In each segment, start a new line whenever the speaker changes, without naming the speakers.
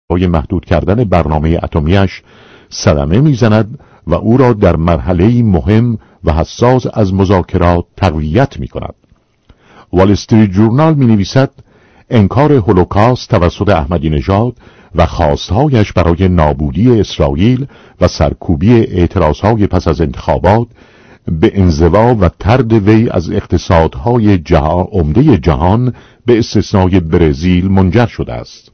برای محدود کردن برنامه اتمیش صدمه میزند و او را در مرحله‌ای مهم و حساس از مذاکرات تقویت می‌کند. وال استریت جورنال می‌نویسد انکار هولوکاست توسط احمدی نژاد و خواستهایش برای نابودی اسرائیل و سرکوبی اعتراضهای پس از انتخابات به انزوا و طرد وی از اقتصادهای عمده جهان به استثنای برزیل منجر شده است.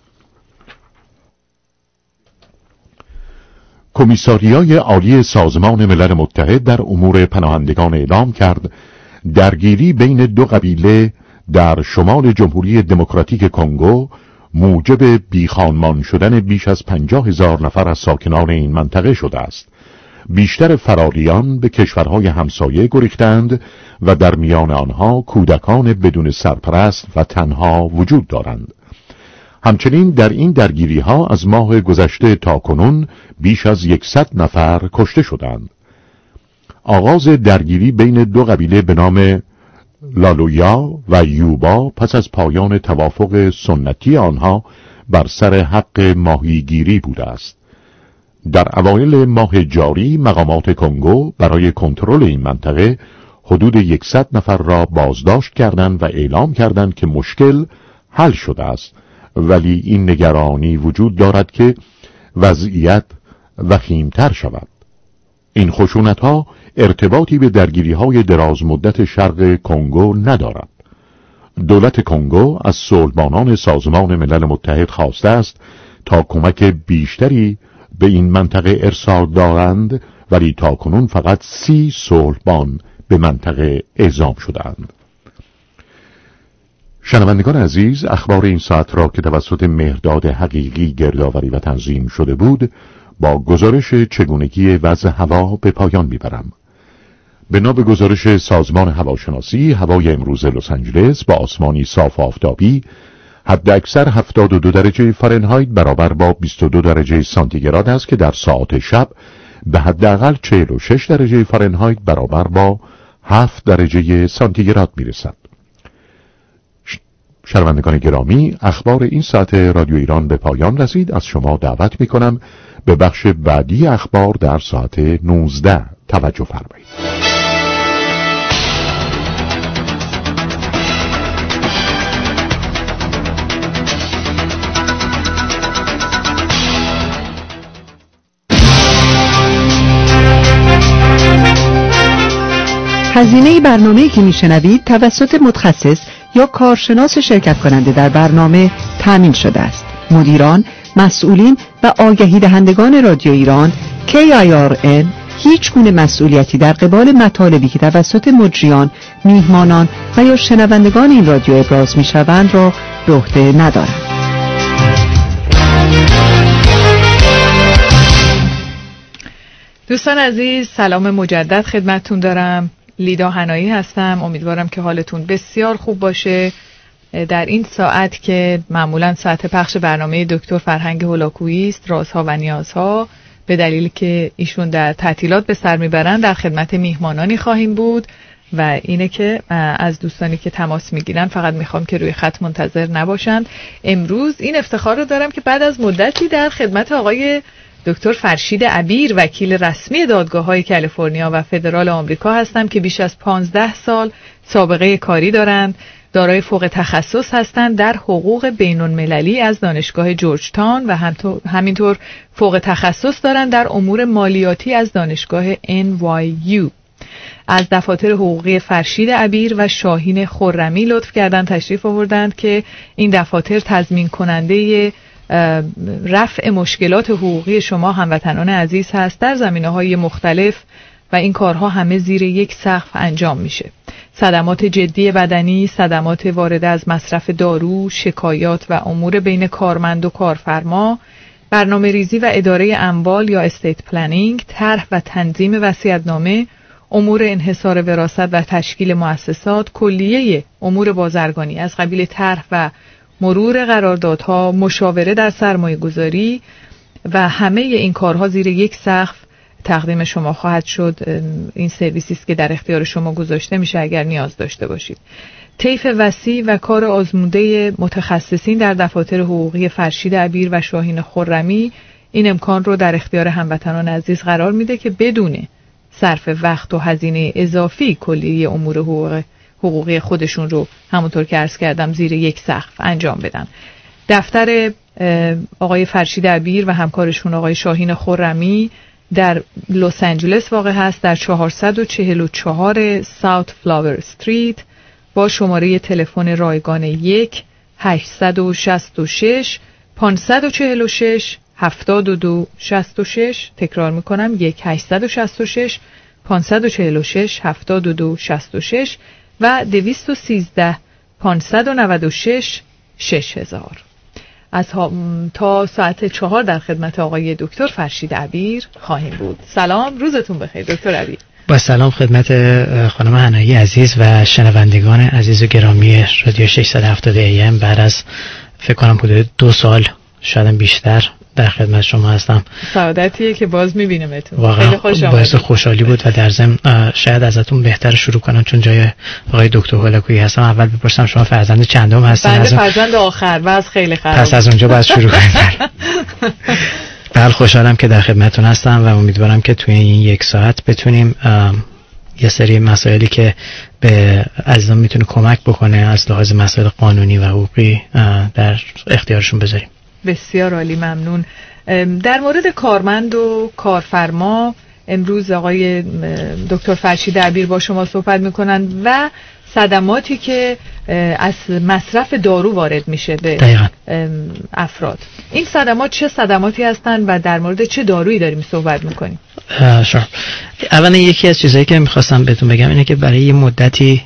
کمیساریای عالی سازمان ملل متحد در امور پناهندگان اعلام کرد درگیری بین دو قبیله در شمال جمهوری دموکراتیک کنگو موجب بیخانمان شدن بیش از 50,000 نفر از ساکنان این منطقه شده است. بیشتر فراریان به کشورهای همسایه گریختند و در میان آنها کودکان بدون سرپرست و تنها وجود دارند. همچنین در این درگیری‌ها از ماه گذشته تا کنون بیش از 100 نفر کشته شدند. آغاز درگیری بین دو قبیله به نام لالویا و یوبا پس از پایان توافق سنتی آنها بر سر حق ماهیگیری بوده است. در اوایل ماه جاری مقامات کنگو برای کنترل این منطقه حدود 100 نفر را بازداشت کردند و اعلام کردند که مشکل حل شده است، ولی این نگرانی وجود دارد که وضعیت وخیم‌تر شود. این خشونت‌ها ارتباطی به درگیری‌های دراز مدت شرق کنگو ندارد. دولت کنگو از صلحبانان سازمان ملل متحد خواسته است تا کمک بیشتری به این منطقه ارسال دارند، ولی تاکنون فقط 30 صلحبان به منطقه اعزام شدند. شنوندگان عزیز، اخبار این ساعت را که توسط مهرداد حقیقی گردآوری و تنظیم شده بود با گزارش چگونگی وضع هوا به پایان میبرم. بنا به گزارش سازمان هواشناسی، هوای امروز لس آنجلس با آسمانی صاف و آفتابی، حد اکثر 72 درجه فارنهایت برابر با 22 درجه سانتیگراد است که در ساعات شب به حداقل 46 درجه فارنهایت برابر با 7 درجه سانتیگراد میرسد. شنوندگان گرامی، اخبار این ساعت رادیو ایران به پایان رسید. از شما دعوت میکنم به بخش بعدی اخبار در ساعت 19 توجه فرمایید.
هزینه برنامه‌ای که میشنوید توسط متخصص یا کارشناس شرکت کننده در برنامه تامین شده است. مدیران، مسئولین و آگهی دهندگان رادیو ایران KIRN هیچ گونه مسئولیتی در قبال مطالبی که توسط مجریان، میهمانان و یا شنوندگان این رادیو ابراز میشوند را به عهده ندارند.
دوستان عزیز، سلام مجدد خدمتتون دارم. لیدا حنایی هستم. امیدوارم که حالتون بسیار خوب باشه. در این ساعت که معمولا ساعت پخش برنامه دکتر فرهنگ هولاکویی است، رازها و نیازها، به دلیلی که ایشون در تعطیلات به سر میبرن در خدمت میهمانانی خواهیم بود و اینه که از دوستانی که تماس میگیرن فقط میخوام که روی خط منتظر نباشند. امروز این افتخار رو دارم که بعد از مدتی در خدمت آقای دکتر فرشید عبیر، وکیل رسمی دادگاه‌های کالیفرنیا و فدرال آمریکا هستم که بیش از 15 سال سابقه کاری دارند. دارای فوق تخصص هستند در حقوق بین‌المللی از دانشگاه جورج تاون و همینطور فوق تخصص دارند در امور مالیاتی از دانشگاه NYU. از دفاتر حقوقی فرشید عبیر و شاهین خرمی لطف کردن تشریف آوردند که این دفاتر تضمین کننده رفع مشکلات حقوقی شما هموطنان عزیز هست در زمینه‌های مختلف و این کارها همه زیر یک سقف انجام میشه. صدمات جدی بدنی، صدمات وارده از مصرف دارو، شکایات و امور بین کارمند و کارفرما، برنامه ریزی و اداره اموال یا استیت پلنینگ، طرح و تنظیم وصیت‌نامه، امور انحصار وراثت و تشکیل مؤسسات، کلیه امور بازرگانی از قبیل طرح و مرور قراردادها، مشاوره در سرمایه‌گذاری و همه این کارها زیر یک سقف تقدیم شما خواهد شد. این سرویسی است که در اختیار شما گذاشته میشه اگر نیاز داشته باشید. طیف وسیع و کار آزموده متخصصین در دفاتر حقوقی فرشید عبیر و شاهین خرمی این امکان رو در اختیار هموطنان عزیز قرار میده که بدون صرف وقت و هزینه اضافی کلیه امور حقوقی خودشون رو همونطور که عرض کردم زیر یک سقف انجام بدن. دفتر آقای فرشید عبیر و همکارشون آقای شاهین خرمی در لس آنجلس واقع هست، در 444 ساوت فلاور استریت با شماره تلفن رایگان 1-866 546 7266. تکرار میکنم 1-866 546 7266 و 213 596 6000. تا ساعت 4 در خدمت آقای دکتر فرشید عبیر خواهیم بود. سلام، روزتون بخیر دکتر عبیر.
با سلام خدمت خانم حنایی عزیز و شنوندگان عزیز و گرامی رادیو 670 AM. بعد از فکر کنم حدود 2 سال شاید بیشتر در خدمت شما هستم.
سعادتیه که باز میبینمتون.
واقعا باعث خوشحالی بود و در ضمن شاید ازتون بهتر شروع کنم چون جای آقای دکتر هولاکویی هستم. اول بپرسم شما فرزند چندم هستین؟
بله فرزند آخر و از خیلی خراب.
پس از اونجا باید شروع کنیم. بله خوشحالم که در خدمتتون هستم و امیدوارم که توی این 1 ساعت بتونیم یه سری مسائلی که به عزیزان میتونه کمک بکنه از لحاظ مسائل قانونی و حقوقی در اختیارشون بذاریم.
بسیار عالی، ممنون. در مورد کارمند و کارفرما امروز آقای دکتر فرشید عبیر با شما صحبت میکنن و صدماتی که از مصرف دارو وارد میشه به افراد. این صدمات چه صدماتی هستن و در مورد چه دارویی داریم صحبت میکنیم؟
اولا یکی از چیزایی که میخواستم بهتون بگم اینه که برای یه مدتی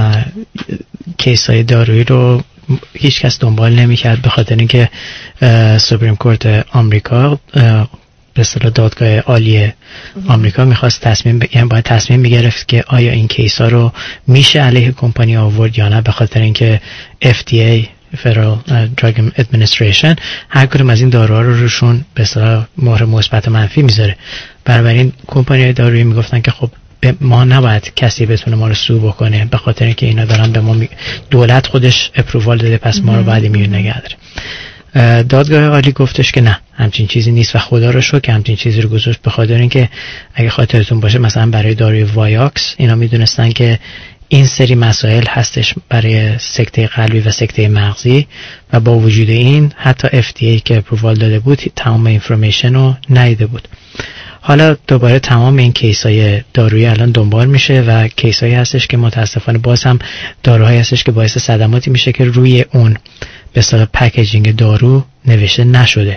کیسای دارویی رو هیچ کس دنبال نمی‌کرد به خاطر اینکه سوپریم کورت آمریکا به اصطلاح دادگاه عالی آمریکا می‌خواست باید تصمیم می‌گرفت که آیا این کیسا رو میشه علیه کمپانی آورد یا نه، به خاطر اینکه FDA Federal Drug Administration هر کدوم از این داروها رو روشون به اصطلاح مهر مثبت و منفی میذاره. بنابراین کمپانی‌های دارویی میگفتن که خب ما نباید کسی بتونه ما رو سو بکنه به خاطر اینکه اینا دارن به ما دولت خودش اپرووال داده پس ما رو باید میون نگه داره. دادگاه عالی گفتش که نه همچین چیزی نیست و خدا رو شکر که همچین چیزی رو گذاشت، به خاطر اینکه اگه خاطرتون باشه مثلا برای داروی وایاکس اینا میدونستن که این سری مسائل هستش برای سکته قلبی و سکته مغزی و با وجود این حتی FDA که اپرووال داده بود تمام اینفورمیشن رو ندیده بود. حالا دوباره تمام این کیسای دارویی الان دنبال میشه و کیسایی هستش که متاسفانه باز هم داروهایی هستش که باعث صدماتی میشه که روی اون به اصطلاح پکیجینگ دارو نوشته نشده.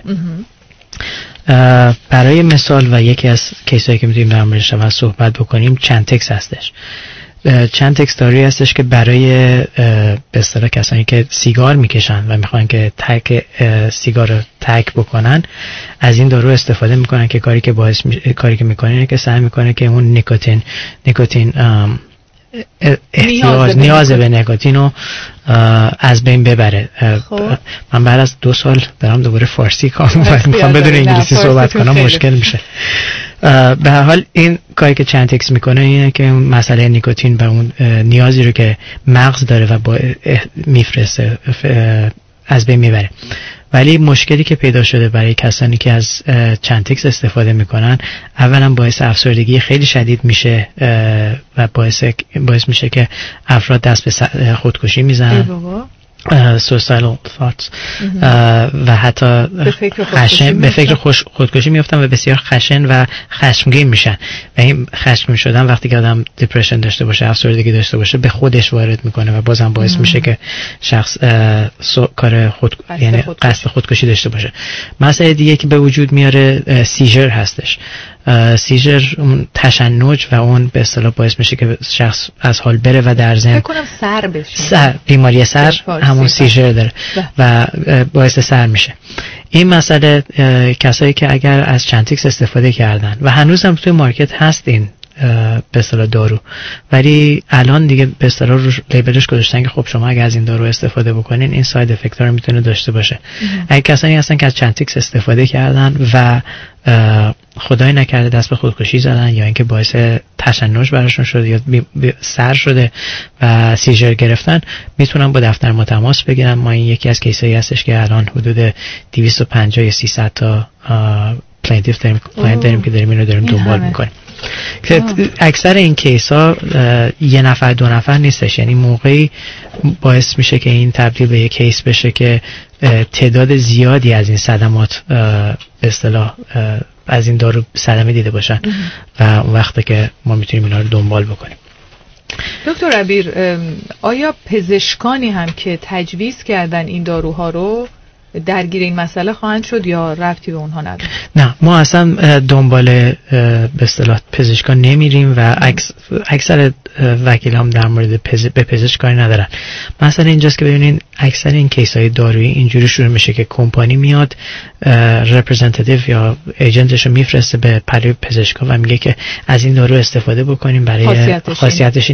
برای مثال و یکی از کیسایی که میتونیم در موردش صحبت بکنیم چنتکس هستش. چنتکس دارویی هستش که برای به اصطلاح کسانی که سیگار میکشن و میخوان که تک سیگار رو تک بکنن از این دارو استفاده میکنن که کاری که میکنه اینه که سعی میکنه که اون نیکوتین نیاز به نیکوتین رو از بین ببره. من بعد از 2 سال دارم دوباره فارسی کار میخوام بدون انگلیسی صحبت کنم مشکل میشه. به هر حال این کاری که چنتکس میکنه اینه که مسئله نیکوتین و اون نیازی رو که مغز داره و میفرسته از بین میبره. ولی مشکلی که پیدا شده برای کسانی که از چنتکس استفاده میکنن اولا باعث افسردگی خیلی شدید میشه و باعث میشه که افراد دست به خودکشی میزنن، suicidal thoughts و حتی به فکر خودکشی میافتن و بسیار خشن و خشمگین میشن و این خشمگین شدن وقتی که آدم دیپرشن داشته باشه، افسردگی داشته باشه، به خودش وارد میکنه و بازم باعث میشه که شخص کار یعنی قصد خودکشی داشته باشه. مسئله دیگه که به وجود میاره سیژر هستش. سیژر اون تشنج و اون به اصطلاح باعث میشه که شخص از حال بره و در ضمن
فکر کنم سر بشه.
بیماری سر همون سیژر داره و باعث سر میشه. این مسئله کسایی که اگر از چنتکس استفاده کردن و هنوز هم توی مارکت هست این به اصطلاح دارو، ولی الان دیگه به اصطلاح رو لیبلش گذاشتن که خب شما اگه از این دارو استفاده بکنین این ساید افکت ها رو میتونه داشته باشه. اگه کسانی هستن که از چنتکس استفاده کردن و خدای نکرده دست به خودکشی زدن یا اینکه باعث تشنج براشون شده یا سر شده و سیژر گرفتن، میتونن با دفتر ما تماس بگیرن. ما این یکی از کیسایی هستش که الان حدود 250 یا 300 تا پلینتیف داریم که داریم اینو دنبال میکنیم. که اکثر این کیس ها یه نفر دو نفر نیستش، یعنی موقعی باعث میشه که این تبدیل به یک کیس بشه که تعداد زیادی از این صدمات به اصطلاح از این دارو صدمه دیده باشن و اون وقته که ما میتونیم اینا رو دنبال بکنیم.
دکتر عبیر، آیا پزشکانی هم که تجویز کردن این داروها رو درگیر این مسئله خواهند شد یا ربطی به اونها نداره؟
نه، ما اصلا دنبال به اصطلاح پزشکان نمیریم و اکثر وکیل هم در مورد به پزشک کاری ندارن. مثلا اینجاست که ببینین اکثر این کیس های دارویی اینجوری شروع میشه که کمپانی میاد رپرزنتیتیو یا ایجنتش رو میفرسته به پزشکا و میگه که از این دارو استفاده بکنیم برای خاصیتش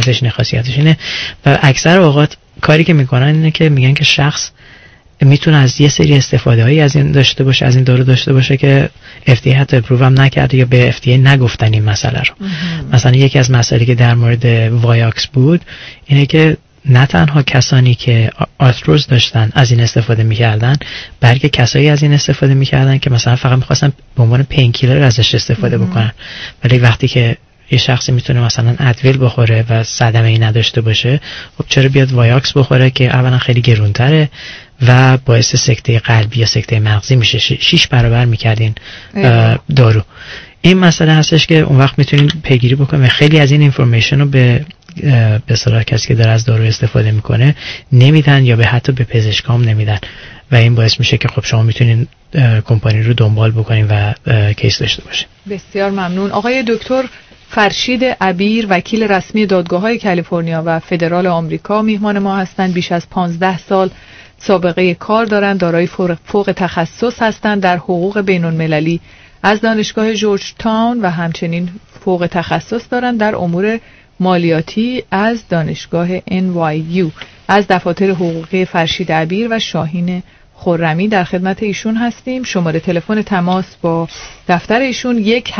اینه و اکثر اوقات کاری که میکنن اینه که میگن که شخص میتونه از یه سری استفاده هایی از این داشته باشه، از این دارو داشته باشه که FDA حتی اپروو هم نکرده یا به FDA نگفتن این مسئله رو. مثلا یکی از مسائلی که در مورد وایاکس بود اینه که نه تنها کسانی که آرتروز داشتن از این استفاده میکردن، بلکه کسایی از این استفاده میکردن که مثلا فقط میخواستن به عنوان پینکیلر ازش استفاده بکنن. ولی وقتی که یه شخصی میتونه مثلا ادویل بخوره و صدمه ای نداشته باشه، خب چرا بیاد وایاکس بخوره که اولا خیلی گرونتره و باعث سکته قلبی یا سکته مغزی میشه. 6 برابر میکردین دارو. این مسئله هستش که اون وقت میتونین پیگیری بکنین. خیلی از این اینفورمیشن رو به اصطلاح کسی که داره از دارو استفاده میکنه نمیدن یا به حتی به پزشکام نمیدن و این باعث میشه که خب شما میتونین کمپانی رو دنبال بکنین و کیس داشته باشین.
بسیار ممنون. آقای دکتر فرشید عبیر، وکیل رسمی دادگاه‌های کالیفرنیا و فدرال آمریکا میهمان ما هستند. بیش از 15 سال سابقه کار دارند، دارای فوق تخصص هستند در حقوق بین‌المللی از دانشگاه جورج تاون و همچنین فوق تخصص دارند در امور مالیاتی از دانشگاه NYU. از دفاتر حقوقی فرشید عبیر و شاهین خرمی در خدمت ایشون هستیم. شماره تلفن تماس با دفتر ایشون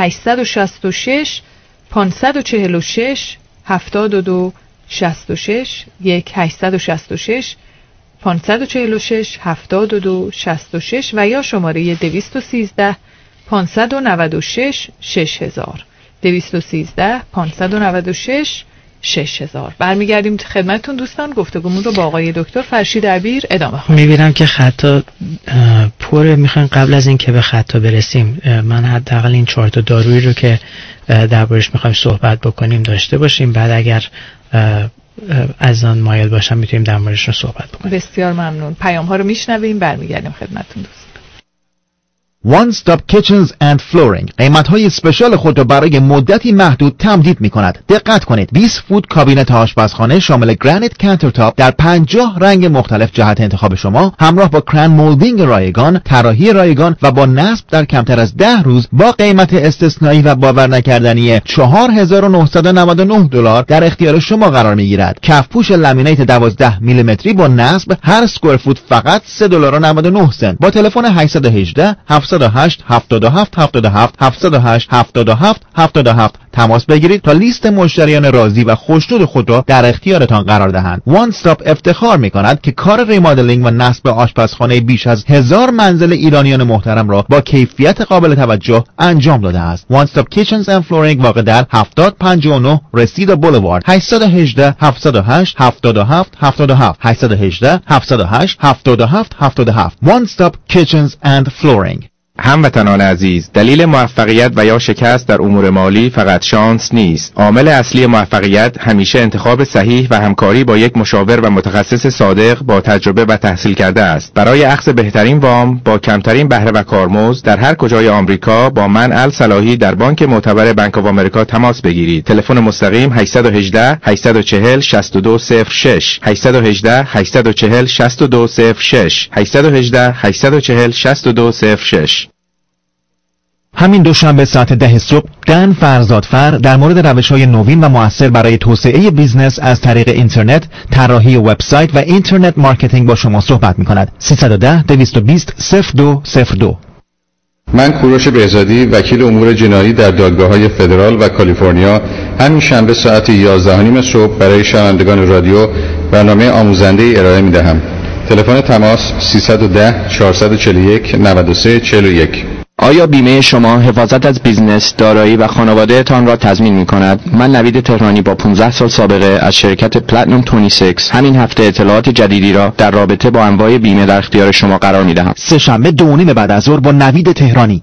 1-866 546 72 66 1-866 546 72 66 و یا شماره 213 596 6000 213 596 6000. برمیگردیم خدمتتون دوستان. گفتگومون رو با آقای دکتر فرشید عبیر ادامه خواهیم.
میبینم که خطا پره. میخوایم قبل از این که به خطا برسیم من حداقل این 4 تا دارویی رو که دربارش میخوایم صحبت بکنیم داشته باشیم، بعد اگر از آن مایل باشم میتونیم در موردش رو صحبت بکنیم.
بسیار ممنون. پیام ها رو میشنویم، برمیگردیم خدمتتون دوستان.
One Stop Kitchens and Flooring قیمت‌های اسپشیال خود را برای مدتی محدود تمدید می‌کند. دقت کنید. 20 فوت کابینت آشپزخانه شامل گرانیت کانترتاپ در 50 رنگ مختلف جهت انتخاب شما، همراه با کران مولدینگ رایگان، طراحی رایگان و با نصب در کمتر از 10 روز با قیمت استثنایی و باور نکردنی $4,999 در اختیار شما قرار می‌گیرد. کفپوش لامینیت 12 میلیمتری با نصب هر اسکوئر فوت فقط $3.99 با تلفن 818 708 77 77 708 77 77 تماس بگیرید تا لیست مشتریان راضی و خوشنود خود را در اختیارتان قرار دهند. وان استاپ افتخار می‌کند که کار ریمادلینگ و نصب آشپزخانه بیش از 1000 منزل ایرانیان محترم را با کیفیت قابل توجه انجام داده است. وان استاپ کیچنز اند فلورینگ واقع در 7059 رسیدا بولوارد 818 708 77 77 818 708 77 77 وان استاپ کیچنز اند فلورینگ.
هموطنان عزیز، دلیل موفقیت و یا شکست در امور مالی فقط شانس نیست. عامل اصلی موفقیت همیشه انتخاب صحیح و همکاری با یک مشاور و متخصص صادق با تجربه و تحصیل کرده است. برای اخذ بهترین وام با کمترین بهره و کارمزد در هر کجای آمریکا با من الصلاحی در بانک معتبر بانک آف آمریکا تماس بگیرید. تلفن مستقیم 818 840 6206 818 840 6206 818 840 6206.
همین دوشنبه ساعت 10 صبح دن فرزادفر در مورد روش‌های نوین و مؤثر برای توسعه بیزنس از طریق اینترنت، طراحی وبسایت و اینترنت مارکتینگ با شما صحبت می‌کند. 310 220 0202.
من کوروش بهزادی وکیل امور جنایی در دادگاه‌های فدرال و کالیفرنیا همین شنبه ساعت 11:30 صبح برای شنوندگان رادیو برنامه آموزنده‌ای ارائه می‌دهم. تلفن تماس 310 441 9341.
آیا بیمه شما حفاظت از بیزنس، دارایی و خانواده تان را تضمین می کند؟ من نوید تهرانی با 15 سال سابقه از شرکت پلاتینوم 26 همین هفته اطلاعات جدیدی را در رابطه با انواع بیمه در اختیار شما قرار می دهم.
سه‌شنبه 2:30 بعد از ظهر با نوید تهرانی.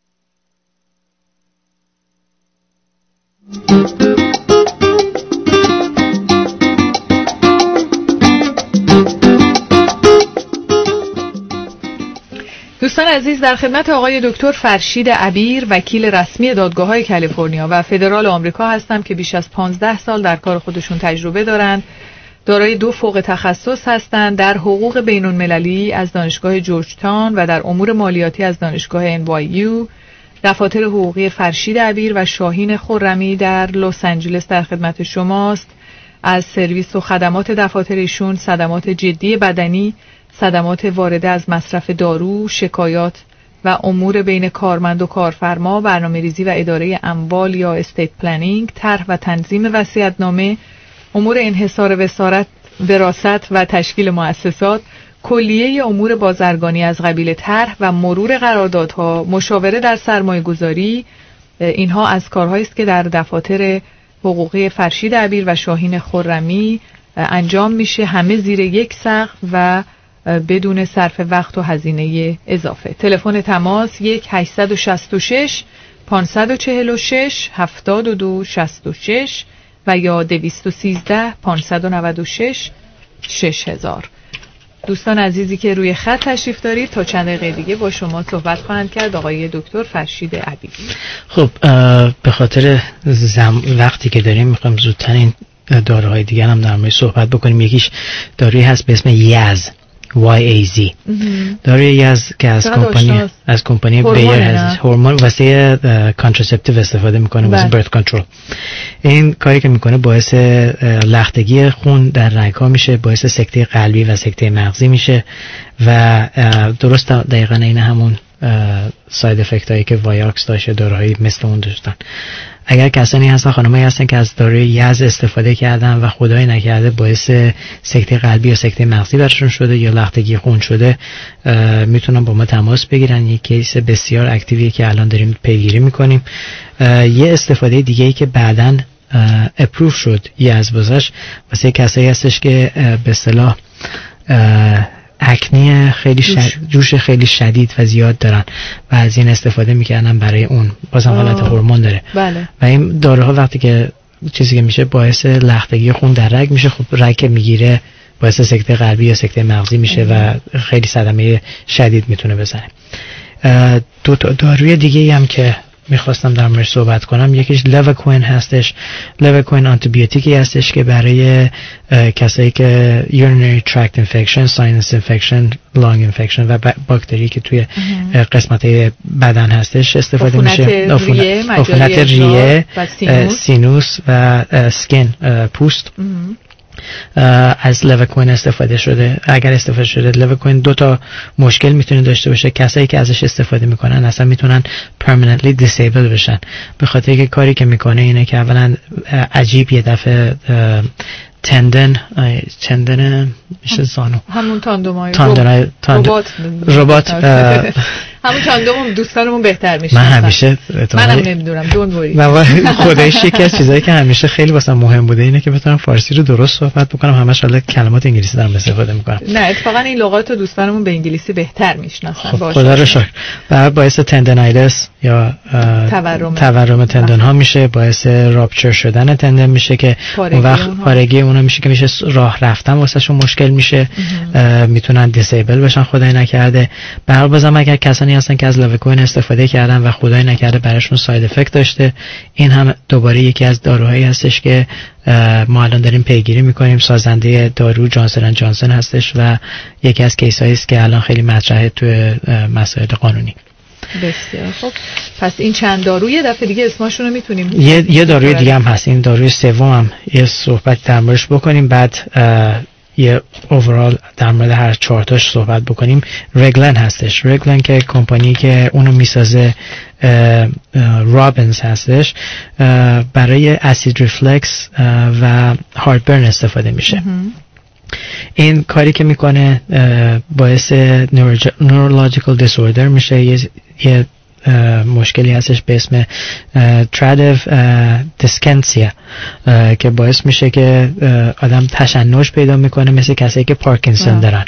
دوستان عزیز، در خدمت آقای دکتر فرشید عبیر، وکیل رسمی دادگاه‌های کالیفرنیا و فدرال آمریکا هستم که بیش از 15 سال در کار خودشون تجربه دارند. دارای 2 فوق تخصص هستند در حقوق بین‌المللی از دانشگاه جورج تاون و در امور مالیاتی از دانشگاه NYU. دفاتر حقوقی فرشید عبیر و شاهین خرمی در لس آنجلس در خدمت شماست. از سرویس و خدمات دفاتر ایشون صدمات جدی بدنی، صدمات وارده از مصرف دارو، شکایات و امور بین کارمند و کارفرما، برنامه‌ریزی و اداره اموال یا استیت پلنینگ، طرح و تنظیم وصیت‌نامه، امور انحصار وراثت و تشکیل مؤسسات، کلیه امور بازرگانی از قبیل طرح و مرور قراردادها، مشاوره در سرمایه‌گذاری، اینها از کارهایی است که در دفاتر حقوقی فرشید عبیر و شاهین خرمی انجام میشه، همه زیر یک سقف و بدون صرف وقت و هزینه اضافه. تلفن تماس 1-866 546 7266 و یا 213 596 6000. دوستان عزیزی که روی خط تشریف دارید تا چند دقیقه دیگه با شما صحبت خواهند کرد آقای دکتر فرشید عبیر.
خب به خاطر وقتی که داریم میخوایم زودتر این داروهای دیگر هم در مورد صحبت بکنیم. یکیش دارویی هست به اسم یز YAZ. داروی یز که از کمپانی بیر هست، هورمون واسه کانتراسپتیو استفاده میکنه، واسه برث کنترل. این کاری که میکنه باعث لختگی خون در رگ‌ها میشه، باعث سکته قلبی و سکته مغزی میشه و درست دقیقاً این همون ساید افکت هایی که وایاکس داشته داروهایی مثل اون داشتن. اگر کسانی هستن، خانمایی هستن که از داروی یز استفاده کردن و خدای نکرده باعث سکته قلبی یا سکته مغزی برشون شده یا لختگی خون شده، میتونن با ما تماس بگیرن. یک کیس بسیار اکتیویه که الان داریم پیگیری میکنیم. یه استفاده دیگه ای که بعداً اپروف شد یز بازش واسه کسایی هستش که به اصطلاح اکنی خیلی جوش خیلی شدید و زیاد دارن و از این استفاده میکردن برای اون، بازم حالت هورمون داره.
بله.
و این داروها وقتی که چیزی که میشه باعث لختگی خون در رگ میشه، خب رگ که میگیره باعث سکته قلبی یا سکته مغزی میشه و خیلی صدمه شدید میتونه بزنه. دو تا داروی دیگه هم که میخواستم در موردش صحبت کنم، یکیش لوکوین هستش. لوکوین آنتیبیوتیکی هستش که برای کسایی که urinary tract infection, sinus infection, lung infection و باکتری که توی قسمت بدن هستش استفاده میشه. عفونت ریه، سینوس و سکین، پوست. از لوکوین استفاده شده. اگر استفاده شده لوکوین 2 تا مشکل میتونه داشته باشه. کسایی که ازش استفاده میکنن اصلا میتونن permanently disable بشن، به خاطر که کاری که میکنه اینه که اولا عجیب یه دفعه تندن میشه زانو،
همون تاندومای
ربات
همون تاندوم دوستانمون بهتر میشه.
من همیشه
منم نمیدونم دون وری.
من خودش یکی از چیزایی که همیشه خیلی واسم مهم بوده اینه که بتونم فارسی رو درست صحبت بکنم. همش حالا کلمات انگلیسی دارم استفاده میکنم.
نه اتفاقا این لغات رو دوستانمون به انگلیسی بهتر میشناسن.
خدا رو شکر. بعد باعث تندنایتس یا تورم تندن ها میشه، باعث راپچر شدن تندن میشه که اون وقت پارگی اونها میشه که میشه راه رفتن واسهشون مشکل میشه، میتونن دیسیبل بشن خدای نکرده. بعد بازم اگر کسانی هستن که از لوکوین استفاده کردن و خدای نکرده براشون ساید افکت داشته، این هم دوباره یکی از داروهایی هستش که ما الان داریم پیگیری میکنیم. سازنده دارو جانسن اند جانسن هستش و یکی از کیسایی است که الان خیلی مطرحه توی مسائل قانونی.
بسیار خب، پس این چند دارو یه دفعه دیگه اسمشون رو میتونیم
یه داروی دیگه هم هست. این داروی سوم هم یه صحبت در موردش بکنیم. بعد یه اوورال در مورد هر 4 تاش صحبت بکنیم، رگلن هستش. رگلن که کمپانی که اونو میسازه رابنز هستش، برای اسید ریفلکس و هارتبرن استفاده میشه. این کاری که میکنه باعث نورولوژیکال دیسوردر میشه، یه مشکلی هستش به اسم ترادیو دیسکنسیا که باعث میشه که آدم تشنج پیدا میکنه، مثل کسایی که پارکینسون دارن.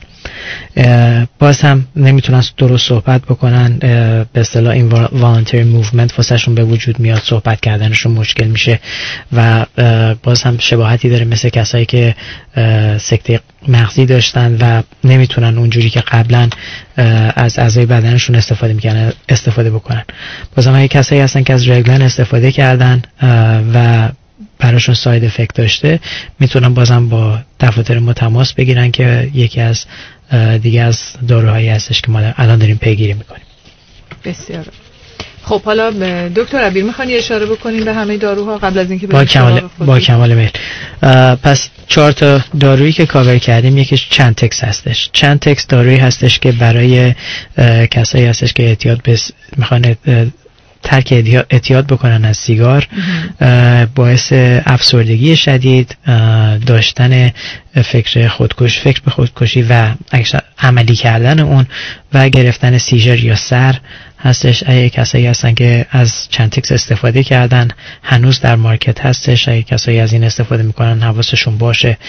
باز هم نمیتونن درست صحبت بکنن، به اصطلاح این والنتری موومنت واسهشون به وجود میاد، صحبت کردنشون مشکل میشه و باز هم شباهتی داره مثل کسایی که سکته مغزی داشتن و نمیتونن اونجوری که قبلا از اعضای بدنشون استفاده بکنن. باز هم کسایی هستن که از رگلن استفاده کردن و براشون ساید افکت داشته، میتونن بازم با دفاتر ما تماس بگیرن که یکی از دیگه از داروهایی هستش که ما الان داریم پیگیری میکنیم.
بسیار خب. حالا دکتر عبیر میخوان یه اشاره بکنیم به همه داروها قبل از اینکه
با کمال میل. پس 4 تا دارویی که کاور کردیم، یکیش چنتکس هستش. چنتکس دارویی هستش که برای کسایی هستش که اعتیاد میخوان ترک اعتیاد بکنن از سیگار، باعث افسردگی شدید، داشتن فکر به خودکشی و عملی کردن اون و گرفتن سیژر یا سر هستش. اگه کسایی هستن که از چنتکس استفاده کردن، هنوز در مارکت هستش، اگه کسایی از این استفاده میکنن حواسشون باشه،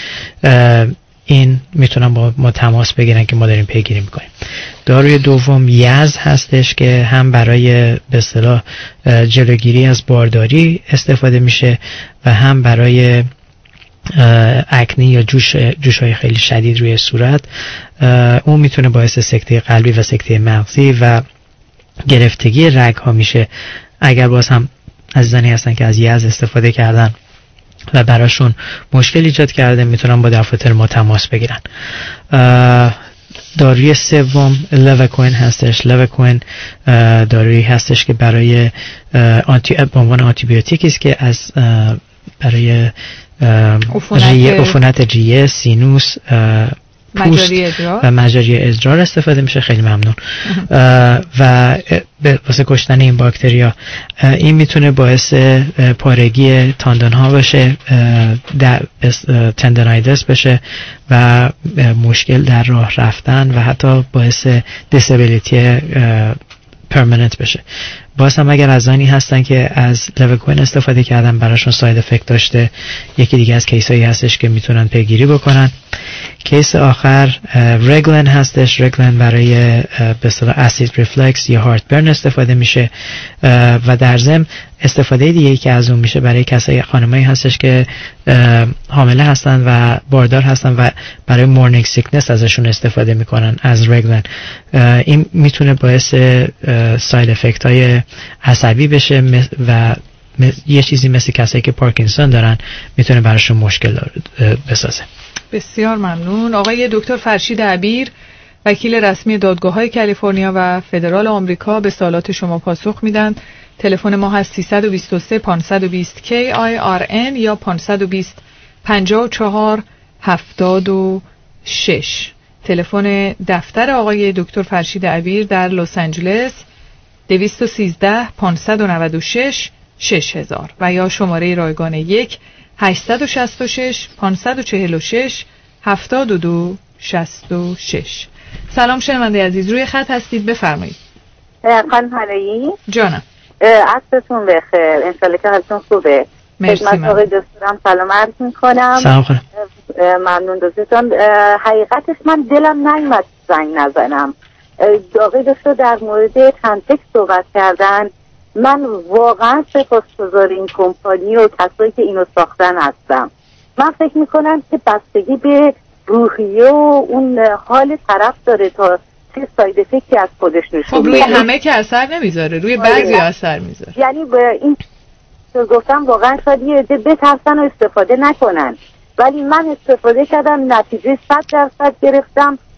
این میتونن با ما تماس بگیرن که ما داریم پیگیری میکنیم. داروی دوم یز هستش که هم برای به اصطلاح جلوگیری از بارداری استفاده میشه و هم برای اکنی یا جوش‌های خیلی شدید روی صورت. اون میتونه باعث سکته قلبی و سکته مغزی و گرفتگی رگ ها میشه. اگر باز هم عزیزانی هستن که از یز استفاده کردن و براشون مشکل ایجاد کرده، میتونن با دفاتر ما تماس بگیرن. داروی سوم لوکوین هستش. لوکوین دارویی هستش که برای به عنوان آنتی بیوتیکی است که از برای عفونت ریه، سینوس، پوست و مجاری ادرار استفاده میشه. خیلی ممنون. و واسه کشتن این باکتریا. این میتونه باعث پارگی تاندون ها بشه، تندونایدس بشه و مشکل در راه رفتن و حتی باعث دیسابیلیتی پرمننت بشه. باز هم اگر ازانی هستن که از لوکوین استفاده کردن، براشون ساید افکت داشته، یکی دیگه از کیسایی هستش که میتونن پیگیری بکنن. کیس آخر رگلن هستش. رگلن برای به اصطلاح اسید ریفلکس یا هارتبرن استفاده میشه و در ضمن استفاده دیگه که از اون میشه برای کسای خانمایی هستش که حامله هستن و باردار هستن و برای مورنینگ سیکنس ازشون استفاده میکنن از رگلن. این میتونه باعث ساید افکت های عصبی بشه و یه چیزی مثل کسایی که پارکینسون دارن میتونه براشون مشکل بسازه.
بسیار ممنون. آقای دکتر فرشید عبیر، وکیل رسمی دادگاه‌های کالیفرنیا و فدرال آمریکا، به سوالات شما پاسخ میدن. تلفن ما هست 323 520 KIRN یا 520 54 76. تلفن دفتر آقای دکتر فرشید عبیر در لس آنجلس 213 596 6000 و یا شماره رایگان 1 866 546 72 66. سلام شنونده عزیز، روی خط هستید، بفرمایید.
خانم حلایی
جانم،
عصرتون بخیر، انشالله که حالتون خوبه. خدمت آقای دکترم سلام عرض میکنم.
سلام خانم.
ممنون دکترم. حقیقتش من دلم نیامد زنگ نزنم. آقای دکتر در مورد چنتکس صحبت کردن، من واقعا سپاسگزار این کمپانی و کسایی که اینو ساختن هستم. من فکر میکنم که بستگی به روحیه و اون حال طرف داره تا چه ساید افکتی از خودش نشون
بده. روی همه که اثر نمیذاره، روی بعضی اثر میذاره.
یعنی به این گفتم واقعا شاید یه عده بترسن و استفاده نکنن، ولی من استفاده کردم، نتیجه 100% گرفتم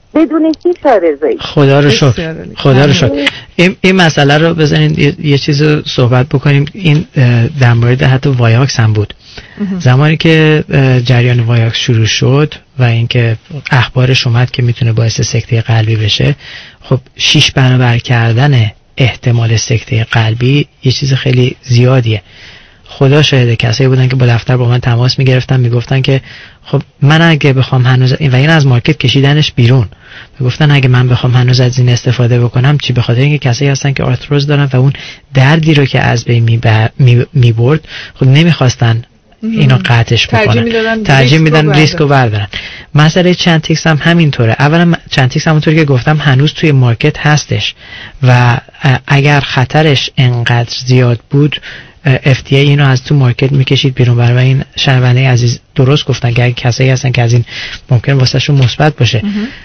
بدون هیچ عارضه‌ای.
خدا رو شکر. این مسئله رو بزنین یه چیز صحبت بکنیم. این در مورد حتی وایاکس هم بود. زمانی که جریان وایاکس شروع شد و اینکه اخبارش اومد که میتونه باعث سکته قلبی بشه، خب 6 برابر کردن احتمال سکته قلبی یه چیز خیلی زیادیه. خدا شاهده کسایی بودن که با دفتر با من تماس میگرفتن، میگفتن که خب من اگه بخوام هنوز و این از مارکت کشیدنش بیرون، میگفتن اگه من بخوام هنوز از این استفاده بکنم چی، به خاطر اینکه کسایی هستن که آرتروز دارن و اون دردی رو که از بین میبرد خب نمیخواستن اینو قطعش بکنن، ترجیح میدن ریسک رو بردارن. مسئله چنتیکس هم همینطوره. اولا چنتیکس همونطوری که گفتم هنوز توی مارکت هستش و اگر خطرش انقدر زیاد بود FDA اینو از تو مارکت میکشید بیرون. برای این شنونده عزیز درست گفتن که کسایی هستن که از این ممکن واسه شون مثبت باشه.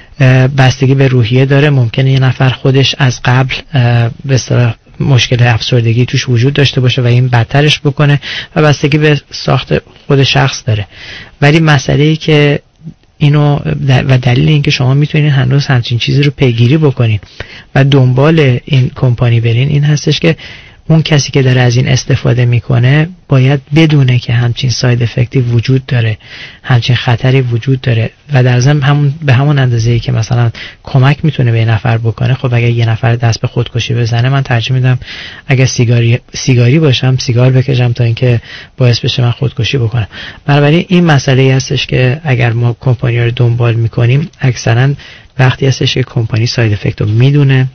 بستگی به روحیه داره. ممکنه یه نفر خودش از قبل به اصطلاح مشکل افسردگی توش وجود داشته باشه و این بدترش بکنه و بستگی به ساخت خود شخص داره. ولی مسئله‌ای که اینو و دلیل اینکه شما میتونین هنوز همچین چیزی رو پیگیری بکنین و دنبال این کمپانی برین این هستش که اون کسی که داره از این استفاده میکنه باید بدونه که همچین ساید افکتی وجود داره، همچین خطری وجود داره و در ضمن به همون اندازه‌ای که مثلا کمک میتونه به یه نفر بکنه. خب اگه یه نفر دست به خودکشی بزنه من ترجیح میدم اگه سیگاری باشم سیگار بکشم تا اینکه باعث بشه من خودکشی بکنم. بنابراین این مسئله هستش که اگر ما کمپانی رو دنبال میکنیم اکثرا وقتی هستش که کمپانی ساید افکت رو میدونه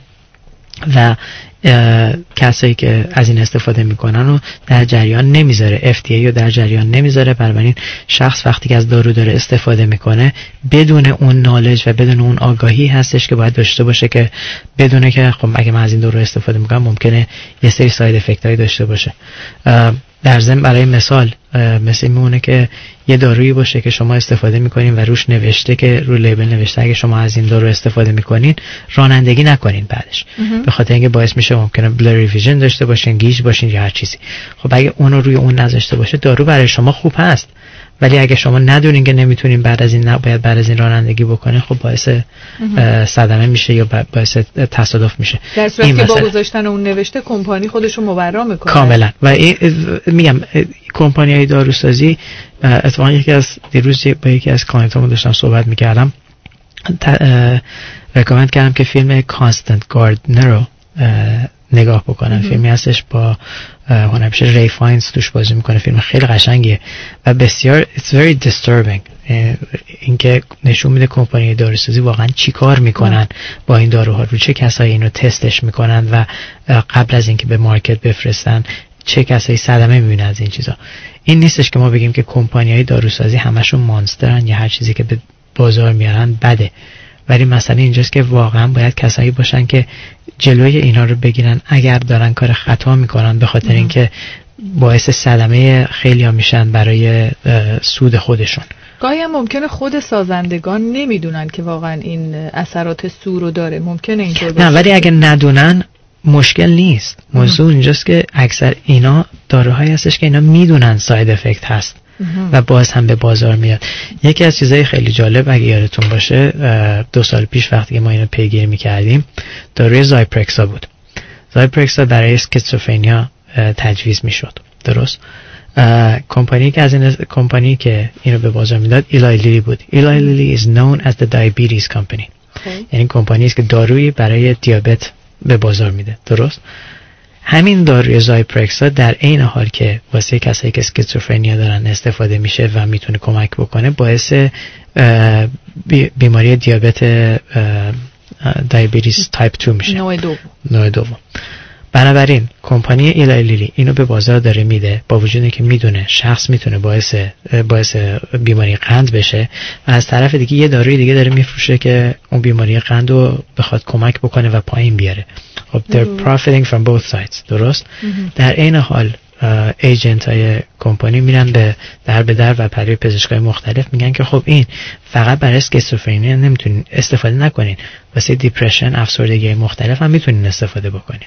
و کسایی که از این استفاده میکنن رو در جریان نمیذاره، FDA رو در جریان نمیذاره. بنابراین شخص وقتی که از دارو داره استفاده میکنه بدون اون نالج و بدون اون آگاهی هستش که باید داشته باشه که بدونه که خب اگه من از این دارو استفاده میکنم ممکنه یه سری ساید افکت هایی داشته باشه. در ضمن برای مثال مثل میمونه که یه دارویی باشه که شما استفاده میکنین و روش نوشته که رو لیبل نوشته اگه شما از این دارو استفاده میکنین رانندگی نکنین بعدش، به خاطر اینکه باعث میشه ممکنه بلری ویژن داشته باشین، گیج باشین یا هر چیزی. خب اگه اونو روی اون نذاشته باشه دارو برای شما خوب هست، ولی اگه شما ندونین که نمیتونین بعد از این باید بعد از این رانندگی بکنین خب باعث صدمه میشه یا باعث تصادف میشه.
در صورتی که با گذاشتن اون نوشته کمپانی خودشو مبرا میکنه
کاملا. و میگم کمپانی‌های داروسازی اتفاقا یکی از دیروز با یکی از کلاینتامون داشتم صحبت میکردم، ریکامند کردم که فیلم کانستنت گاردنر رو نگاه بکنن. فیلمی هستش با هنرپیشه ری فاینز توش بازی میکنه. فیلم خیلی قشنگیه و بسیار it's very disturbing. اینکه نشون میده کمپانی داروسازی واقعا چی کار میکنن با این داروها، رو چه کسایی اینو تستش میکنن و قبل از اینکه به مارکت بفرستن چه کسایی صدمه میبینن از این چیزا. این نیستش که ما بگیم که کمپانی‌های داروسازی همشون مانسترن یا هر چیزی که به بازار میارن بده، ولی مسئله اینجاست که واقعا باید کسایی باشن که جلوی اینا رو بگیرن اگر دارن کار خطا میکنن، به خاطر اینکه باعث صدمه خیلی‌ها میشن برای سود خودشون.
گاهی هم ممکنه خود سازندگان نمیدونن که واقعا این اثرات سو رو داره، ممکنه اینطور باشه.
نه ولی اگه ندونن مشکل نیست. موضوع اینجاست که اکثر اینا داروهایی هستش که اینا میدونن ساید افکت هست و باز هم به بازار میاد. یکی از چیزای خیلی جالب اگه یادتون باشه 2 سال پیش وقتی که ما اینو پیگیری میکردیم داروی زایپرکسا بود. زایپرکسا برای اسکیزوفرنیا تجویز میشد. درست؟ کمپانی که از این کمپانی که اینو به بازار میداد ایلای لیلی بود. ایلای لیلی is known as the diabetes company. یعنی کمپانی است که دارویی برای دیابت به بازار میده. درست؟ همین داروی زایپرکسا در عین حال که واسه کسایی که اسکیزوفرنیا دارن استفاده میشه و میتونه کمک بکنه، باعث بیماری دیابت دیابتیس تایپ 2 میشه، نوع دوم. بنابراین کمپانی ایلای لیلی اینو به بازار داره میده با وجودی که میدونه شخص میتونه باعث بیماری قند بشه و از طرف دیگه یه داروی دیگه داره میفروشه که اون بیماری قند رو بخواد کمک بکنه و پایین بیاره. خب they're profiting from both sides. درست؟ در این حال ایجنت های کمپانی میرن به در و برای پزشکای مختلف میگن که خب این فقط برای اسکیزوفرنیا نمیتونین استفاده نکنین، واسه دیپرشن، افسردگی مختلف هم میتونین استفاده بکنین.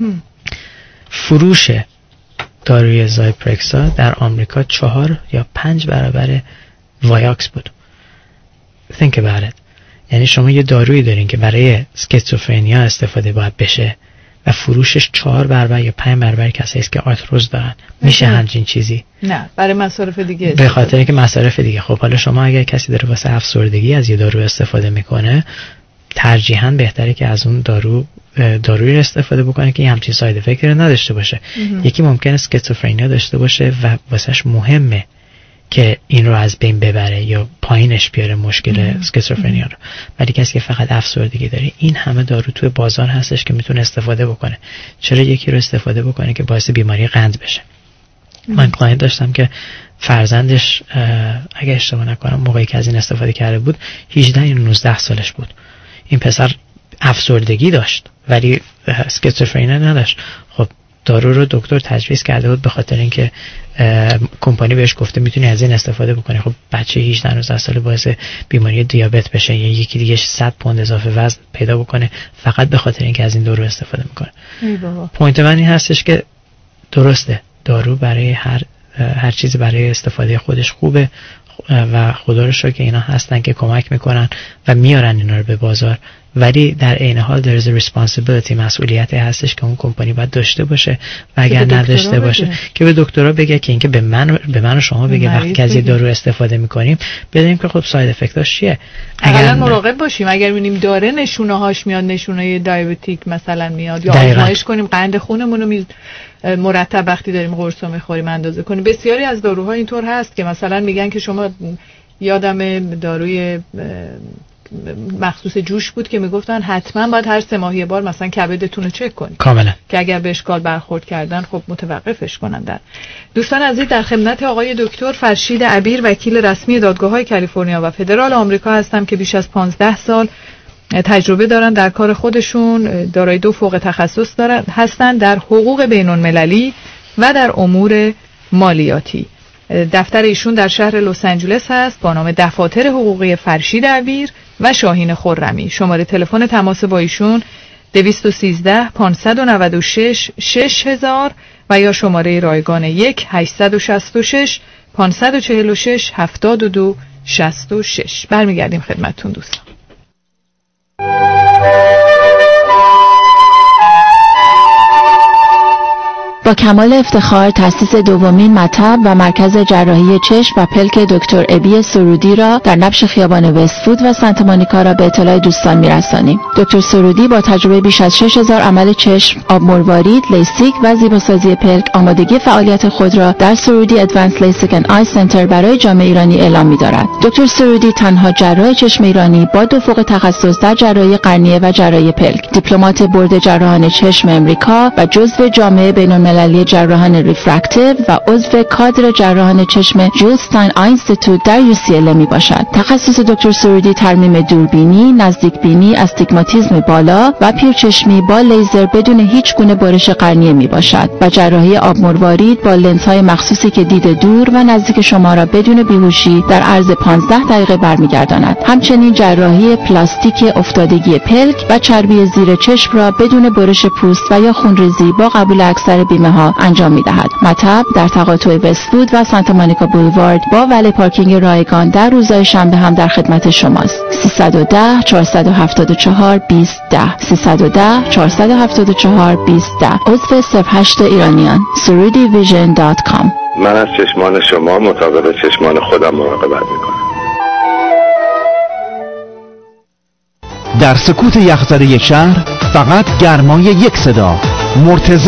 فروش داروی زایپرکسا در آمریکا 4 یا 5 برابر وایاکس بود. think about it. یعنی شما یه دارویی دارین که برای اسکیزوفرنیا استفاده باید بشه و فروشش 4 برابر یا 5 برابر کسایی است که آرتروز دارن. میشه همچین چیزی؟
نه، برای مصارف دیگه
به خاطر اینکه مصارف دیگه. خب حالا شما اگر کسی داره واسه افسردگی از یه دارو استفاده میکنه، ترجیحاً بهتره که از اون دارویی استفاده بکنه که همچین ساید افکتی رو نداشته باشه. یکی ممکنه اسکیزوفرنیا داشته باشه و واسش مهمه که این رو از بین ببره یا پایینش بیاره مشکل اسکیزوفرنیا رو، ولی کسی که فقط افسردگی داره، این همه دارو توی بازار هستش که میتونه استفاده بکنه. چرا یکی رو استفاده بکنه که باعث بیماری قند بشه؟ من کلاینت داشتم که فرزندش اگه اشتباه نکنم موقعی که از این استفاده کرده بود 18 یا 19 سالش بود. این پسر افسردگی داشت ولی اسکیزوفرنیا نداشت. خب دارو رو دکتر تجویز کرده بود به خاطر اینکه کمپانی بهش گفته میتونی از این استفاده بکنی. خب بچه 18 19 ساله باعث بیماری دیابت بشه یا یکی دیگه 100 پوند اضافه وزن پیدا بکنه فقط به خاطر اینکه از این دارو استفاده میکنه. پوینت من این هستش که درسته دارو برای هر چیزی برای استفاده خودش خوبه و خدا رو شکر که اینا هستن که کمک میکنن و میارن اینا رو به بازار، ولی در عین حال there is a responsibility، مسئولیتی هستش که اون کمپانی باید داشته باشه و اگر نداشته باشه که به دکترها بگه که اینکه به من و شما بگه وقتی که از یه دارو استفاده میکنیم بدونیم که خب ساید افکتاش چیه.
اگر مراقب باشیم، اگر ببینیم داره نشونه هاش میاد، نشونه دیابتیک مثلا میاد، یا آزمایش کنیم قند خونمون رو مرتب وقتی داریم قرص میخوریم اندازه کنیم. بسیاری از داروها اینطور هست که مثلا میگن که شما، یادم داروی مخصوص جوش بود که میگفتن حتما باید هر 3 ماه یه بار مثلا کبدتون رو چک کنید
کاملا،
که اگر به اشکال برخورد کردن خب متوقفش کنن. دوستان عزیز، در خدمت آقای دکتر فرشید عبیر، وکیل رسمی دادگاه‌های کالیفرنیا و فدرال آمریکا هستم که بیش از 15 سال تجربه دارن در کار خودشون، دارای 2 فوق تخصص هستن در حقوق بین‌المللی و در امور مالیاتی. دفتر ایشون در شهر لس آنجلس هست با نام دفاتر حقوقی فرشید عبیر و شاهین خرمی. شماره تلفن تماس با ایشون 213 596 6000 و یا شماره رایگان 1 866 546 72 66. برمیگردیم خدمتتون دوستان.
با کمال افتخار تأسیس دومین مطب و مرکز جراحی چشم و پلک دکتر ابی سرودی را در نبش خیابان وست‌فود و سانتا مونیکا را به اطلاع دوستان می‌رسانیم. دکتر سرودی با تجربه بیش از 6000 عمل چشم، آب مروارید، لیسیک و زیباسازی پلک آمادگی فعالیت خود را در سرودی ادوانس لیسیک اند آی سنتر برای جامعه ایرانی اعلام می‌دارد. دکتر سرودی تنها جراح چشم ایرانی با 2 فوق تخصص در جراحی قرنیه و جراحی پلک، دیپلمات بورد جراحان چشم امریکا و جزو جامعه بین‌المللی جراحان ریفرکتیو و عضو کادر جراحان چشم جولستاین آی اینستیتوت در UCLA می باشد. تخصص دکتر سرودی ترمیم دوربینی، نزدیکبینی، استیگماتیسم بالا و پیرچشمی با لیزر بدون هیچ گونه برش قرنیه می باشد و جراحی آب مروارید با لنزهای مخصوصی که دید دور و نزدیک شما را بدون بیهوشی در عرض 15 دقیقه برمیگرداند. همچنین جراحی پلاستیک افتادگی پلک و چربی زیر چشم را بدون برش پوست و یا خونریزی با قبول اکثر بیمه ها انجام می‌دهد. مطب در تقاطع وست‌فود و سانتا مونیکا بولوارد با ولی پارکینگ رایگان در روزهای شنبه هم در خدمت شماست. 310 474 2010 310 474 2010 عضو 08 ایرانیان surudivision.com.
من از چشمان شما مطابق چشمان خودم مراقبت می‌کنم.
در سکوت یخزده یک شهر فقط گرمای یک صدا، مرتضی.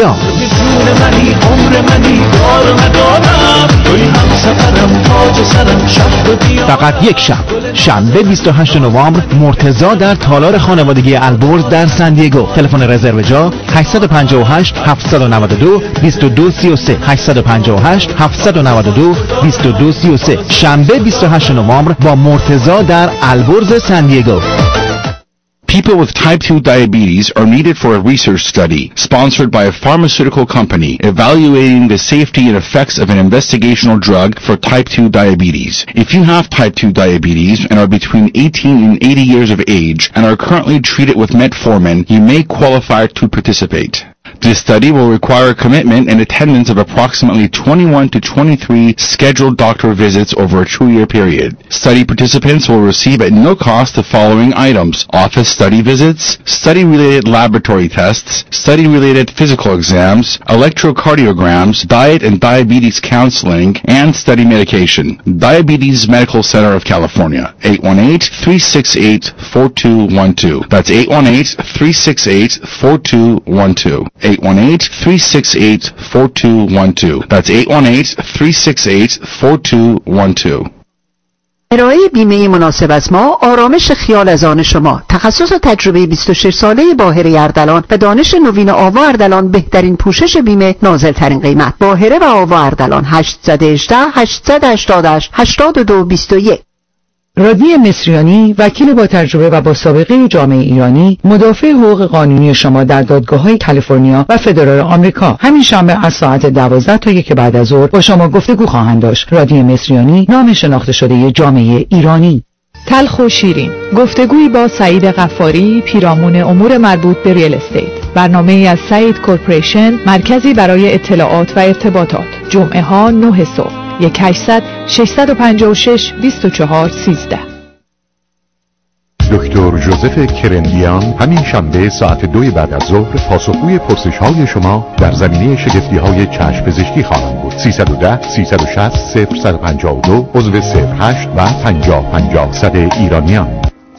فقط یک شب، شنبه 28 نوامبر، مرتضی در تالار خانوادگی البرز در سن دیگو. تلفن رزرو جا 858 792 2233 858 792 2233. شنبه 28 نوامبر با مرتضی در البرز سن دیگو.
People with type 2 diabetes are needed for a research study sponsored by a pharmaceutical company evaluating the safety and effects of an investigational drug for type 2 diabetes. If you have type 2 diabetes and are between 18 and 80 years of age and are currently treated with metformin, you may qualify to participate. This study will require commitment and attendance of approximately 21 to 23 scheduled doctor visits over a 2-year period. Study participants will receive at no cost the following items: office study visits, study-related laboratory tests, study-related physical exams, electrocardiograms, diet and diabetes counseling, and study medication. Diabetes Medical Center of California, 818-368-4212. That's 818-368-4212. 818-368-4212. That's 818-368-4212.
ارائه بیمه مناسب از ما، آرامش خیال از آن شما. تخصص و تجربه 26 ساله باهره اردلان و دانش نوین آوا اردلان بهترین پوشش بیمه، نازلترین قیمت. باهره و آوا اردلان 818-888-8221. رادی مصریانی، وکیل با تجربه و با سابقه جامعه ایرانی، مدافع حقوق قانونی شما در دادگاه‌های کالیفرنیا و فدرال آمریکا. همین شنبه از ساعت 12 تا 1 بعد از ظهر با شما گفتگو خواهند داشت. رادی مصریانی، نام شناخته شده جامعه ایرانی.
تلخ و شیرین، گفتگویی با سعید غفاری، پیرامون امور مربوط به ریل استیت. برنامه‌ای از سعید کورپوریشن، مرکزی برای اطلاعات و ارتباطات. جمعه ها 9 صبح. 1-800-656-2413.
دکتر جوزف کرندیان همین شنبه ساعت 2 بعد از ظهر پاسخگوی پرسش‌های شما در زمینه شگفتی‌های چشم پزشکی خواهند بود. 310-360-0152 عضو 08 و 50-50 ایرانیان.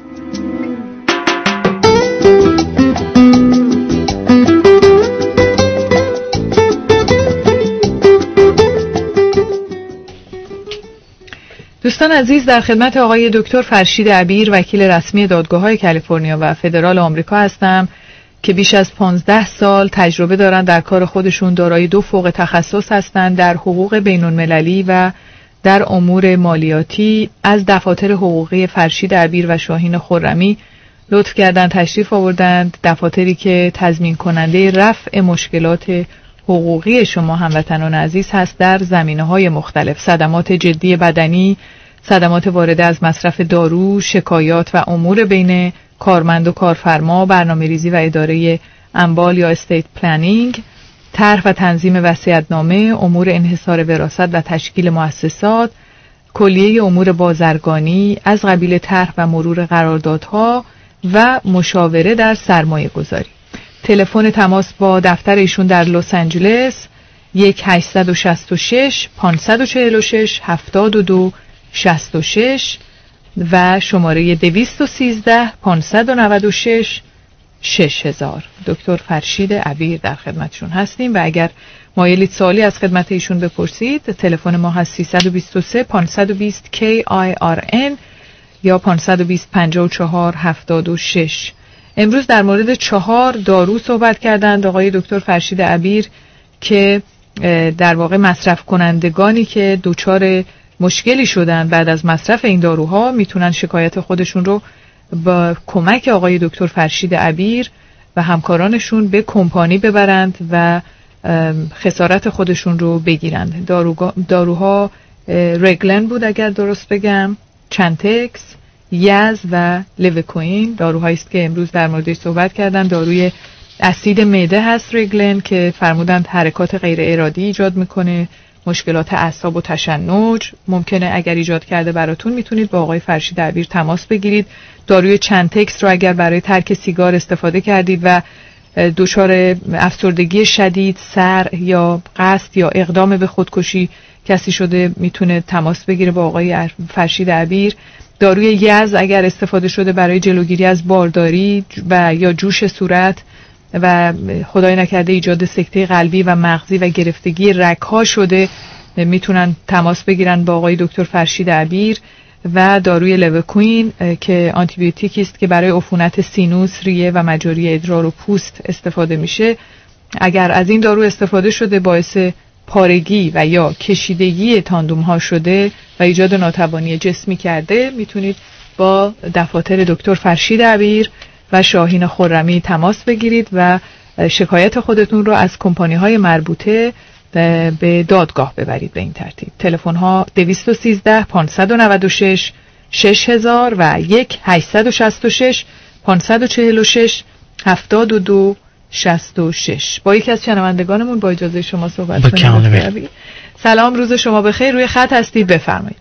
دوستان عزیز، در خدمت آقای دکتر فرشید عبیر، وکیل رسمی دادگاه‌های کالیفرنیا و فدرال آمریکا هستم که بیش از 15 سال تجربه دارن در کار خودشون. دارای 2 فوق تخصص هستند در حقوق بین‌المللی و در امور مالیاتی. از دفاتر حقوقی فرشید عبیر و شاهین خرمی لطف کردن تشریف آوردند، دفاتری که تضمین کننده رفع مشکلات حقوقی شما هموطنان عزیز هست در زمینه‌های مختلف: صدمات جدی بدنی، صدمات وارده از مصرف دارو، شکایات و امور بین کارمند و کارفرما، برنامه‌ریزی و اداره اموال یا استیت پلنینگ، طرح و تنظیم وصیت‌نامه، امور انحصار وراثت و تشکیل مؤسسات، کلیه امور بازرگانی از قبیل طرح و مرور قراردادها و مشاوره در سرمایه‌گذاری. تلفن تماس با دفتر ایشون در لس آنجلس 1-866-546-7266 و شماره 213-596-6000. دکتر فرشید عبیر در خدمتشون هستیم و اگر مایلید سوالی از خدمت ایشون بپرسید، تلفن ما هست 323-520-KIRN یا 520-54-76. امروز در مورد 4 دارو صحبت کردند آقای دکتر فرشید عبیر که در واقع مصرف کنندگانی که دچار مشکلی شدن بعد از مصرف این داروها میتونن شکایت خودشون رو با کمک آقای دکتر فرشید عبیر و همکارانشون به کمپانی ببرند و خسارت خودشون رو بگیرند. داروها رگلن بود اگر درست بگم، چنتکس، یز و لوکوین داروهایی است که امروز در موردش صحبت کردن. داروی اسید معده هست رگلن که فرمودند حرکات غیر ارادی ایجاد میکنه، مشکلات اعصاب و تشنج ممکنه اگر ایجاد کرده براتون میتونید با آقای فرشید عبیر تماس بگیرید. داروی چنتکس رو اگر برای ترک سیگار استفاده کردید و دچار افسردگی شدید، سر یا قصد یا اقدام به خودکشی کسی شده میتونه تماس بگیره با آقای فرشید عبیر. داروی یز اگر استفاده شده برای جلوگیری از بارداری و یا جوش صورت و خدای نکرده ایجاد سکته قلبی و مغزی و گرفتگی رگ‌ها شده میتونن تماس بگیرن با آقای دکتر فرشید عبیر. و داروی لوکوین که آنتیبیوتیکی است که برای عفونت سینوس، ریه و مجاری ادرار و پوست استفاده میشه. اگر از این دارو استفاده شده باعث پارگی و یا کشیدگی تاندوم ها شده و ایجاد ناتوانی جسمی کرده، میتونید با دفاتر دکتر فرشید عبیر و شاهین خرمی تماس بگیرید و شکایت خودتون رو از کمپانی های مربوطه به دادگاه ببرید. به این ترتیب تلفن ها 213-596-6000 و 1-866-546-7222 66. با یکی از شنوندگانمون با اجازه شما صحبت
کنیم.
سلام، روز شما بخیر. روی خط هستید، بفرمایید.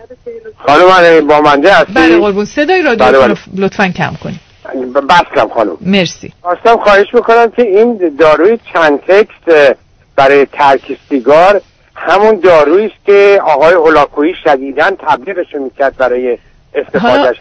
خانم با منده هستید؟
بله قربون. صدای رادیو لطفاً کم کنید.
بستم خانم.
مرسی.
خواستم خواهش میکنم که این داروی چنتکس برای ترک سیگار همون دارویی است که آقای هولاکویی شدیداً تبلیغش میکرد برای استفادهش.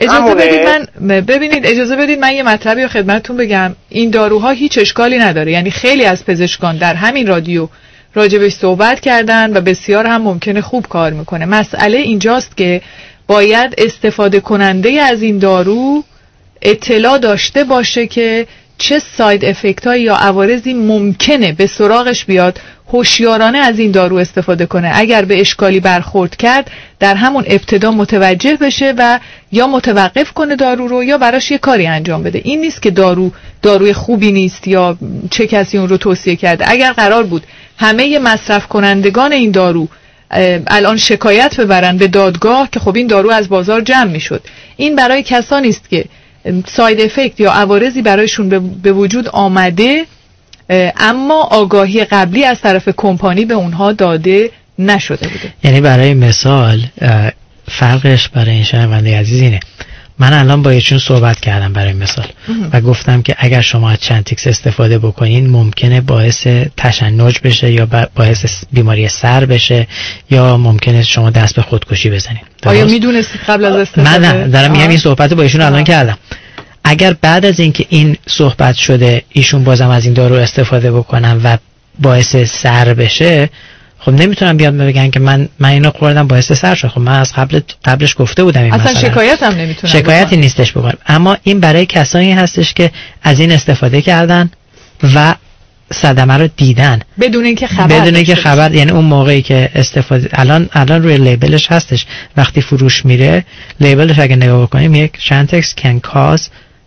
اجازه بدید من یه مطلبی رو خدمتتون بگم. این داروها هیچ اشکالی نداره، یعنی خیلی از پزشکان در همین رادیو راجبش صحبت کردن و بسیار هم ممکنه خوب کار میکنه. مسئله اینجاست که باید استفاده کننده از این دارو اطلاع داشته باشه که چه ساید افکت هایی یا عوارضی ممکنه به سراغش بیاد، هوشیارانه از این دارو استفاده کنه. اگر به اشکالی برخورد کرد در همون ابتدا متوجه بشه و یا متوقف کنه دارو رو یا براش یه کاری انجام بده. این نیست که داروی خوبی نیست یا چه کسی اون رو توصیه کرده. اگر قرار بود همه مصرف کنندگان این دارو الان شکایت ببرن به دادگاه که خب این دارو از بازار جمع میشد. این برای کسانی است که ساید افکت یا عوارضی برایشون به وجود آمده اما آگاهی قبلی از طرف کمپانی به اونها داده نشده بوده.
یعنی برای مثال فرقش برای این شنونده عزیز اینه، من الان با ایشون صحبت کردم برای مثال و گفتم که اگر شما از چنتکس استفاده بکنین ممکنه باعث تشنج بشه یا باعث بیماری سر بشه یا ممکنه شما دست به خودکشی بزنین.
آیا میدونستید قبل از استفاده؟
من دارم میگم این صحبت با ایشون الان کردم. اگر بعد از اینکه این صحبت شده ایشون بازم از این دارو استفاده بکنن و باعث سر بشه، خب نمیتونم بیاد بگن که من اینو خوردم باعث سر شد. خب من از قبلش گفته بودم این
اصلا شکایت هم نمیتونم
شکایتی نیستش بکنم. اما این برای کسانی هستش که از این استفاده کردن و صدمه رو دیدن بدون اینکه خبر یعنی اون موقعی که استفاده الان روی لیبلش هستش، وقتی فروش میره لیبلش اگه نگاه بکنیم یک Chantix can cause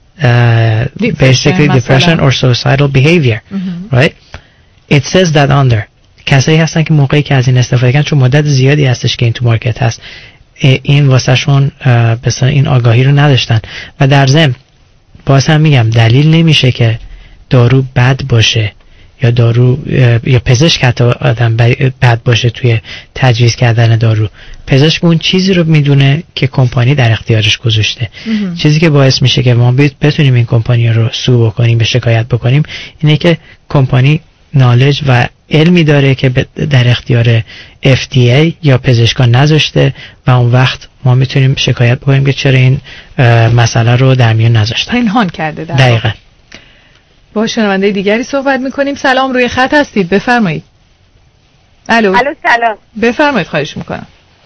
basically depression or suicidal behavior. Right? It says that on there. کسایی هستن که موقعی که از این استفاده کردن، چون مدت زیادی هستش که این تو مارکت هست، این واسه شون مثلا این آگاهی رو نداشتن و در ضمن باز هم میگم دلیل نمیشه که دارو بد باشه یا دارو یا پزشک حتی آدم بد باشه توی تجویز کردن دارو. پزشک اون چیزی رو میدونه که کمپانی در اختیارش گذاشته. چیزی که باعث میشه که ما بتونیم این کمپانی رو سو بکنیم، به شکایت بکنیم، اینه که کمپانی نالج و علمی داره که در اختیار FDA یا پزشکان نذاشته و اون وقت ما میتونیم شکایت بکنیم که چرا این مسئله رو در میون نذاشتن،
پنهان کرده.
دقیقاً.
با شنونده دیگری صحبت میکنیم. سلام، روی خط هستید، بفرمایید. الو
سلام.
بفرمایید، خواهش میکنم.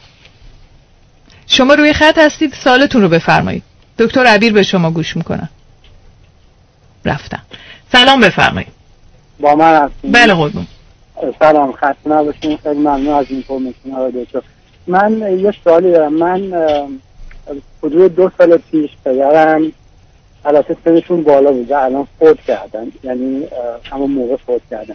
شما روی خط هستید، سوالتون رو بفرمایید. دکتر عبیر به شما گوش میکنن. رفتم. سلام، بفرمایید.
با من هستید؟
بله قربون.
سلام، خسته نباشین. خیلی ممنون از این اینفورمیشن ها دکتر. من یه سوالی دارم. من حدود 2 سال پیش پدرم البته سنشون بالا بود، الان فوت کردن، یعنی همون موقع فوت کردن.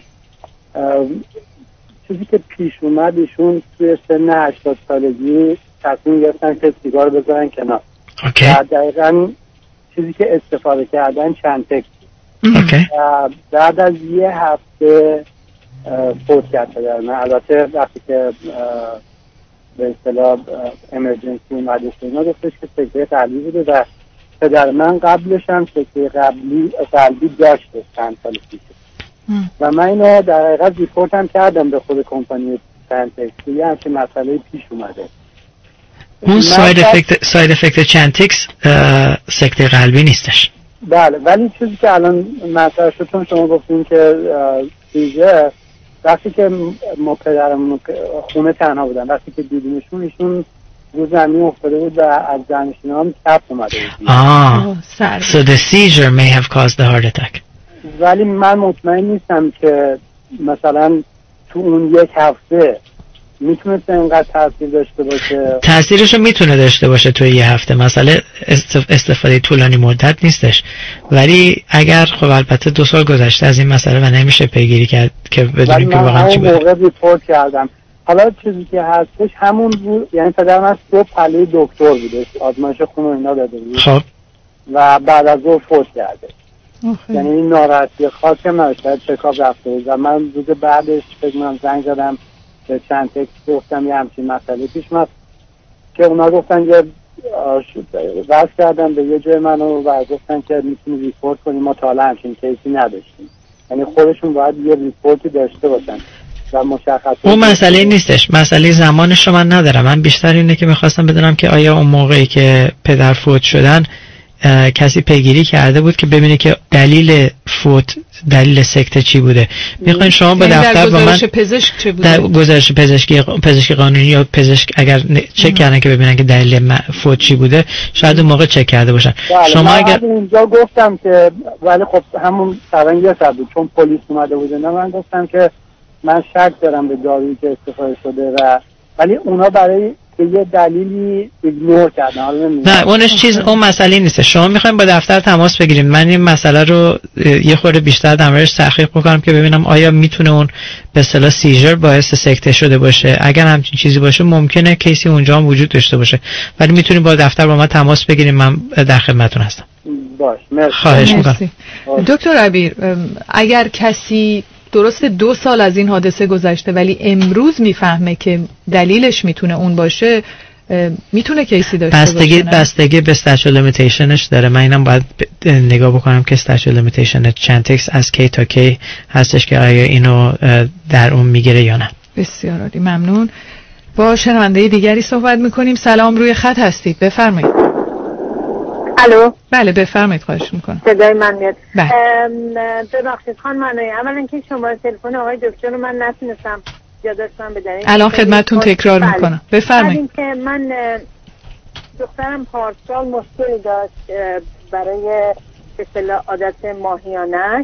چیزی که پیش اومد ایشون توی سن 80 سالگی تصمیم گرفتن که سیگار بذارن کنار. و دقیقاً چیزی که استفاده کردن چنتکس. بعد از یه هفته فوت کرد پدرم. البته وقتی که به اصطلاح امرجنسی اومدش اینا گفتش که سکته قلبی بوده و پدر من قبلش هم سکته قلبی داشته چند سال پیش و من اینو در حقیقت ریپورت هم کردم به خود کمپانی چنتکس. یه همچین مسئله پیش اومده.
اون ساید افکت چنتکس سکته قلبی نیستش.
بله، ولی چیزی که الان مطرح شد چون شما گفتین که دیگه وقتی که ما پدرمون خونه تنها بودن، وقتی که دیدیمشون ایشون رو زمین افتاده بود و از زنشینا هم کف اومده بود.
So the seizure may have caused the heart attack.
ولی من مطمئن نیستم که مثلا تو اون یک هفته میتونه اینقدر تاثیر داشته باشه.
تاثیرشو میتونه داشته باشه توی یه هفته، مسئله استفاده طولانی مدت نیستش. ولی اگر خب البته 2 سال گذشته از این مسئله و نمیشه پیگیری کرد که بدونیم که واقعا چی بوده.
من موقع ریپورت کردم. حالا چیزی که هستش همون بود، یعنی پدرم از 2 پله دکتر بودش، آزمایش خون و اینا داده بود.
خب
و بعد از اون فوت کرده. یعنی این ناراحتی خاصی هم نداشت، چکاپ رفته بود و من روز بعدش فکر کنم زنگ زدم به چند تکس گفتم یه همچین مسئله پیش اومد که اونا گفتن یه واسه کردن به یه جای منو و گفتن که میتونی ریپورت کنی، ما تا الان همچین کیسی نداشتیم. یعنی خودشون باید یه ریپورتی داشته باشن و مشخص.
اون مسئله نیستش، مسئله زمانش رو من ندارم. من بیشتر اینه که میخواستم بدونم که آیا اون موقعی که پدر فوت شدن کسی پیگیری کرده بود که ببینه که دلیل فوت، دلیل سکته چی بوده. میخواین شما به دفتر با من
پزشک چه بوده؟
در گزارش پزشکی قانونی یا پزشک اگر چک کردن که ببینن که دلیل فوت چی بوده، شاید اون موقع چک کرده باشن.
شما اگر اونجا گفتم که ولی خب همون طبعا یه سر بود چون پلیس اومده بود، نه من گفتم که من شک دارم به دارویی که استفاده شده و ولی اونا برای یه دلیلی ایگنور کردن.
نه اونش چیز، اون مسئله نیست. شما میخوایم با دفتر تماس بگیریم، من این مسئله رو یه خورده بیشتر در موردش تحقیق بکنم که ببینم آیا میتونه اون به اصطلاح سیژر باعث سکته شده باشه. اگر همچین چیزی باشه ممکنه کیسی اونجا هم وجود داشته باشه، ولی میتونیم با دفتر با ما تماس بگیریم. من در خدمتتون هستم.
باش، مرسی.
خواهش میکنم.
دکتر عبیر، اگر کسی درست 2 سال از این حادثه گذشته ولی امروز میفهمه که دلیلش میتونه اون باشه، میتونه کیسی داشته باشه؟
بستگی به استچوال لیمیتیشنش داره. من اینم باید نگاه بکنم که استچوال لیمیتیشن چند تکس از کی تا کی هستش که آیا اینو در اون میگیره یا نه.
بسیار عالی، ممنون. با شنونده دیگری صحبت میکنیم. سلام، روی خط هستید، بفرمایید.
الو.
بله بفرمایید، خواهش میکنم.
صدای من میاد.
ببخشید
خانم منوی، اولا که شماره تلفن آقای دکتر رو من نتونستم یادداشتم بدم.
الان خدمتتون تکرار میکنم. بفرمایید.
که من دخترم پارسال مشکلی داشت برای به اصطلاح عادت ماهیانش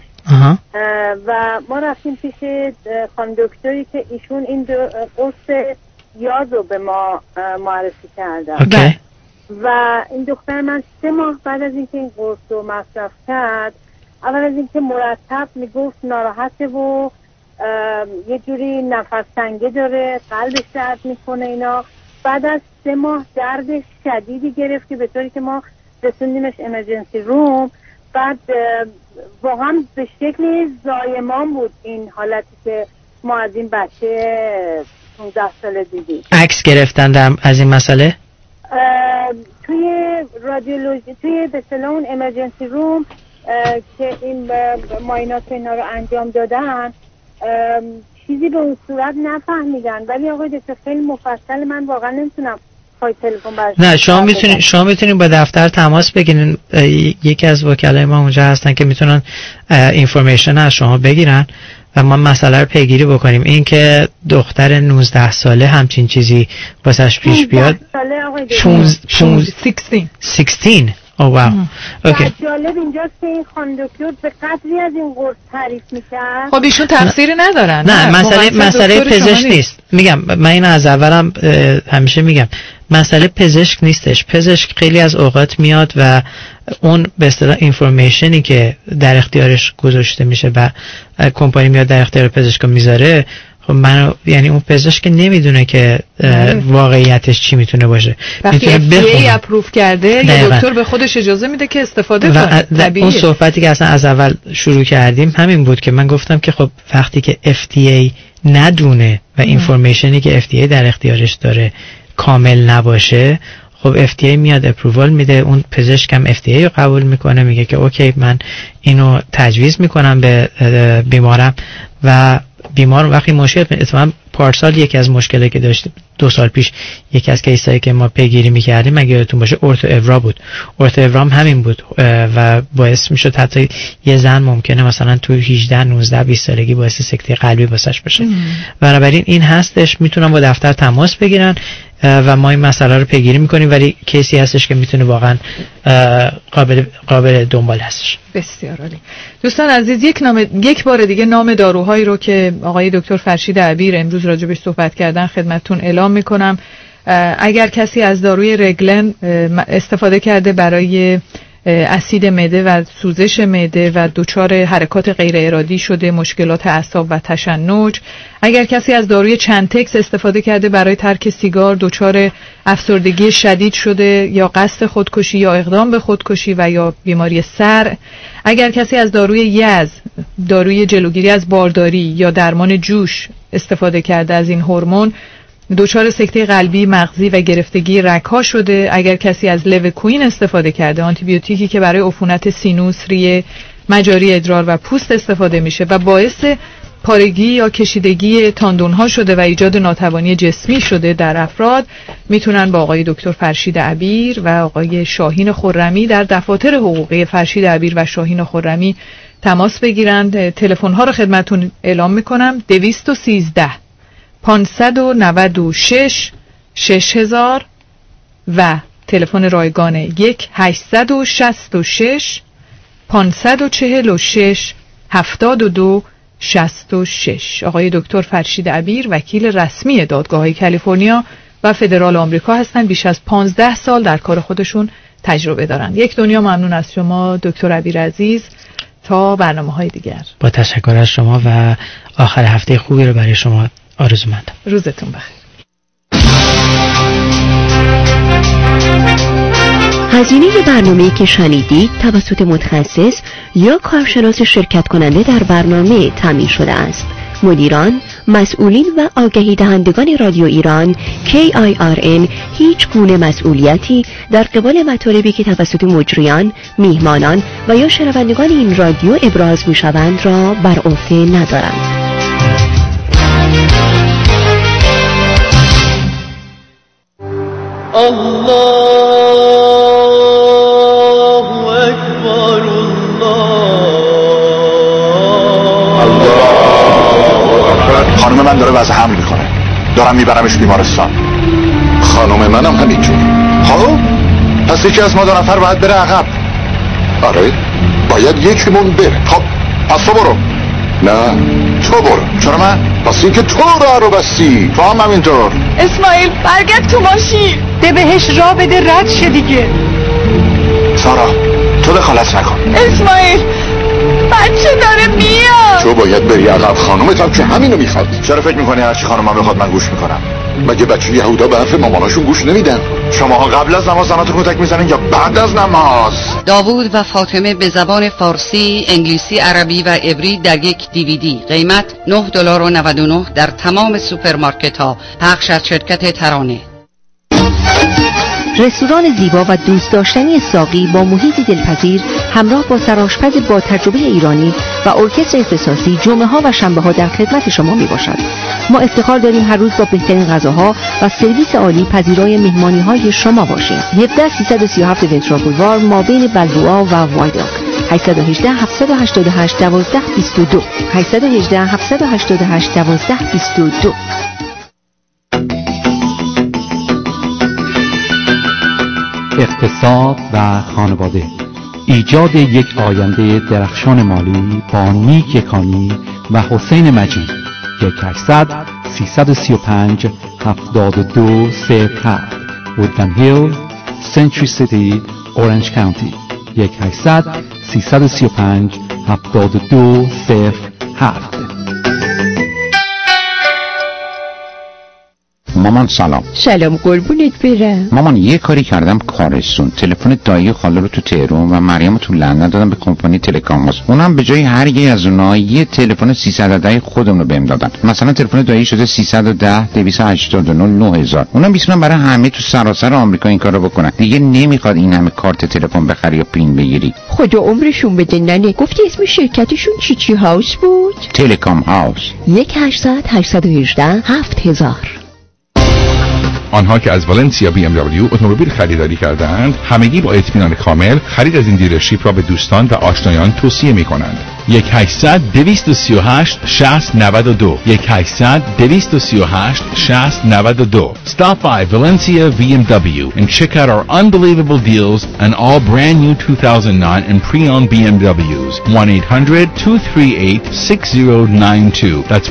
و ما رفتیم پیش خانم دکتری که ایشون این قرص یاد رو به ما معرفی کردن. و این دختر من 3 ماه بعد از اینکه این قرص رو مصرف کرد، اول از اینکه مرتب میگفت ناراحته و یه جوری نفس تنگی داره، قلبش درد میکنه اینا. بعد از 3 ماه درد شدیدی گرفت که به طوری که ما رسوندیمش امرجنسی روم. بعد واقعا به شکل زایمان بود این حالتی که ما از این بچه 15 ساله دیدیم.
عکس گرفتن از این مسئله؟
توی رادیولوژی، توی به اصطلاح اون امرجنسی روم که این معاینات اینا رو انجام دادن، چیزی به اون صورت نفهمیدن. ولی آقای دکتر خیلی مفصل، من واقعا نمیتونم پای تلفن برش.
نه شما میتونین با دفتر تماس بگیرین. یکی از وکلای ما اونجا هستن که میتونن اینفورمیشن از شما بگیرن و ما مسئله رو پیگیری بکنیم. این که دختر 19 ساله همچین چیزی واسش پیش بیاد. 16 اوه واو. اوکی.
جالب اینجاست که این خانم دکتر به قدری از این قرص تعریف می‌کرد.
خب ایشون تقصیری ندارن.
نه مسئله پزشک نیست. میگم من اینو از اولم همیشه میگم مسئله پزشک نیستش. پزشک خیلی از اوقات میاد و اون به اصطلاح اینفورمیشنی که در اختیارش گذاشته میشه و کمپانی میاد در اختیار پزشک میذاره، خب من یعنی اون پزشک نمیدونه که واقعیتش چی میتونه باشه.
میتونه بخونه اپروف کرده یا دکتر به خودش اجازه میده که استفاده کنه.
اون صحبتی که اصلا از اول شروع کردیم همین بود که من گفتم که خب وقتی که FDA ندونه و اینفورمیشنی که FDA در اختیارش داره کامل نباشه، خب FDA میاد اپرووال میده، اون پزشک هم FDA رو قبول میکنه، میگه که اوکی من اینو تجویز میکنم به بیمارم و بیمار وقتی مشکل اتفاقا پارسال یکی از مشکلی که داشت 2 سال پیش یکی از کیسایی که ما پیگیری میکردیم اگه یادتون باشه ارتو بود. ارتو هم همین بود و باعث میشد حتی یه زن ممکنه مثلا تو 18 19 20 سالگی باعث سکته قلبی واسش بشه. بنابراین این هستش، میتونن با دفتر تماس بگیرن و ما این مسئله رو پیگیری میکنیم، ولی کیسی هستش که میتونه واقعا قابل دنبال هستش.
بسیار عالی. دوستان عزیز، یک بار دیگه نام داروهایی رو که آقای دکتر فرشید عبیر امروز راجبش صحبت کردن خدمتتون اعلام میکنم. اگر کسی از داروی رگلن استفاده کرده برای اسید معده و سوزش معده و دچار حرکات غیر ارادی شده، مشکلات اعصاب و تشنج. اگر کسی از داروی چنتکس استفاده کرده برای ترک سیگار، دچار افسردگی شدید شده یا قصد خودکشی یا اقدام به خودکشی و یا بیماری سر. اگر کسی از داروی یز، داروی جلوگیری از بارداری یا درمان جوش استفاده کرده از این هورمون، دچار سکته قلبی، مغزی و گرفتگی رگ‌ها شده. اگر کسی از لوکوئین استفاده کرده، آنتیبیوتیکی که برای عفونت سینوس، ریه، مجاری ادرار و پوست استفاده میشه و باعث پارگی یا کشیدگی تاندون‌ها شده و ایجاد ناتوانی جسمی شده در افراد، میتونن با آقای دکتر فرشید عبیر و آقای شاهین خرمی در دفاتر حقوقی فرشید عبیر و شاهین خرمی تماس بگیرند. تلفن‌ها رو خدمتتون اعلام میکنم: 213 596 6000 و تلفن رایگان 1-866 546 7266. آقای دکتر فرشید عبیر وکیل رسمی دادگاه‌های کالیفرنیا و فدرال آمریکا هستند. بیش از 15 سال در کار خودشون تجربه دارن. یک دنیا ممنون از شما دکتر عبیر عزیز. تا برنامه‌های دیگر
با تشکر از شما و آخر هفته خوبی رو برای شما آرزومندم.
روزتون بخیر.
هزینه برنامه‌ای که شنیدید توسط متخصص یا کارشناس شرکت کننده در برنامه تامین شده است. مدیران، مسئولین و آگهی دهندگان رادیو ایران KIRN هیچ گونه مسئولیتی در قبال مطالبی که توسط مجریان، میهمانان و یا شنوندگان این رادیو ابراز می‌شوند را بر عهده ندارند.
الله اکبر الله.
خانم من داره وضع حمل میکنه، دارم میبرمش بیمارستان. خانم منم همینجور. خب پس یکی از ما 2 نفر باید بره عقب. آره باید یکیمون بره. خب پس تو برو. نه تو برو. چرا من؟ پس این که تو رو بستی. تو هم همینطور.
اسماعیل برگرد تو ماشین، ده بهش راه بده رد شه دیگه.
سارا تو دخالت نکن.
اسماعیل بچه داره میاد.
تو باید بری عقب، خانومت هم که همینو میخواد. چرا فکر میکنی هرچی خانومم بخواد من گوش میکنم؟ مگه بچه یهودا به حرف ماماناشون گوش نمیدن؟ شما قبل از نماز زناتون کتک میزنین یا بعد از نماز؟
داوود و فاطمه به زبان فارسی، انگلیسی، عربی و عبری در یک DVD. قیمت $9.99 در تمام سوپرمارکت ها. پخش از شرکت ترانه.
رستوران زیبا و دوست داشتنی ساقی با محیطی دلپذیر همراه با سرآشپز با تجربه ایرانی و ارکستر اختصاصی جمعه‌ها و شنبه‌ها در خدمت شما میباشد. ما افتخار داریم هر روز با بهترین غذاها و سرویس عالی پذیرای مهمانی‌های شما باشیم. 17337 ونتورا بولوار مابین بلبوآ و وایداک. 818 788 1222 818 788 1222.
اقتصاد و خانواده، ایجاد یک آینده درخشان مالی با نیک یکانی و حسین مجید. 1-800-335-7207 وودلند هیل، سنچری سیتی، اورنج کانتی. 1-800-335-7207.
مامان سلام.
سلام قربونت برم.
مامان یه کاری کردم کارستون، تلفن دایی خاله رو تو تهران و مریم تو لندن دادم به کمپانی تلکاموس. اونم به جای هر یکی از اونها یه تلفن 310 خودمون رو بهم دادن. مثلا تلفن دایی شده 310 289 9000. اونم میتونن برای همه تو سراسر آمریکا این کارو بکنن. دیگه نمیخواد این همه کارت تلفن بخری یا پین بگیری.
خدا عمرشون بده. ننه گفتی اسم شرکتشون چی هاوس بود؟
تلکام هاوس.
1-800-818-7000.
آنها که از والنسیا BMW اتومبیل خریداری کردند همگی با اطمینان کامل خرید از این دیلرشیپ را به دوستان و آشنایان توصیه می کنند.
1-800-238-6092 1-800-238-6092. Stop by Valencia BMW and check out our unbelievable deals on all brand new 2009 and pre-owned BMWs. 1-800-238-6092. That's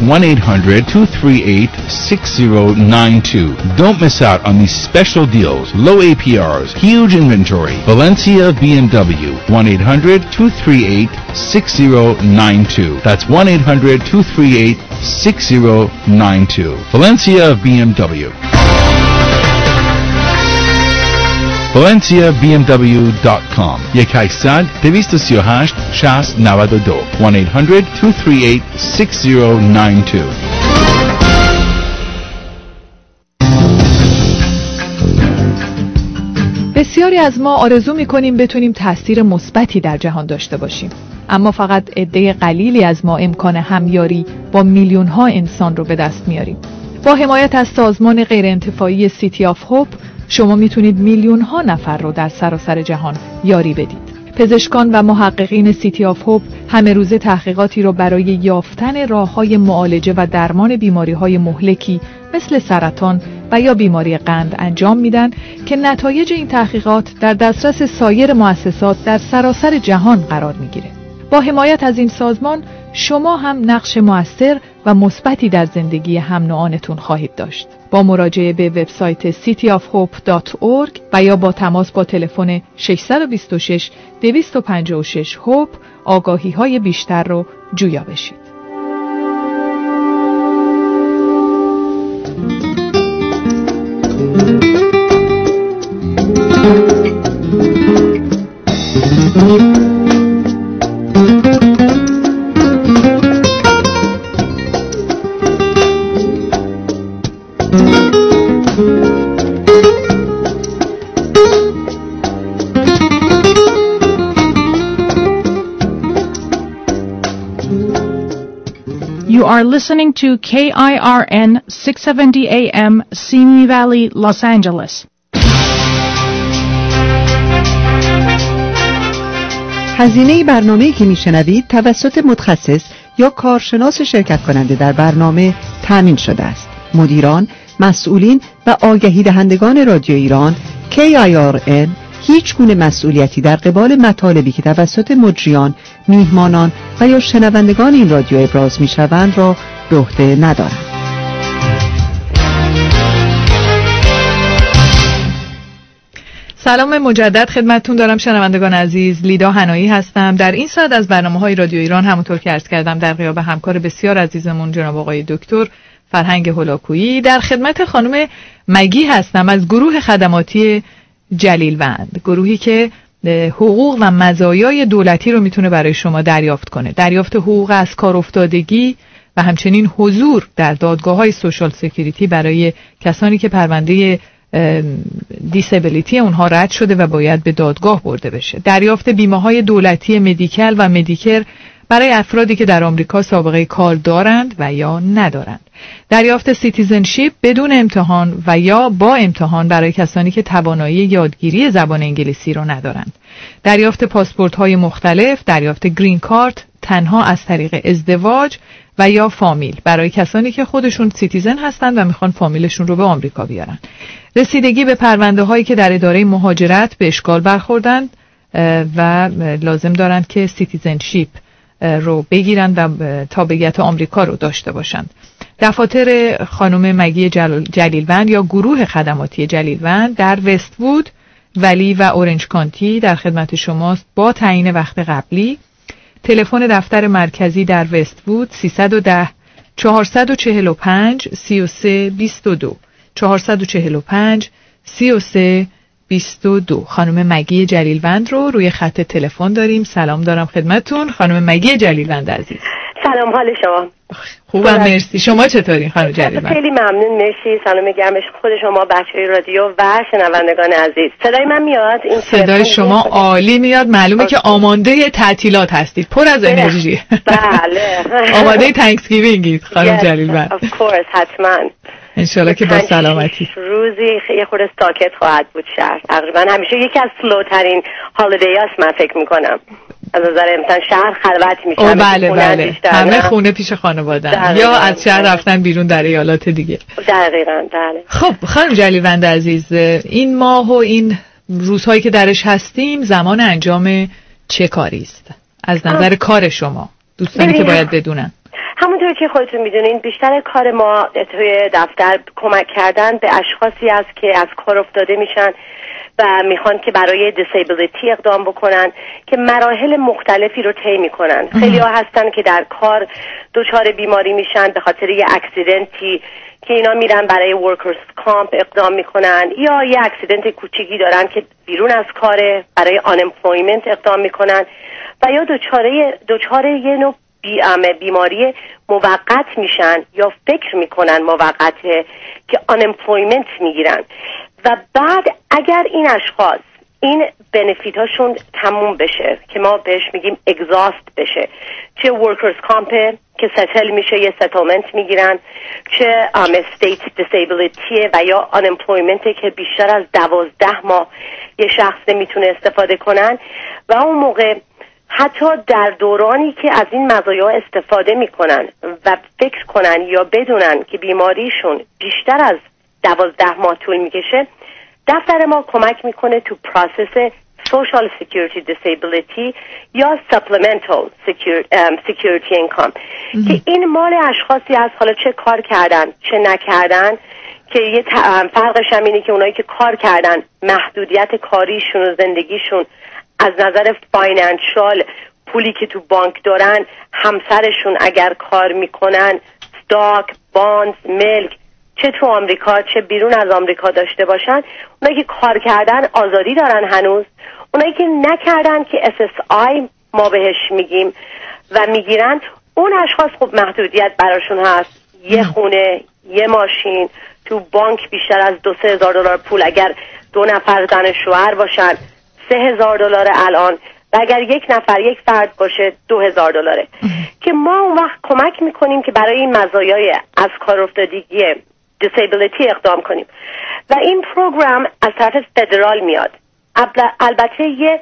1-800-238-6092. Don't miss out on these special deals, low APRs, huge inventory. Valencia BMW, 1-800-238-6092. That's 1-800-238-6092. Valencia BMW. ValenciaBMW.com 1-800-238-6092 1-800-238-6092.
بسیاری از ما آرزو می‌کنیم بتونیم تأثیر مثبتی در جهان داشته باشیم، اما فقط عده قلیلی از ما امکان همیاری با میلیون‌ها انسان رو به دست میاریم. با حمایت از سازمان غیرانتفاعی سیتی آف هوپ شما میتونید میلیون‌ها نفر رو در سراسر جهان یاری بدید. پزشکان و محققین سیتی آف هوپ همه روزه تحقیقاتی رو برای یافتن راه‌های معالجه و درمان بیماری‌های مهلکی مثل سرطان و یا بیماری قند انجام میدن که نتایج این تحقیقات در دسترس سایر مؤسسات در سراسر جهان قرار میگیره. با حمایت از این سازمان شما هم نقش مؤثر و مثبتی در زندگی هم نوعانتون خواهید داشت. با مراجعه به وبسایت cityofhope.org و یا با تماس با تلفن 626 256 هوپ آگاهی‌های بیشتر رو جویا بشید.
You are listening to KIRN 670 AM, Simi Valley, Los Angeles.
هزینه برنامه‌ای که میشنوید توسط متخصص یا کارشناس شرکت کننده در برنامه تامین شده است. مدیران، مسئولین و آگهی دهندگان رادیو ایران KIRN هیچ گونه مسئولیتی در قبال مطالبی که توسط مجریان، میهمانان و یا شنوندگان این رادیو ابراز میشوند را به عهده ندارند.
سلام مجدد خدمتتون دارم شنوندگان عزیز. لیدا هنایی هستم. در این ساعت از برنامه‌های رادیو ایران همونطور که عرض کردم در غیاب همکار بسیار عزیزمون جناب آقای دکتر فرهنگ هولاکویی در خدمت خانم مگی هستم از گروه خدماتی جلیلوند، گروهی که حقوق و مزایای دولتی رو میتونه برای شما دریافت کنه. دریافت حقوق از کار افتادگی و همچنین حضور در دادگاه‌های سوشال سکیوریتی برای کسانی که پرونده دیسابیلیتی اونها رد شده و باید به دادگاه برده بشه. دریافت بیمه‌های دولتی مدیکل و مدیکر برای افرادی که در آمریکا سابقه کار دارند و یا ندارند. دریافت سیتیزنشیپ بدون امتحان و یا با امتحان برای کسانی که توانایی یادگیری زبان انگلیسی رو ندارند. دریافت پاسپورت‌های مختلف، دریافت گرین کارت تنها از طریق ازدواج و یا فامیل برای کسانی که خودشون سیتیزن هستند و میخوان فامیلشون رو به آمریکا بیارن. رسیدگی به پرونده‌هایی که در اداره مهاجرت به اشکال برخوردند و لازم دارند که سیتیزنشیپ رو بگیرن و تابعیت آمریکا رو داشته باشند. دفاتر خانم مگی جلیلوند یا گروه خدماتی جلیلوند در وست‌وود، ولی و اورنج کانتی در خدمت شماست با تعیین وقت قبلی. تلفن دفتر مرکزی در وست‌وود 310 445 3322 445 3322. خانم مگی جلیلوند رو روی خط تلفن داریم. سلام دارم خدمتتون خانم مگی جلیلوند عزیز.
سلام، حال شما؟
خوبم مرسی. شما چطورین خانم جلیلوند؟
خیلی ممنون مرسی. سلام گرمش خود شما بچهای رادیو و شنوندگان عزیز. صدای من میاد؟ این
صدای شما عالی میاد. معلومه که آماده تعطیلات هستید، پر از انرژی.
بله.
آماده تانکسگیوینگید خانم جلیلوند.
Of course حتما.
انشالله که با سلامتی.
روزی یه خورده ساکت خواهد بود شهر. تقریبا همیشه یکی از سلوترین هالیدی هاست من فکر میکنم. از نظر مثلا شهر خلوت میشه.
بله همه خونه پیش خانواده‌ان یا از شهر رفتن بیرون در ایالات دیگه.
دقیقاً بله.
خب خانم جلیلوند عزیز، این ماه و این روزهایی که درش هستیم زمان انجام چه کاری است از نظر کار شما؟ دوستانی که باید بدونن.
همونطور که خودتون میدونین بیشتر کار ما توی دفتر کمک کردن به اشخاصی است که از کار افتاده میشن و میخوان که برای دیسیبلیتی اقدام بکنن که مراحل مختلفی رو طی میکنن. خیلی ها هستن که در کار دچار بیماری میشن به خاطر یه اکسیدنتی که اینا میرن برای ورکرز کامپ اقدام میکنن، یا یه اکسیدنت کوچیکی دارن که بیرون از کار برای آنمپلویمنت اقدام میکنن، و یا دچار یه نوع بیماری موقت میشن یا فکر میکنن موقته که آنمپلویمنت میگیرن، و بعد اگر این اشخاص این بنفیت هاشون تموم بشه که ما بهش میگیم اگزاست بشه، چه ورکرز کامپ که ستل میشه یه ستلمنت میگیرن، چه استیت دیسیبلیتی و یا آنمپلویمنت که بیشتر از 12 ماه یه شخص نمیتونه استفاده کنن، و اون موقع حتی در دورانی که از این مزایا استفاده میکنن و فکر کنن یا بدونن که بیماریشون بیشتر از 12 ماه طول میکشه، دفتر ما کمک میکنه تو پروسس Social Security Disability یا Supplemental Security Income که این مال اشخاصی از حالا چه کار کردن چه نکردن، که یه فرقش هم اینه که اونایی که کار کردن محدودیت کاریشون و زندگیشون از نظر فاینانشال، پولی که تو بانک دارن، همسرشون اگر کار میکنن، استاک، باندز، ملک، چه تو آمریکا چه بیرون از آمریکا داشته باشن، اونایی که کار کردن آزادی دارن هنوز، اونایی که نکردن که SSI ما بهش میگیم و میگیرن، اون اشخاص خب محدودیت براشون هست. یه خونه، یه ماشین، تو بانک بیشتر از $2,000 پول اگر 2 نفر زن شوهر باشن $3,000 الان، و اگر یک نفر یک فرد باشه $2,000 که ما اون وقت کمک میکنیم که برای این مزایای از کار افتادگی دیسیبلیتی اقدام کنیم. و این پروگرام از طرف فدرال میاد. البته یه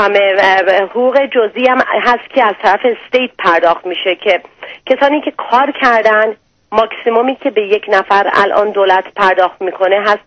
حقوق جزئی هم هست که از طرف استیت پرداخت میشه که کسانی که کار کردن ماکسیمومی که به یک نفر الان دولت پرداخت میکنه هست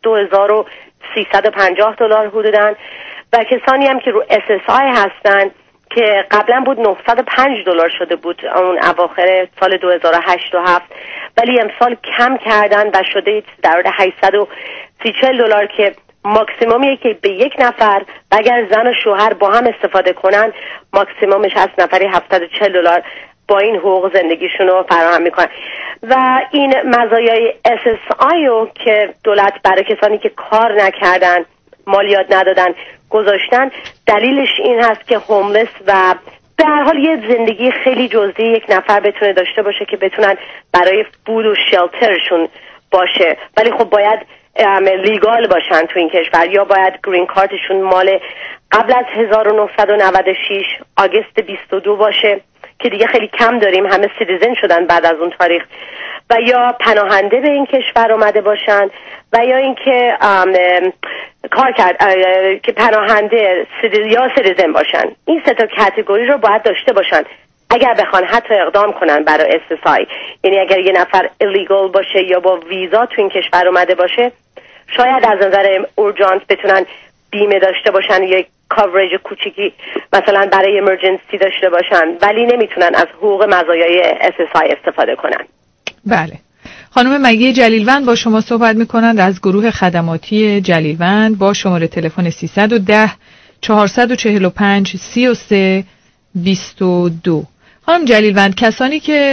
$2,350 حدوداً، و کسانی هم که رو SSI هستن که قبلا بود $905 شده بود اون اواخر سال 2008 و 7، ولی امسال کم کردن و شده در حدود $840 که ماکسیمومیه که به یک نفر و اگر زن و شوهر با هم استفاده کنن ماکسیمومش از نفری $740 با این حقوق زندگیشون رو فراهم میکنن. و این مزایای SSI رو که دولت برای کسانی که کار نکردن مالیات ندادن گذاشتن، دلیلش این هست که هوملس و به هر حال یه زندگی خیلی جزئی یک نفر بتونه داشته باشه که بتونن برای فود و شلترشون باشه، ولی خب باید لیگال باشن تو این کشور، یا باید گرین کارتشون مال قبل از 1996 آگست 22 باشه که دیگه خیلی کم داریم، همه سیتیزن شدن بعد از اون تاریخ، و یا پناهنده به این کشور اومده باشن، و یا اینکه کار کرد که پناهنده یا سیتیزن باشن. این سه تا کاتگوری رو باید داشته باشن اگر بخوان حتی اقدام کنن برای SSI. یعنی اگر یه نفر ایلیگال باشه یا با ویزا تو این کشور اومده باشه، شاید از نظر اورجانس بتونن بیمه داشته باشن یا کاورج کوچیکی مثلا برای امرجنسی داشته باشن، ولی نمیتونن از حقوق مزایای SSI استفاده کنن.
بله. خانم مگی جلیلوند با شما صحبت میکنند از گروه خدماتی جلیلوند با شماره تلفن 310 445 33 22. خانم جلیلوند، کسانی که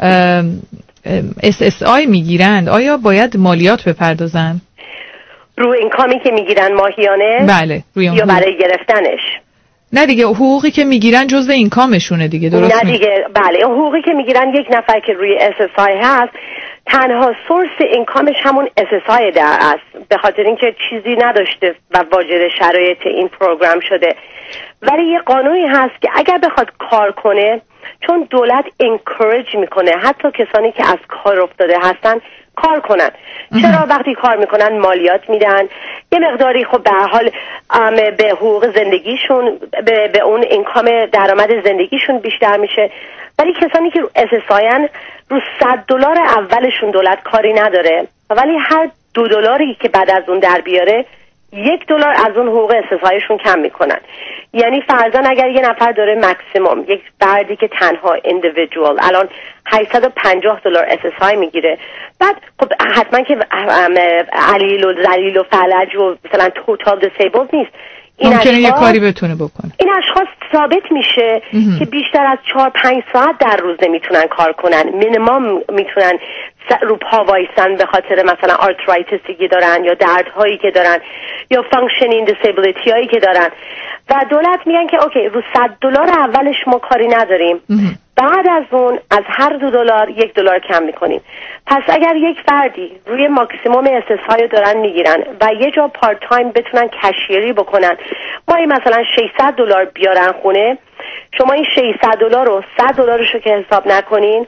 SSI میگیرند آیا باید مالیات بپردازن؟
روی اینکامی که میگیرن ماهیانه؟
بله، روی
یا برای گرفتنش؟
نه دیگه، حقوقی که میگیرن جزء اینکامشونه دیگه، درست؟
نه دیگه، بله، حقوقی که میگیرن یک نفر که روی SSI هست تنها سورس اینکامش همون SSI در است، به خاطر اینکه چیزی نداشته و واجد شرایط این پروگرام شده. ولی یه قانونی هست که اگر بخواد کار کنه، چون دولت انکورج میکنه حتی کسانی که از کار افتاده هستن کار کنن. چرا؟ وقتی کار میکنن مالیات میدن، یه مقداری خب به هر حال به حقوق زندگیشون به اون اینکام درآمد زندگیشون بیشتر میشه. ولی کسانی که رو SSIن رو $100 اولشون دولت کاری نداره، ولی هر $2 که بعد از اون در بیاره $1 از اون حقوق SSIشون کم میکنن. یعنی فرضاً اگر یه نفر داره مکسیموم، یک فردی که تنها individual الان $850 SSI میگیره، بعد خب حتما که علیل و ذلیل و فلج و مثلا توتال دیسیبل نیست،
ممکنه یه کاری بتونه بکنه.
این اشخاص ثابت میشه که بیشتر از 4-5 ساعت در روز نمیتونن کار کنن، مینیمم میتونن رو پا وایسن به خاطر مثلا آرترایتیسی که دارن یا دردهایی که دارن یا فانکشنینگ دیسیبلیتی هایی که دارن و دولت میگن که اوکی رو $100 اولش ما کاری نداریم، بعد از اون از هر $2 $1 کم میکنیم. پس اگر یک فردی روی ماکسیموم SSI رو دارن میگیرن و یه جا پارت تایم بتونن کشیری بکنن، ما این مثلا $600 بیارن خونه، شما این $600 رو $100 رو که حساب نکنین،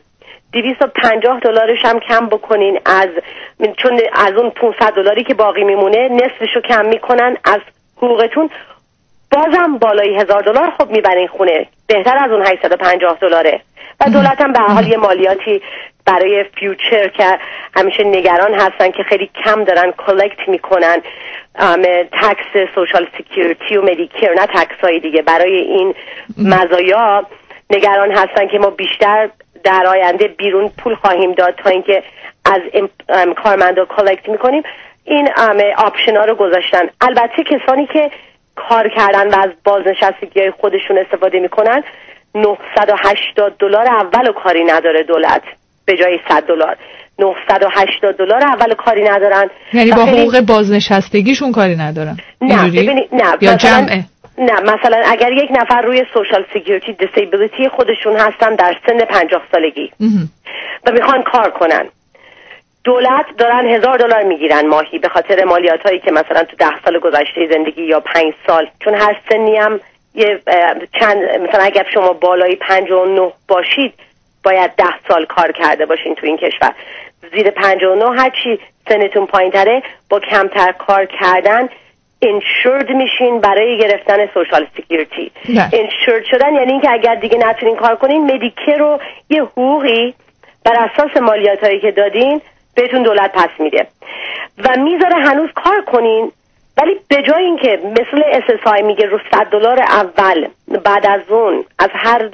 $250 هم کم بکنین چون از اون $500 که باقی میمونه نصفشو کم میکنن از حقوقتون، بازم بالای $1000 خب میبرین خونه، بهتر از اون $850 و دولت هم به حال یه مالیاتی برای فیوچر که همیشه نگران هستن که خیلی کم دارن کالکت میکنن، تکس سوشال سکیوریتی و مدیکر، نه تکس های دیگه، برای این مزایا نگران هستن که ما بیشتر در آینده بیرون پول خواهیم داد تا اینکه از کارمندا کالکت میکنیم. این آپشن ها رو گذاشتن. البته کسانی که کار کردن و از بازنشستگی های خودشون استفاده میکنن $980 اول کاری نداره دولت به جای $100. $980 اول کاری ندارن،
یعنی با حقوق بازنشستگیشون کاری ندارن.
نه ببینید، نه
یا جمعه.
نه مثلا اگر یک نفر روی سوشال سکیوریتی دیسیبلیتی خودشون هستن در سن 50 سالگی و میخوان کار کنن، دولت دارن $1000 میگیرن ماهی به خاطر مالیات هایی که مثلا تو 10 سال گذشته زندگی یا 5 سال، چون هر سنی هم یه چند، مثلا اگر شما بالای 59 باشید باید 10 سال کار کرده باشین تو این کشور، زیر 59 هرچی سنتون پایین تره با کمتر کار کردن اینشورد میشین برای گرفتن سوشال سکیوریتی. اینشورد شدن یعنی اینکه اگر دیگه نتونین کار کنین، مدیکر رو یه حقوقی بر اساس مالیات هایی که دادین بهتون دولت پس میده و میذاره هنوز کار کنین، ولی به جای اینکه مثل SSI میگه رو $100 اول بعد از اون از هر $2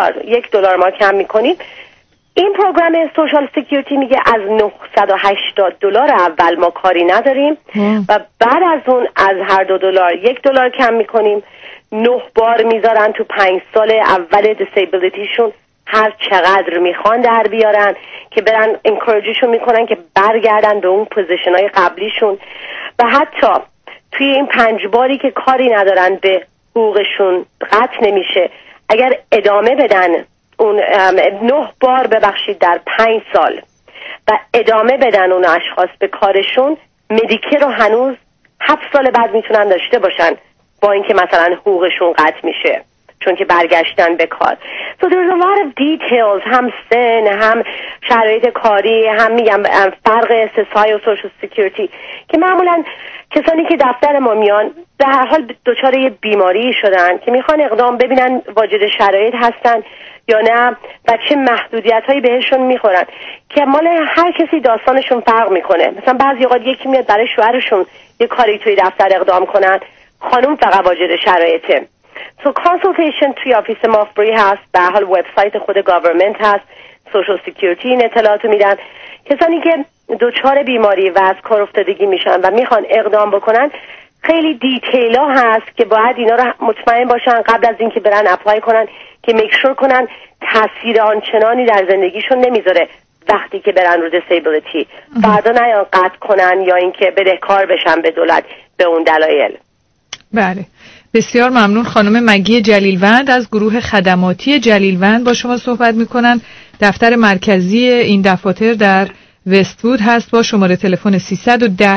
$1 ما کم میکنیم، این پروگرام سوشال سکیوریتی میگه از $980 اول ما کاری نداریم و بعد از اون از هر $2 $1 کم میکنیم. 9 بار میذارن تو 5 سال اول دیسیبلیتیشون هر چقدر میخوان در بیارن که برن انکوریجشون میکنن که برگردن به اون پوزیشن های قبلیشون و حتی توی این 5 باری که کاری ندارن به حقوقشون قطع نمیشه. اگر ادامه بدن اون 9 بار ببخشید در 5 سال و ادامه بدن اون اشخاص به کارشون، مدیکر رو هنوز 7 سال بعد میتونن داشته باشن با اینکه مثلا حقوقشون قطع میشه چون که برگشتن به کار. So there's a lot of details، هم سن، هم شرایط کاری، هم میگم فرق SSI و سوشال سکیوریتی که معمولا کسانی که دفتر ما میان به هر حال دچار یه بیماری شدن که میخوان اقدام ببینن واجد شرایط هستن یا نه و چه محدودیت هایی بهشون میخورن که مال هر کسی داستانشون فرق میکنه. مثلا بعضی اوقات یکی میاد برای شوهرشون یه کاری توی دفتر اقدام کنن، خانم فقط واجد شرایطه. So consultation توی آفیس مافبری هست، به هر حال وبسایت خود گاورمنت هست، سوشال سکیوریتی این اطلاعاتو میدن. کسانی که دچار بیماری و از کار افتادگی میشن و میخوان اقدام بکنن، خیلی دیتیلا هست که باید اینا رو مطمئن باشن قبل از اینکه برن اپلای کنن که میکشور کنن تاثیر آنچنانی در زندگیشون نمیذاره وقتی که برن رو دیسیبلیتی، بعدا نیان قطع کنن یا اینکه بدهکار بشن به دولت به اون دلایل.
بله، بسیار ممنون. خانم مگی جلیلوند از گروه خدماتی جلیلوند با شما صحبت میکنن. دفتر مرکزی این دفاتر در وست‌وود هست با شماره تلفن 310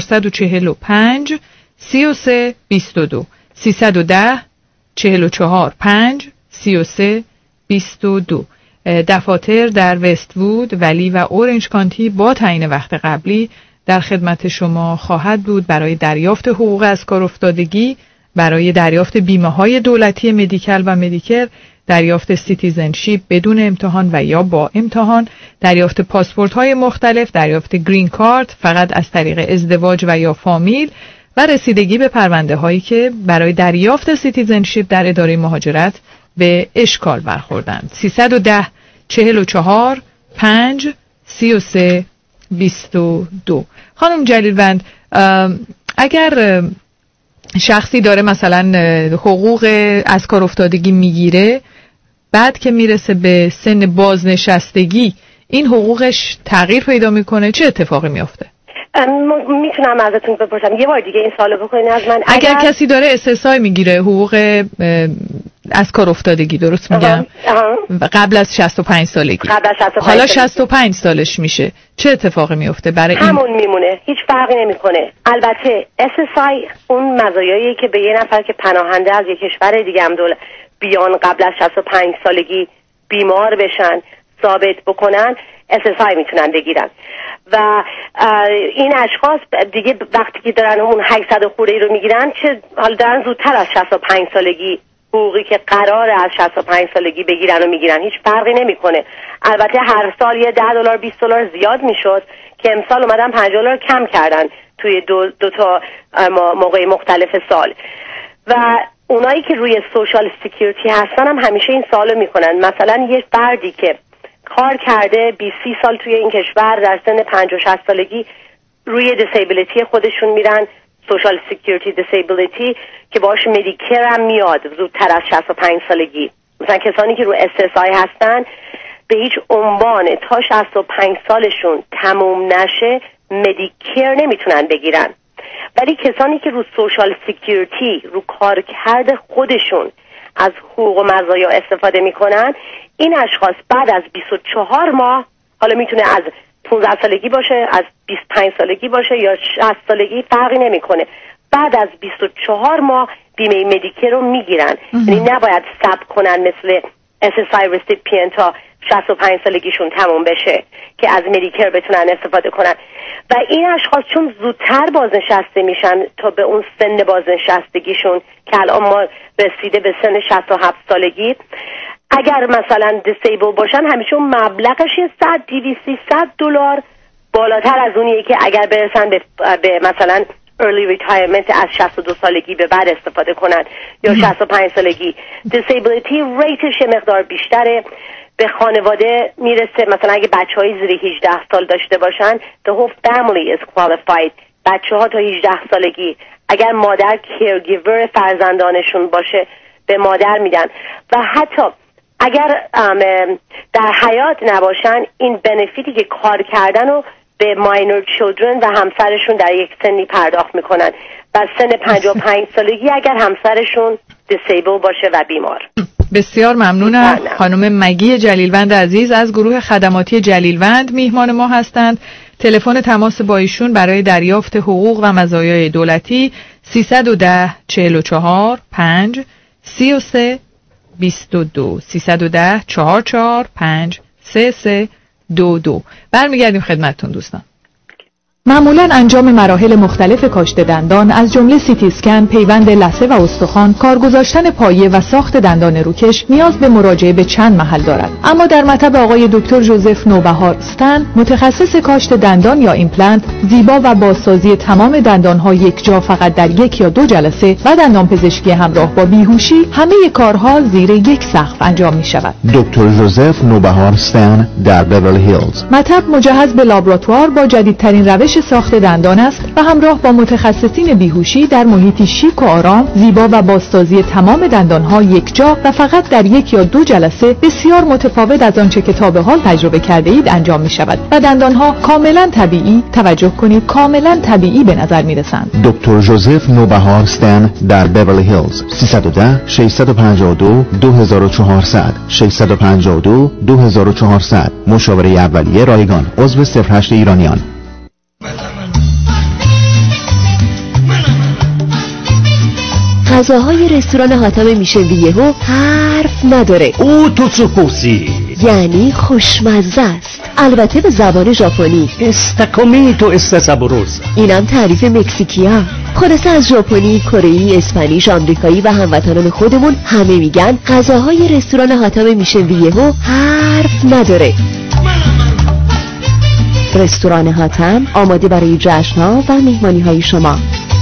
445 3322 310 44 5 33 22. دفاتر در وست‌وود، ولی و اورنج کانتی با تعیین وقت قبلی در خدمت شما خواهد بود برای دریافت حقوق از کار افتادگی، برای دریافت بیمه‌های دولتی مدیکال و مدیکر، دریافت سیتیزنشیپ بدون امتحان و یا با امتحان، دریافت پاسپورت‌های مختلف، دریافت گرین کارت فقط از طریق ازدواج و یا فامیل و رسیدگی به پرونده‌هایی که برای دریافت سیتیزنشیپ در اداره مهاجرت به اشکال برخوردند. 310 44 5 33 22. خانم جلیلوند، اگر شخصی داره مثلا حقوق از کار افتادگی میگیره، بعد که میرسه به سن بازنشستگی این حقوقش تغییر پیدا میکنه، چه اتفاقی میافته؟
میتونم ازتون بپرسم یه بار دیگه این سوالو بکنین از من؟
اگر کسی داره SSI میگیره، حقوق از کار افتادگی، درست میگم؟ قبل از 65 سالگی، حالا 65 سالش میشه، چه اتفاقی میفته برای این؟
همون میمونه، هیچ فرقی نمیکنه. البته SSI اون مزایایی که به یه نفر که پناهنده از یک کشور دیگه هم بیان قبل از 65 سالگی بیمار بشن ثابت بکنن، SSI میتونن بگیرن و این اشخاص دیگه وقتی که دارن اون 800 خورده رو میگیرن، چه حالا دارن زودتر از 65 سالگی حقوقی که قرار از 65 سالگی بگیرن و میگیرن، هیچ فرقی نمیکنه. البته هر سال یه $10 $20 زیاد میشد که امسال اومدن $5 کم کردن توی دو تا موقع مختلف سال. و اونایی که روی سوشال سکیوریتی هستن هم همیشه این سوالو میکنن. مثلا یه فردی که کار کرده 20-30 سال توی این کشور، در سن 50-60 سالگی روی دیسیبلیتی خودشون میرن سوشال سکیوریتی دیسیبلیتی که باهاش مدیکر هم میاد زودتر از 65 سالگی. مثلا کسانی که رو SSI هستن به هیچ عنوان تا 65 سالشون تموم نشه مدیکر نمیتونن بگیرن، ولی کسانی که رو سوشال سکیوریتی رو کارکرد خودشون از حقوق و مزایا استفاده میکنن، این اشخاص بعد از 24 ماه، حالا میتونه از 15 سالگی باشه، از 25 سالگی باشه یا 60 سالگی، فرقی نمیکنه، بعد از 24 ماه بیمه مدیکر رو میگیرن. یعنی نباید صبر کنن مثل SSI recipient تا 65 سالگیشون تموم بشه که از مدیکر بتونن استفاده کنن. و این اشخاص چون زودتر بازنشسته میشن تا به اون سن بازنشستگیشون که الان ما رسیده به سن 67 سالگی، اگر مثلا دیسیبل باشن همیشه اون مبلغش $100-200-300 بالاتر از اونیه که اگر برسن به مثلا early retirement از 62 سالگی به بعد استفاده کنن یا 65 سالگی. دیسیبلیتی ریتش مقدار بیشتره، به خانواده میرسه. مثلا اگه بچه‌های زیر 18 سال داشته باشن the whole family is qualified. بچه‌ها تا 18 سالگی اگر مادر caregiver فرزندانشون باشه به مادر میدن، و حتی اگر در حیات نباشن این بنفیتی که کار کردن رو به ماینور چیلدرن و همسرشون در یک سنی پرداخت میکنن و سن 55 سالگی اگر همسرشون دیسیبل باشه و بیمار.
بسیار ممنونم. خانم مگی جلیلوند عزیز از گروه خدماتی جلیلوند میهمان ما هستند. تلفن تماس با ایشون برای دریافت حقوق و مزایای دولتی 310 44 5 33 22 310 44 5 33 22. برمیگردیم خدمتتون دوستان.
معمولاً انجام مراحل مختلف کاشت دندان از جمله سیتی اسکن، پیوند لثه و استخوان، کار گذاشتن پایه و ساخت دندان روکش نیاز به مراجعه به چند محل دارد. اما در مطب آقای دکتر ژوزف نوبهار استن، متخصص کاشت دندان یا ایمپلنت، زیبا و بازسازی تمام دندانها یک جا فقط در 1 یا 2 جلسه و دندان پزشکی همراه با بیهوشی، همه کارها زیر یک سقف انجام می شود.
دکتر ژوزف نوبهار استن در بیورلی هیلز.
مطب مجهز به لابراتوار با جدیدترین روش ساخت دندان است و همراه با متخصصین بیهوشی در محیطی شیک و آرام، زیبا و بازسازی تمام دندانها یک جا و فقط در 1 یا 2 جلسه بسیار متفاوت از آنچه که تا به حال تجربه کرده اید انجام می شود و دندانها کاملا طبیعی، توجه کنید کاملا طبیعی به نظر می رسند.
دکتر ژوزف نوبهار استن در بیورلی هیلز. 310 652 2400 652 2400. مشاوره اولیه رایگان. عضو 08 ایرانیان.
غذاهای رستوران حاتم میشن ویهو حرف نداره.
او تو چه پرسی؟
یعنی خوشمزه است، البته به زبان ژاپنی.
استاکومیتو استاسابوروس.
اینم تعریف مکزیکیا. خلاصه از ژاپنی، کره‌ای، اسپانیش، آمریکایی و هموطنان خودمون همه میگن غذاهای رستوران هاتام میشن ویهو حرف نداره. رستوران هاتم آماده برای جشن‌ها و مهمانی‌های شما.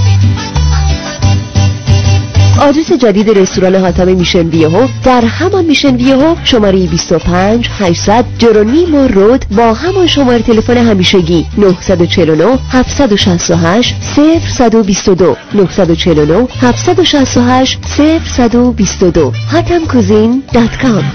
آدرس جدید رستوران هاتام میشن ویهو در همان میشن ویهو، شماره 25 800 جرونیمو رود با همان شماره تلفن همیشگی 949 768 0122 949 768 0122 hatamcuisine.com.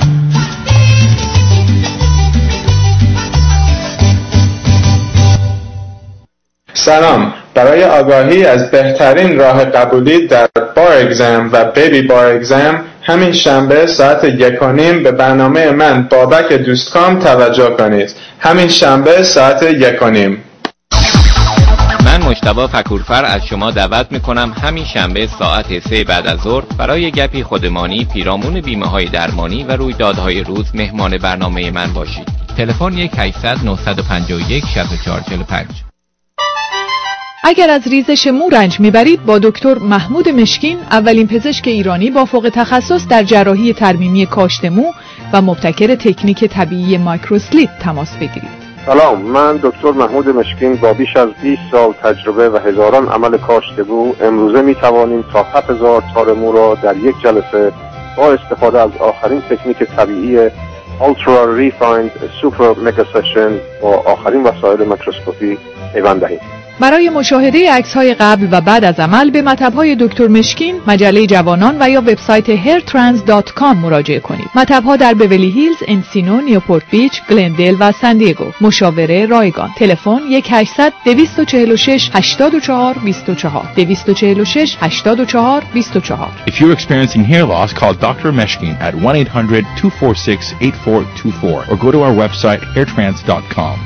سلام. برای آگاهی از بهترین راه قبولی در بار اگزم و بیبی بار اگزم همین شنبه ساعت 1:30 به برنامه من بابک دوستکام توجه کنید. همین شنبه ساعت 1:30.
من مجتبی فکورفر از شما دعوت میکنم همین شنبه ساعت 3 بعد از ظهر برای گپی خودمانی پیرامون بیمه‌های درمانی و رویدادهای روز مهمان برنامه من باشید. تلفن 1-800-951-6445.
اگر از ریزش مو رنج میبرید با دکتر محمود مشکین، اولین پزشک ایرانی با فوق تخصص در جراحی ترمیمی کاشت مو و مبتکر تکنیک طبیعی مایکروسلیپ تماس بگیرید.
سلام، من دکتر محمود مشکین با بیش از 20 سال تجربه و هزاران عمل کاشت مو امروزه میتوانیم تا 7000 تار مو را در یک جلسه با استفاده از آخرین تکنیک طبیعی Ultra Refined Super Mega Session با آخرین وسایل میکروسکوپی پیوند دهیم.
برای مشاهده عکس‌های قبل و بعد از عمل به مطب‌های دکتر مشکین، مجله جوانان و یا وبسایت hairtrans.com مراجعه کنید. مطب‌ها در بیولی هیلز، انسینو، نیوپورت بیچ، گلندل و سان دیگو. مشاوره رایگان. تلفن 1-800-246-8424 246-8424.
If you're experiencing hair loss, call Dr. Meshkin at 1-800-246-8424 or go to our website hairtrans.com.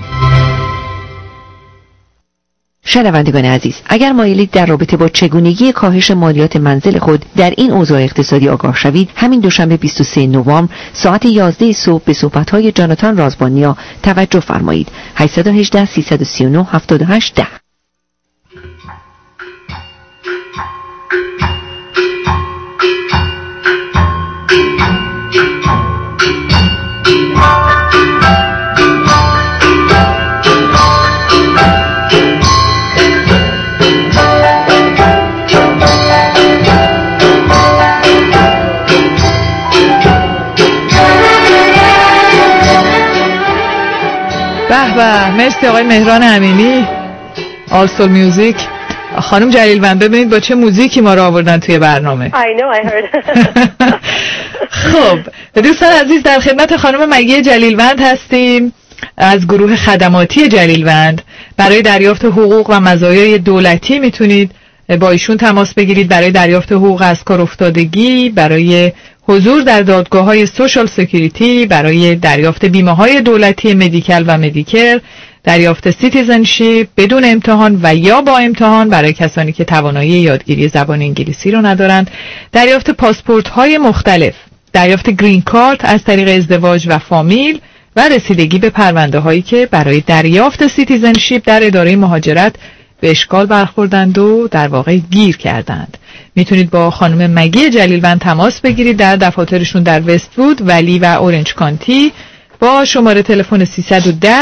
شنوندگان عزیز، اگر مایلید در رابطه با چگونگی کاهش مالیات منزل خود در این اوضاع اقتصادی آگاه شوید، همین دوشنبه 23 نوامبر ساعت 11 صبح به صحبت‌های جاناتان رازبانیا توجه فرمایید. 818 339 78 10.
به مرسی آقای مهران امینی، آلسول میوزیک. خانم جلیلوند ببینید با چه موزیکی ما رو آوردن توی برنامه.
I know, I heard.
خب دوستان عزیز، در خدمت خانم مگی جلیلوند هستیم از گروه خدماتی جلیلوند. برای دریافت حقوق و مزایای دولتی میتونید با ایشون تماس بگیرید. برای دریافت حقوق از کار افتادگی، برای حضور در دادگاه‌های سوشال سکیوریتی، برای دریافت بیمه‌های دولتی مدیکال و مدیکر، دریافت سیتیزنشیپ بدون امتحان و یا با امتحان برای کسانی که توانایی یادگیری زبان انگلیسی رو ندارند، دریافت پاسپورت‌های مختلف، دریافت گرین کارت از طریق ازدواج و فامیل و رسیدگی به پرونده‌هایی که برای دریافت سیتیزنشیپ در اداره مهاجرت به اشکال برخوردند و در واقع گیر کردند. میتونید با خانم مگی جلیلوند تماس بگیرید در دفاترشون در وست‌وود، ولی و اورنج کانتی با شماره تلفن 310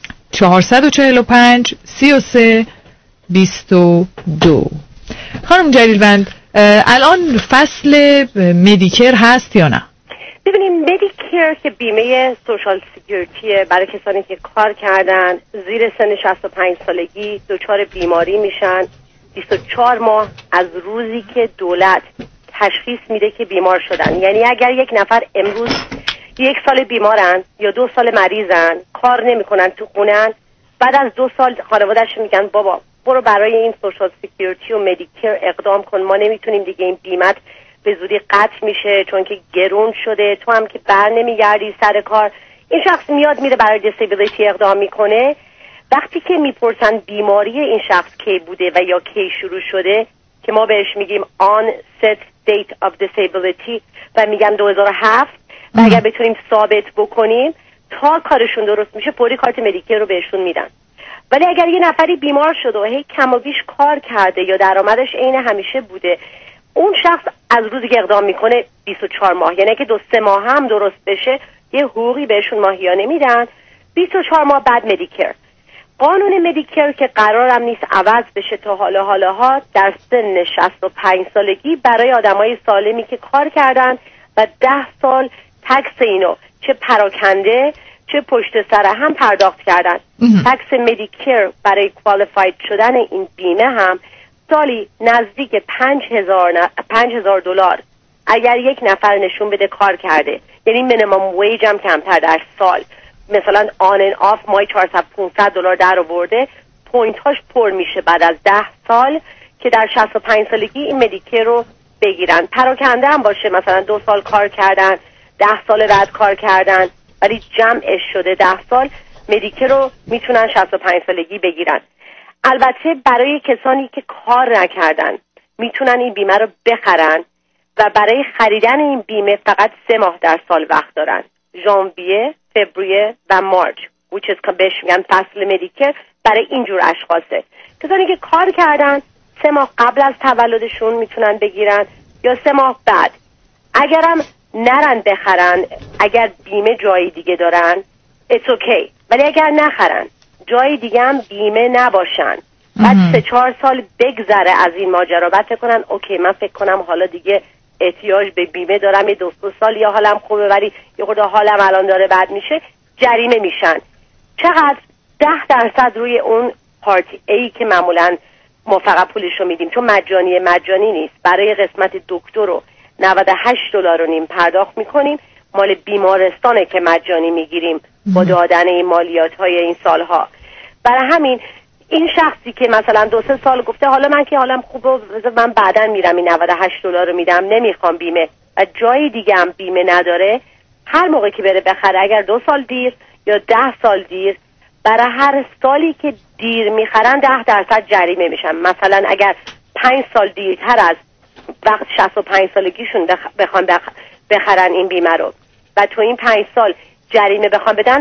445 33 22. خانم جلیلوند، الان فصل مدیکر هست یا نه؟
ببینیم، مدیکر که بیمه سوشال سکیوریتی برای کسانی که کار کردن زیر سن 65 سالگی دچار بیماری میشن 24 ماه از روزی که دولت تشخیص میده که بیمار شدن. یعنی اگر یک نفر امروز 1 سال بیمارن یا 2 سال مریضن، کار نمیکنن، تو خونن، بعد از 2 سال خانواده‌اش میگن بابا برو برای این سوشال سکیوریتی و مدیکر اقدام کن، ما نمیتونیم دیگه، این بیمت به زودی قطع میشه چون که گرون شده، تو هم که بر نمیگردی سر کار. این شخص میاد میره برای دیسیبیلیتی اقدام میکنه. وقتی که میپرسن بیماری این شخص کی بوده و یا کی شروع شده، که ما بهش میگیم onset date of disability و میگن 2007 و اگر بتونیم ثابت بکنیم تا کارشون درست میشه فوری کارت مدیکر رو بهشون میدن. ولی اگر یه نفری بیمار شده و هی کم و بیش کار کرده یا درآمدش عین همیشه بوده، اون شخص از روزی که اقدام میکنه 24 ماه، یعنی که 2-3 ماه هم درست بشه یه حقوقی بهشون ماهیانه میدن. 24 ماه بعد مدیکر. قانون مدیکر که قرارم نیست عوض بشه تا حالا در سن 65 سالگی برای آدمای سالمی که کار کردن و 10 سال تکس اینو چه پراکنده چه پشت سر هم پرداخت کردن. تکس مدیکر برای کوالیفاید شدن این بیمه هم سالی نزدیک $5,000 اگر یک نفر نشون بده کار کرده، یعنی مینیمم ویج هم کمتر در سال، مثلا آن ان آف مای $400-500 در آورده، پوینت هاش پر میشه بعد از 10 سال که در 65 سالگی این مدیکر رو بگیرن. پراکنده هم باشه، مثلا 2 سال کار کردن، 10 سال بعد کار کردن ولی جمعش شده 10 سال، مدیکر رو میتونن 65 سالگی بگیرن. البته برای کسانی که کار نکردن میتونن این بیمه رو بخرن و برای خریدن این بیمه فقط 3 ماه در سال وقت دارن، ژانویه، فوریه و مارچ، which is بهش میگن فصل مدیکر. برای اینجور اشخاصه. کسانی که کار کردن 3 ماه قبل از تولدشون میتونن بگیرن یا 3 ماه بعد. اگرم نرن بخرن، اگر بیمه جای دیگه دارن it's okay، ولی اگر نخرن جای دیگه هم بیمه نباشن بعد 3-4 سال بگذره از این ماجرا بعد فکر کنن اوکی من فکر کنم حالا دیگه احتیاج به بیمه دارم، یه 2 سال یا حالم خوبه ولی یه خورده حالم الان داره بد میشه، جریمه میشن. چقدر؟ 10% روی اون پارتی ای که معمولا ما فقط پولشو میدیم، چون مجانی نیست. برای قسمت دکتر رو $98.5 پرداخت میکنیم، مال بیمارستانه که مجانی میگیریم با دادن این مالیات های این سالها. برای همین این شخصی که مثلا 2-3 سال گفته حالا من که حالم خوبه من بعداً میرم این $98 رو میدم نمیخوام بیمه و جای دیگه هم بیمه نداره، هر موقع که بره بخره اگر 2 سال دیر یا 10 سال دیر، برای هر سالی که دیر میخرن 10% جریمه میشن. مثلا اگر 5 سال دیرتر از وقت 65 سالگیشون بخوان بخرن این بیمه رو و تو این 5 سال جریمه بخوان بدن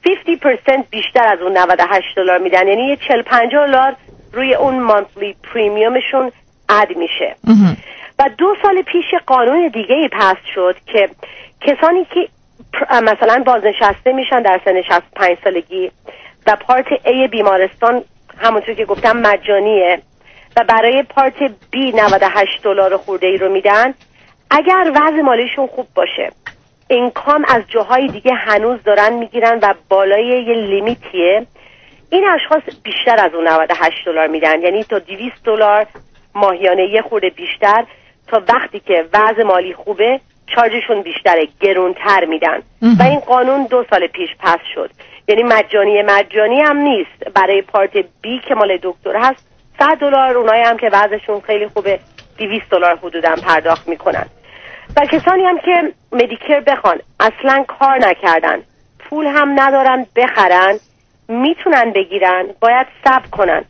50% بیشتر از اون $98 میدن، یعنی یه $40-50 روی اون مانتلی پریمیومشون اد میشه. و 2 سال پیش قانون دیگه ای پس شد که کسانی که مثلا بازنشسته میشن در سن 65 سالگی و پارت A بیمارستان همونطور که گفتم مجانیه و برای پارت B $98 خورده ای رو میدن، اگر وضع مالیشون خوب باشه، اینکام از جاهای دیگه هنوز دارن میگیرن و بالای یه لیمیتیه، این اشخاص بیشتر از اون $98 میدن، یعنی تا $200 ماهیانه یه خورده بیشتر. تا وقتی که وضع مالی خوبه چارجشون بیشتره، گرونتر میدن. و این قانون 2 سال پیش پس شد، یعنی مجانی هم نیست. برای پارت بی که مال دکتر هست $100، اونایی هم که وضعشون خیلی خوبه $200 حدوداً پرداخت میکنن. و کسانی هم که مدیکر بخوان اصلا کار نکردن، پول هم ندارن بخرن، میتونن بگیرن، باید صبر کنن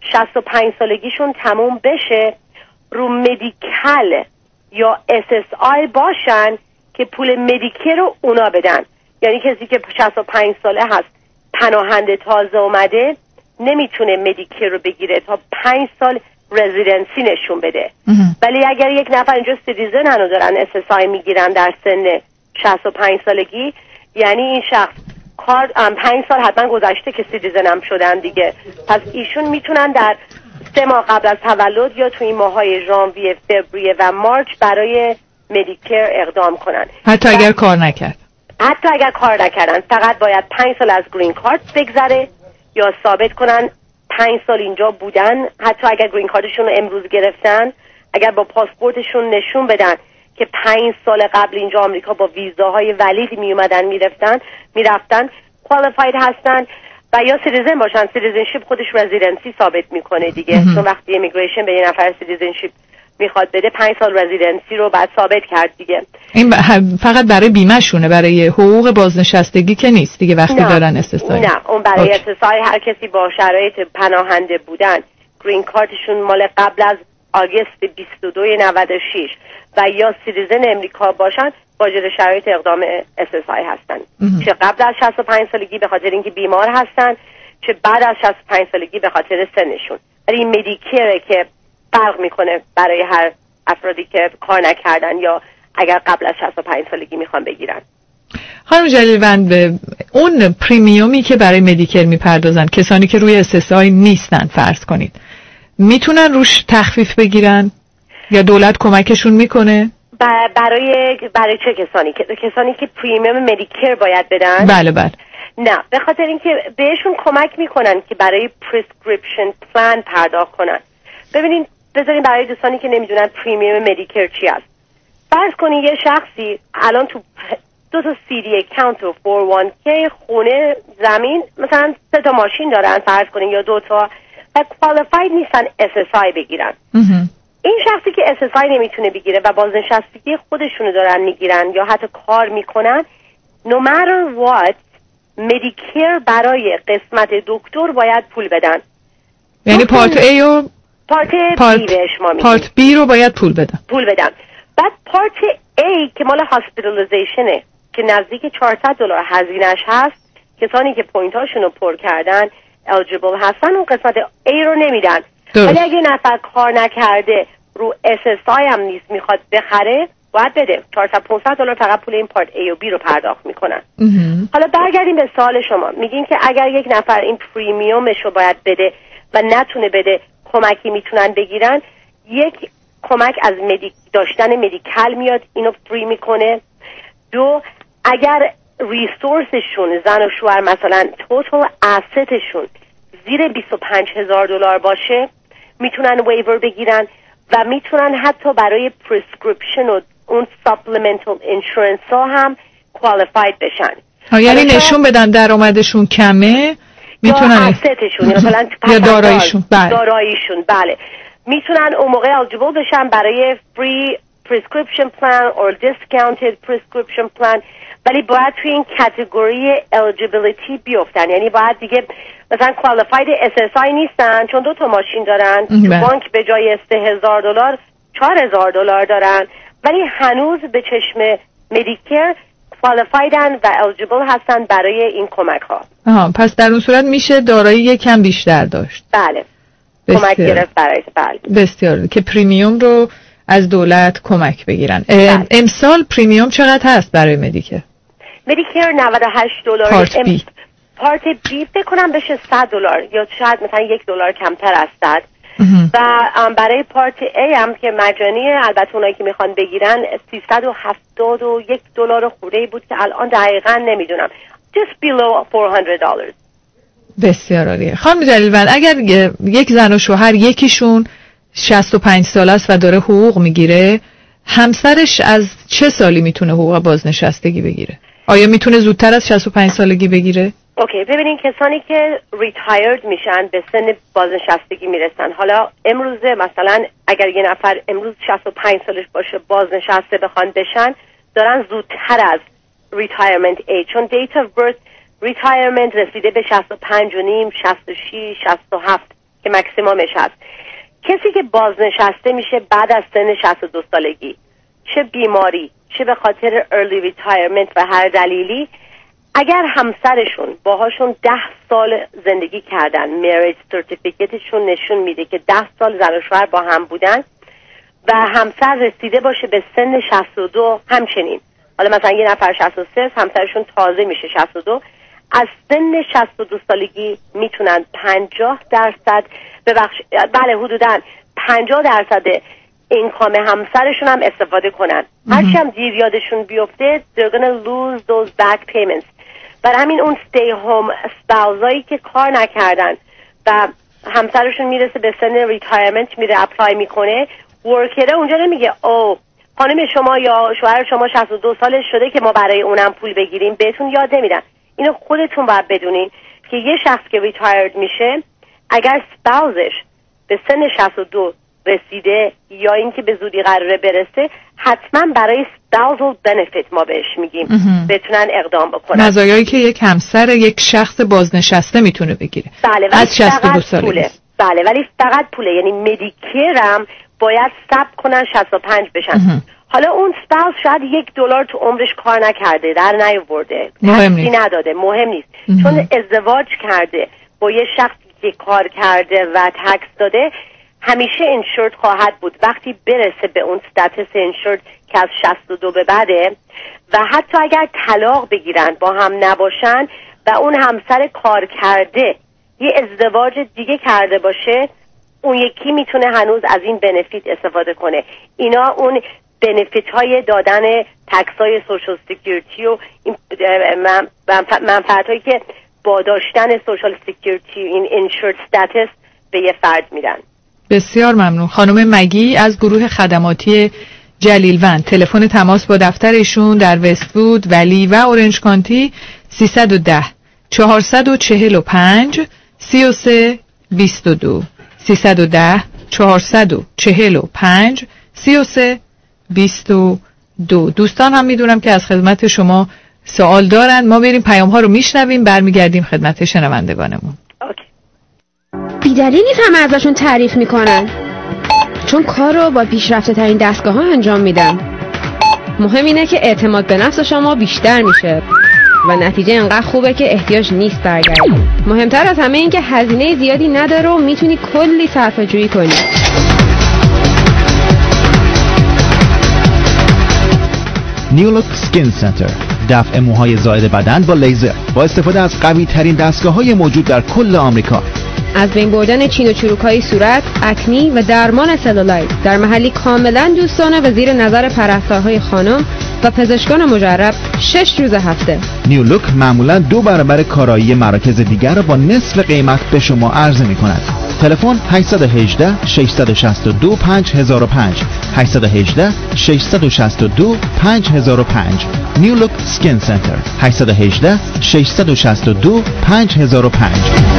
65 سالگیشون تموم بشه، رو مدیکل یا SSI باشن که پول مدیکر رو اونا بدن. یعنی کسی که 65 ساله هست پناهنده تازه اومده نمیتونه مدیکر رو بگیره تا 5 سال رزیدنسی نشون بده. ولی اگر یک نفر اینجا سیتیزن هنو دارن SSI میگیرن در سن 65 سالگی، یعنی این شخص کار 5 سال حتما گذشته که سیتیزن هم شدن دیگه، پس ایشون میتونن در 3 ماه قبل از تولد یا توی ماهای ژانویه، فوریه و مارچ برای مدیکر اقدام کنن،
حتی اگر کار نکرد.
حتی اگر کار نکردن فقط باید 5 سال از گرین کارت بگذره یا ثابت کنن 5 سال اینجا بودن. حتی اگر گرین کارتشون رو امروز گرفتن، اگر با پاسپورتشون نشون بدن که 5 سال قبل اینجا آمریکا با ویزاهای ولید می اومدن میرفتن کوالیفاید هستن و یا سیتیزن باشن. سیتیزنشیپ خودش رزیدنسی ثابت میکنه دیگه، چون وقتی امیگریشن به یه نفر سیتیزنشیپ میخواد بده 5 سال رزیدنسی رو بعد ثابت کرد دیگه.
این فقط برای بیمه شونه، برای حقوق بازنشستگی که نیست دیگه وقتی دارن SSI.
نه اون برای SSI هر کسی با شرایط پناهنده بودن گرین کارتشون مال قبل از آگست 2296 و یا سیتیزن امریکا باشن واجد شرایط اقدام SSI هستن، چه قبل از 65 سالگی به خاطر اینکه بیمار هستن، چه بعد از 65 سالگی به خاطر سنشون. ولی این مدیکره که فرق میکنه برای هر افرادی که کار نکردن یا اگر قبل از 65 سالگی میخوان بگیرن.
خانم جلیلوند، به اون پریمیومی که برای مدیکر میپردازن کسانی که روی SSI نیستن فرض کنید، میتونن روش تخفیف بگیرن یا دولت کمکشون میکنه؟
برای چه کسانی که پریمیوم مدیکر باید بدن؟
بله.
نه، به خاطر اینکه بهشون کمک میکنن که برای پرسکریپشن پلان پرداخت کنن. ببینید، بذارین برای دوستانی که نمیدونن پریمیوم مدیکر چی است. فرض کنین یه شخصی الان تو 2 تا CD اکانت و 401k، خونه، زمین، مثلا 3 تا ماشین دارن فرض کنین یا 2 تا، و کوالیفاید نیستن SSI بگیرن. این شخصی که SSI نمیتونه بگیره و بازنشستگی خودشونو دارن میگیرن یا حتی کار میکنن، no matter what مدیکر برای قسمت دکتر باید پول بدن.
یعنی پارت A و
پارت B بهش ما میگیم.
پارت B رو باید پول بدن.
بعد پارت A که مال هاسپیتالیزیشنه که نزدیک $400 هزینه‌اش هست، کسانی که پوینتاشون رو پر کردن eligible هستن اون قسمت A رو نمیدن. ولی اگه نفر کار نکرده رو SSI هم نیست میخواد بخره، باید بده. $400-500 فقط پول این پارت A و B رو پرداخت میکنن. حالا برگردیم به سوال شما. میگین که اگر یک نفر این پریمیومش رو باید بده و نتونه بده، کمکی میتونن بگیرن. یک، کمک از داشتن مدیکال میاد، اینو فری میکنه. 2، اگر ریسورسشون، زن و شوهر مثلا توتال assetشون زیر $25,000 باشه، میتونن ویور بگیرن و میتونن حتی برای پرسکریپشن و اون ساپلمنتال اینشورنس ها هم کوالیفاید بشن.
یعنی نشون بدن درآمدشون کمه، میتونن
assetشون مثلا
یا داراییشون.
بله، میتونن اون موقع eligible بشن برای free prescription plan or discounted prescription plan، ولی باید توی این کاتگوری eligibility بیفتن. یعنی باید دیگه مثلا qualified SSI نیستن چون 2 تا ماشین دارن، بانک به جای $3,000 $4,000 دارن، ولی هنوز به چشم مدیکر qualifiedن و eligible هستن برای این کمک ها.
پس در اون صورت میشه دارایی یکم بیشتر داشت.
بله، کمک گرفت برای
بسیار که پریمیوم رو از دولت کمک بگیرن. امسال پریمیوم چقدر هست برای مدیکر؟
مدیکر $98. پارت بی فکر کنم بشه $100 یا شاید مثلا $1 کمتر است. و برای پارت ای هم که مجانی، البته اونایی که میخوان بگیرن $371 خورده بود که الان دقیقا نمیدونم، just below $400.
بسیار عالیه. خانم جلیلوند، اگر یک زن و شوهر یکیشون 65 ساله است و داره حقوق میگیره، همسرش از چه سالی میتونه حقوق بازنشستگی بگیره؟ آیا میتونه زودتر از 65 سالگی بگیره؟
اوکی، ببینین کسانی که ریتایرد میشن به سن بازنشستگی میرسن. حالا امروزه مثلا اگر یه نفر امروز 65 سالش باشه بازنشسته بخوان بشن، دارن زودتر از ریتایرمنت ایج، چون دیت آف برث ریتایرمنت رسیده به 65.5 66 67 که مکسیممش هست. کسی که بازنشسته میشه بعد از سن 62 سالگی، چه بیماری چه به خاطر ارلی ریتایرمنت و هر دلیلی، اگر همسرشون باهاشون 10 سال زندگی کردن، میریج سرتیفیکتشون نشون میده که 10 سال زن و شوهر با هم بودن و همسر رسیده باشه به سن 62 همچنین، حالا مثلا یه نفر 63 همسرشون تازه میشه 62، از سن 62 سالگی میتونن 50% بله حدوداً 50% اینکام همسرشون هم استفاده کنن. هرچی هم دیر یادشون بیفته they're gonna lose those back payments. برای همین اون stay home spouse'ایی که کار نکردن و همسرشون میرسه به سن ریتایرمنت میره اپلای میکنه، ورکره اونجا نمیگه او خانم شما یا شوهر شما 62 سالش شده که ما برای اونم پول بگیریم، بهتون یاد نمیدن. اینو خودتون باید بدونین که یه شخص که ریتایرد میشه اگر سپاوزش به سن 62 رسیده یا اینکه به زودی قراره برسه، حتما برای spousal benefit ما بهش میگیم بتونن اقدام بکنن.
مزایایی که یک همسر یک شخص بازنشسته میتونه بگیره.
بله،
از 62 سالگی.
بله، ولی فقط پوله. یعنی مدیکر هم باید صبر کنن 65 بشن. حالا اون سپاوس شاید $1 تو عمرش کار نکرده، در نیاورده، تحصیل نداده، مهم نیست. چون ازدواج کرده با یه شخصی که کار کرده و تکس داده، همیشه اینشورد خواهد بود. وقتی برسه به اون استاتس اینشورد که از 62 به بعده و حتی اگر طلاق بگیرن با هم نباشن و اون همسر کار کرده یه ازدواج دیگه کرده باشه، اون یکی میتونه هنوز از این بنفیت استفاده کنه. اینا اون بنفیت های دادن تکس های سوشال سکیوریتی و منفعت هایی که با داشتن سوشال سکیوریتی این اینشورد استاتس به یه فرد میدن.
بسیار ممنون. خانم مگی از گروه خدماتی جلیلوند. تلفن تماس با دفتر ایشون در وست‌وود، ولی و اورنج کانتی 310 445 3322 310 445 3322. دوستان هم میدونم که از خدمت شما سوال دارن. ما بریم پیام ها رو میشنویم، برمیگردیم خدمت شنوندگانمون.
بی‌دلیل نیست همه ازشون تعریف میکنن، چون کار رو با پیشرفته ترین دستگاه ها انجام میدن. مهم اینه که اعتماد به نفس شما بیشتر میشه و نتیجه انقدر خوبه که احتیاج نیست برگردی. مهمتر از همه این که هزینه زیادی نداره و میتونی کلی صرفه جویی کنی.
نیولوک سکین سنتر، دفع موهای زائد بدن با لیزر با استفاده از قوی ترین دستگاه های موجود در کل آمریکا.
از بین بردن چین و چروک‌های صورت، اکنی و درمان سلولایت در محلی کاملا دوستانه و زیر نظر پرستارهای خانم و پزشکان مجرب 6 روز هفته.
نیولوک معمولا 2 برابر کارایی مراکز دیگر را با نصف قیمت به شما عرضه می کند. تلفن 818 662 5005 818 662 5005. نیولوک سکین سنتر 818 662 5005.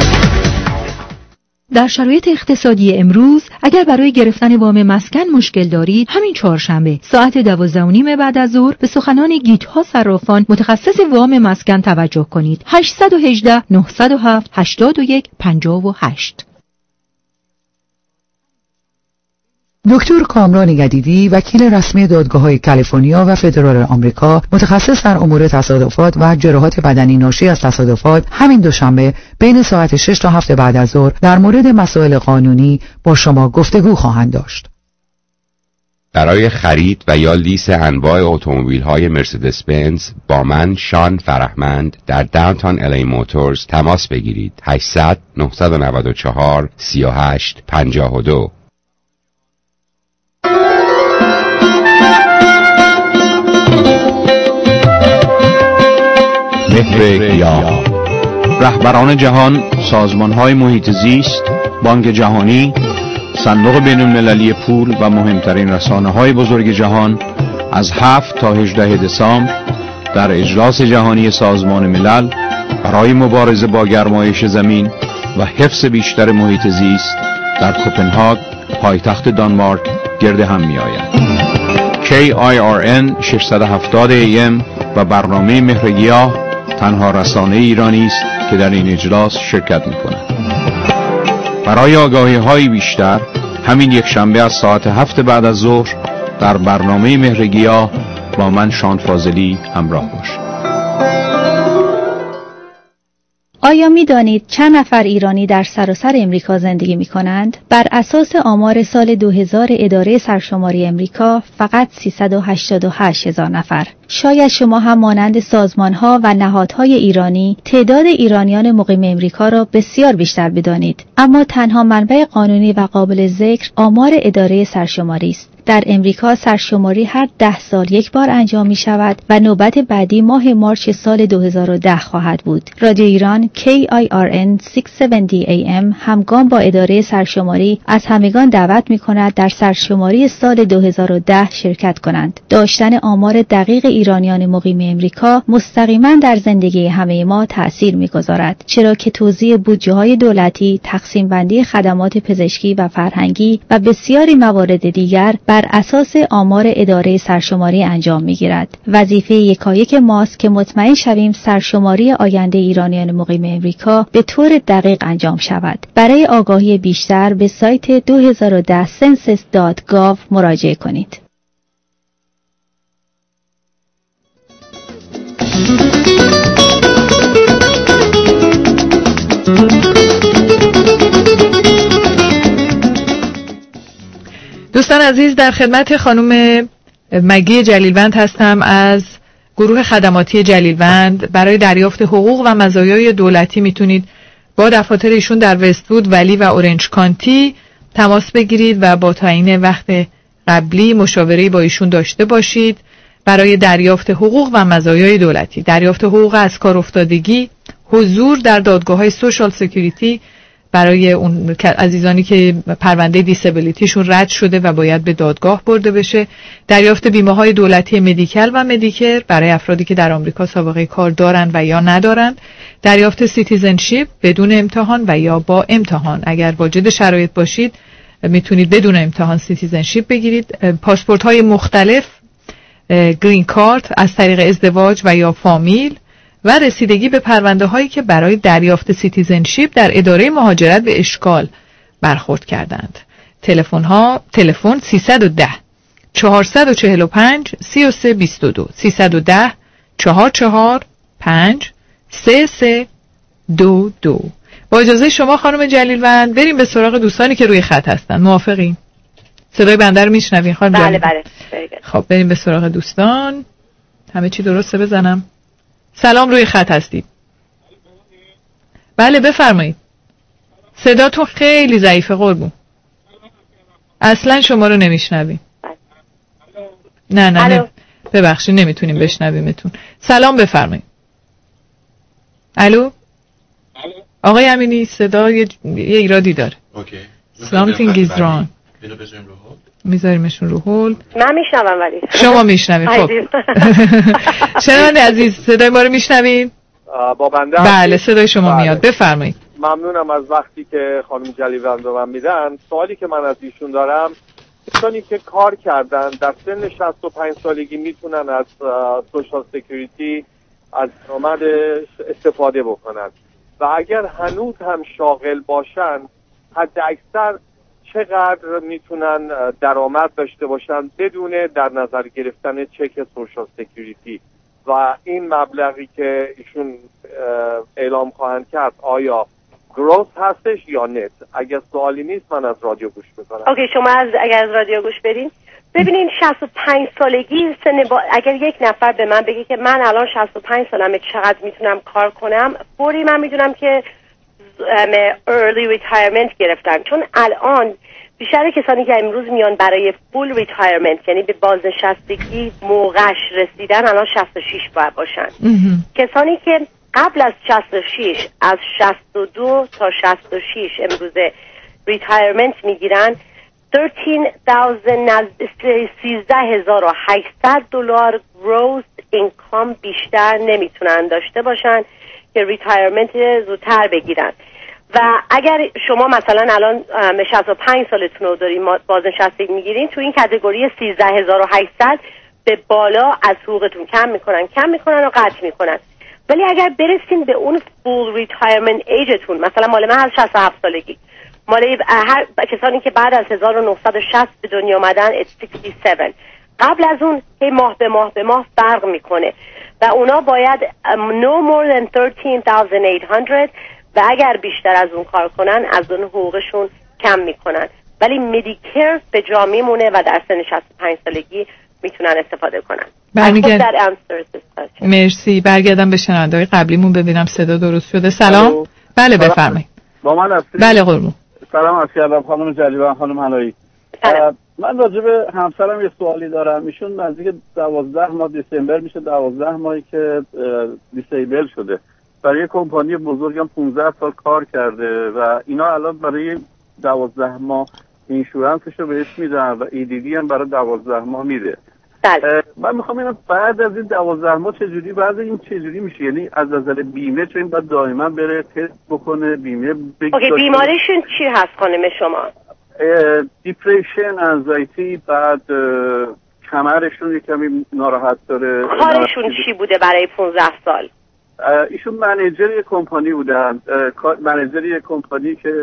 در شرایط اقتصادی امروز اگر برای گرفتن وام مسکن مشکل دارید، همین چهارشنبه ساعت 12:30 بعد از ظهر به سخنان گیت‌ها صرافان متخصص وام مسکن توجه کنید. 818 907 81 58.
دکتر کامران یدیدی، وکیل رسمی دادگاه‌های کالیفرنیا و فدرال آمریکا، متخصص در امور تصادفات و جراحات بدنی ناشی از تصادفات، همین دوشنبه بین ساعت 6 تا 7 بعد از ظهر در مورد مسائل قانونی با شما گفتگو خواهند داشت.
برای خرید و یا لیز انواع اتومبیل‌های مرسدس بنز با من شان فرهمند در داونتاون الی موتورز تماس بگیرید. 800 994 38 52.
مهر گیاه. رهبران جهان، سازمان‌های محیط زیست، بانک جهانی، صندوق بین‌المللی پول و مهمترین رسانه‌های بزرگ جهان از 7 تا 18 دسامبر در اجلاس جهانی سازمان ملل برای مبارزه با گرمایش زمین و حفظ بیشتر محیط زیست در کوپنهاگ، پایتخت دانمارک گرد هم می‌آیند. KIRN 670 AM و برنامه مهر گیاه تنها رسانه ایرانی است که در این اجلاس شرکت می‌کند. برای آگاهی‌های بیشتر همین یک شنبه از ساعت 7 بعد از ظهر در برنامه مهر گیاه با من شان فاضلی همراه باشید.
آیا می دانید چند نفر ایرانی در سراسر امریکا زندگی می کنند؟ بر اساس آمار سال 2000 اداره سرشماری امریکا فقط 388,000 نفر. شاید شما هم مانند سازمان‌ها و نهادهای ایرانی تعداد ایرانیان مقیم امریکا را بسیار بیشتر بدانید، اما تنها منبع قانونی و قابل ذکر آمار اداره سرشماری است. در امریکا سرشماری هر 10 سال یک بار انجام می شود و نوبت بعدی ماه مارچ سال 2010 خواهد بود. رادیو ایران KIRN 670 AM همگام با اداره سرشماری از همگان دعوت می کند در سرشماری سال 2010 شرکت کنند. داشتن آمار دقیق ایرانیان مقیم امریکا مستقیما در زندگی همه ما تأثیر می گذارد، چرا که توزیع بودجه های دولتی، تقسیم بندی خدمات پزشکی و فرهنگی و بسیاری موارد دیگر بر اساس آمار اداره سرشماری انجام می‌گیرد. وظیفه یکایک ماست که مطمئن شویم سرشماری آینده ایرانیان مقیم امریکا به طور دقیق انجام شود. برای آگاهی بیشتر به سایت 2010 census.gov مراجعه کنید.
دوستان عزیز، در خدمت خانم مگی جلیلوند هستم از گروه خدماتی جلیلوند. برای دریافت حقوق و مزایای دولتی میتونید با دفاتر ایشون در وست‌وود، ولی و اورنج کانتی تماس بگیرید و با تعیین وقت قبلی مشاوره با ایشون داشته باشید برای دریافت حقوق و مزایای دولتی. دریافت حقوق از کار افتادگی، حضور در دادگاه‌های سوشال سکیوریتی برای اون عزیزانی که پرونده دیسابیلیتیشون رد شده و باید به دادگاه برده بشه، دریافت بیمه‌های دولتی مدیکل و مدیکر برای افرادی که در آمریکا سابقه کار دارن و یا ندارن، دریافت سیتیزنشیپ بدون امتحان و یا با امتحان. اگر واجد شرایط باشید میتونید بدون امتحان سیتیزنشیپ بگیرید. پاسپورت‌های مختلف، گرین کارت از طریق ازدواج و یا فامیل و رسیدگی به پرونده هایی که برای دریافت سیتیزنشیپ در اداره مهاجرت به اشغال برخورد کردند. تلفن 310 445 3322 310 445 3322. با اجازه شما خانم جلیلوند بریم به سراغ دوستانی که روی خط هستن. موافقین؟ صدای بنده رو میشنوین خانم جلیلوند؟
بله.
خب بریم به سراغ دوستان. همه چی درسته بزنم؟ سلام، روی خط هستید. بله بفرمایید. صداتون خیلی ضعیفه قربون. اصلا شما رو نمیشنویم. نه ببخشید نمیتونیم بشنویمتون. سلام بفرمایید. الو آقای امینی، صدا یه ایرادی داره.
اوکی.
Something is wrong. میذاریمشون رو هولد.
من میشنوم ولی
شما میشنوید. خب شنونده عزیز صدای ما رو میشنوید؟
با بنده
بله صدای شما میاد، بفرمایید.
ممنونم از وقتی که خانم جلیلوند رو من میدن. سوالی که من از ایشون دارم، کسانی که کار کردن در سن 65 سالگی میتونن از سوشال سکیوریتی از درآمدش استفاده بکنن و اگر هنوز هم شاغل باشن حد اکثر چقدر میتونن درآمد داشته باشن بدون در نظر گرفتن چک سوشال سکیوریتی و این مبلغی که ایشون اعلام خواهند کرد آیا گروس هستش یا نت؟ اگر سوالی نیست من از رادیو گوش میکنم.
اوکی، شما اگر از رادیو گوش بدین ببینین 65 سالگی اگر یک نفر به من بگه که من الان 65 سالمه چقدر میتونم کار کنم، فوری من میدونم که early retirement گرفتن، چون الان بیشتر کسانی که امروز میان برای full retirement یعنی به بازنشستگی موقعش رسیدن الان 66 باید باشن. کسانی که قبل از 66 از 62 تا 66 امروز ریتایرمنت میگیرن 13,800 دلار gross income بیشتر نمیتونن داشته باشن که ریتایرمنت زودتر بگیرن. و اگر شما مثلا الان 65 سالتون رو دارین بازنشستگی میگیرین، تو این کاتگوری 13,800 به بالا از حقوقتون کم میکنن و قطع میکنن. ولی اگر برسین به اون فول ریتایرمنت ایجتون، مثلا مال من از 67 سالگی، مال هر کسانی که بعد از 1960 به دنیا آمدن 67، قبل از اون که ماه به ماه فرق میکنه و اونا باید no more than 13,800 و اگر بیشتر از اون کار کنن از اون حقوقشون کم میکنن. ولی مدیکر به جا میمونه و در سن 65 سالگی میتونن استفاده کنن.
مرسی. برگردم به شنونده‌های قبلیمون ببینم صدا درست شده. سلام. بله بفرمایید.
با من هستید؟
بله قربون.
سلام عرض کردم خانم جلیلوند، خانم حنایی. من راجع به همسرم یه سوالی دارم. ایشون نزدیک 12 ماه دسامبر میشه 12 ماهی که دیسیبل شده. برای کمپانی بزرگم 15 سال کار کرده و اینا الان برای 12 ماه اینشورنسش رو بهش میدن و ایدیدی هم برای 12 ماه میده. من میخوام اینم بعد از این 12 ماه چجوری میشه؟ یعنی از نظر بیمه چون باید دائما بره تست بکنه بیمه
بیماریشون چی هست خانم شما؟
دیپریشن، انزایتی، بعد کمرشون کمی ناراحت داره.
کارشون چی بوده برای 15 سال؟
ایشون منیجر یک کمپانی بودن، منیجر یک کمپانی که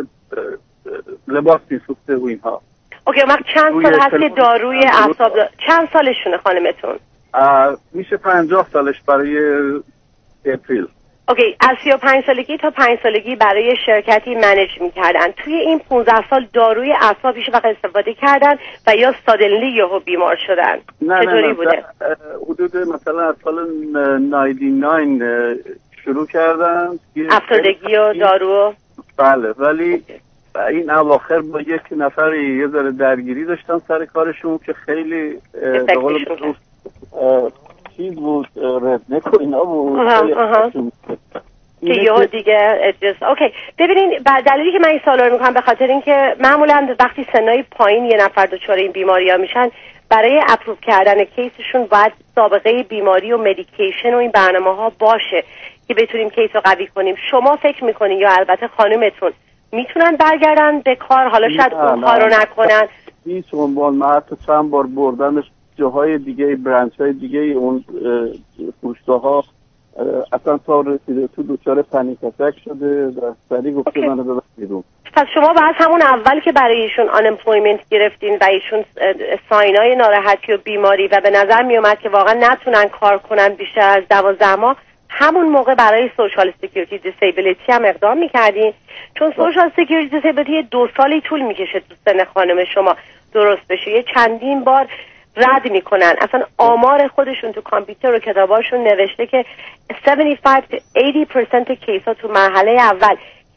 لباس می‌فروخته و اینها.
اوکی، وقت چند سال هست که داروی اعصاب چند سالشونه خانمتون؟
میشه 50 سالش برای اپریل.
اوکی، از 35 سالگی تا 5 سالگی برای شرکتی منیج میکردن. توی این 15 سال داروی اعصاب هیچ وقت استفاده کردن و یا سادنلی یهو بیمار شدن؟ چطوری بوده؟
حدود مثلا از سال 99 شروع کردن
افسردگی و دارو.
بله، ولی این اواخر با یک نفری یه ذره درگیری داشتن سر کارشون که خیلی به قول چیز بود، ردنک و اینا بود
که یهو دیگه ادجست. اوکی، ببینین دلیلی که من این سوالا رو میکنم به خاطر اینکه معمولا وقتی سنای پایین یه نفر دچار این بیماری‌ها میشن، برای اپروو کردن کیسشون باید سابقه بیماری و مدیکیشن و این برنامه‌ها باشه که بتونیم کیس رو قوی کنیم. شما فکر میکنین یا البته خانومتون میتونن برگردن به کار؟ حالا شاید اون کارو نکنن.
هیچ عنوان، من حتی چند بار بردمش جاهای دیگه، برانچ‌های دیگه اون فروشگاه‌ها، اصلا تا رسیده تو دوچار پنیک اتک شده و سریع گفته منو ببر بیرون.
پس شما باید همون اول که برای ایشون آنامپلویمنت گرفتین و ایشون ساینای ناراحتی و بیماری و به نظر می اومد که واقعا نتونن کار کنن بیشتر از 12 ماه، همون موقع برای سوشال سکیوریتی دیسیبلیتی هم اقدام میکردین، چون سوشال سکیوریتی دیسیبلیتی 2 سالی طول میکشه تو سن خانم شما درست بشه. یه چندین بار رد میکنن. اصلا آمار خودشون تو کامپیوتر و کتاباشون نوشته که 75 تا 80% کیسا تو مرحله اول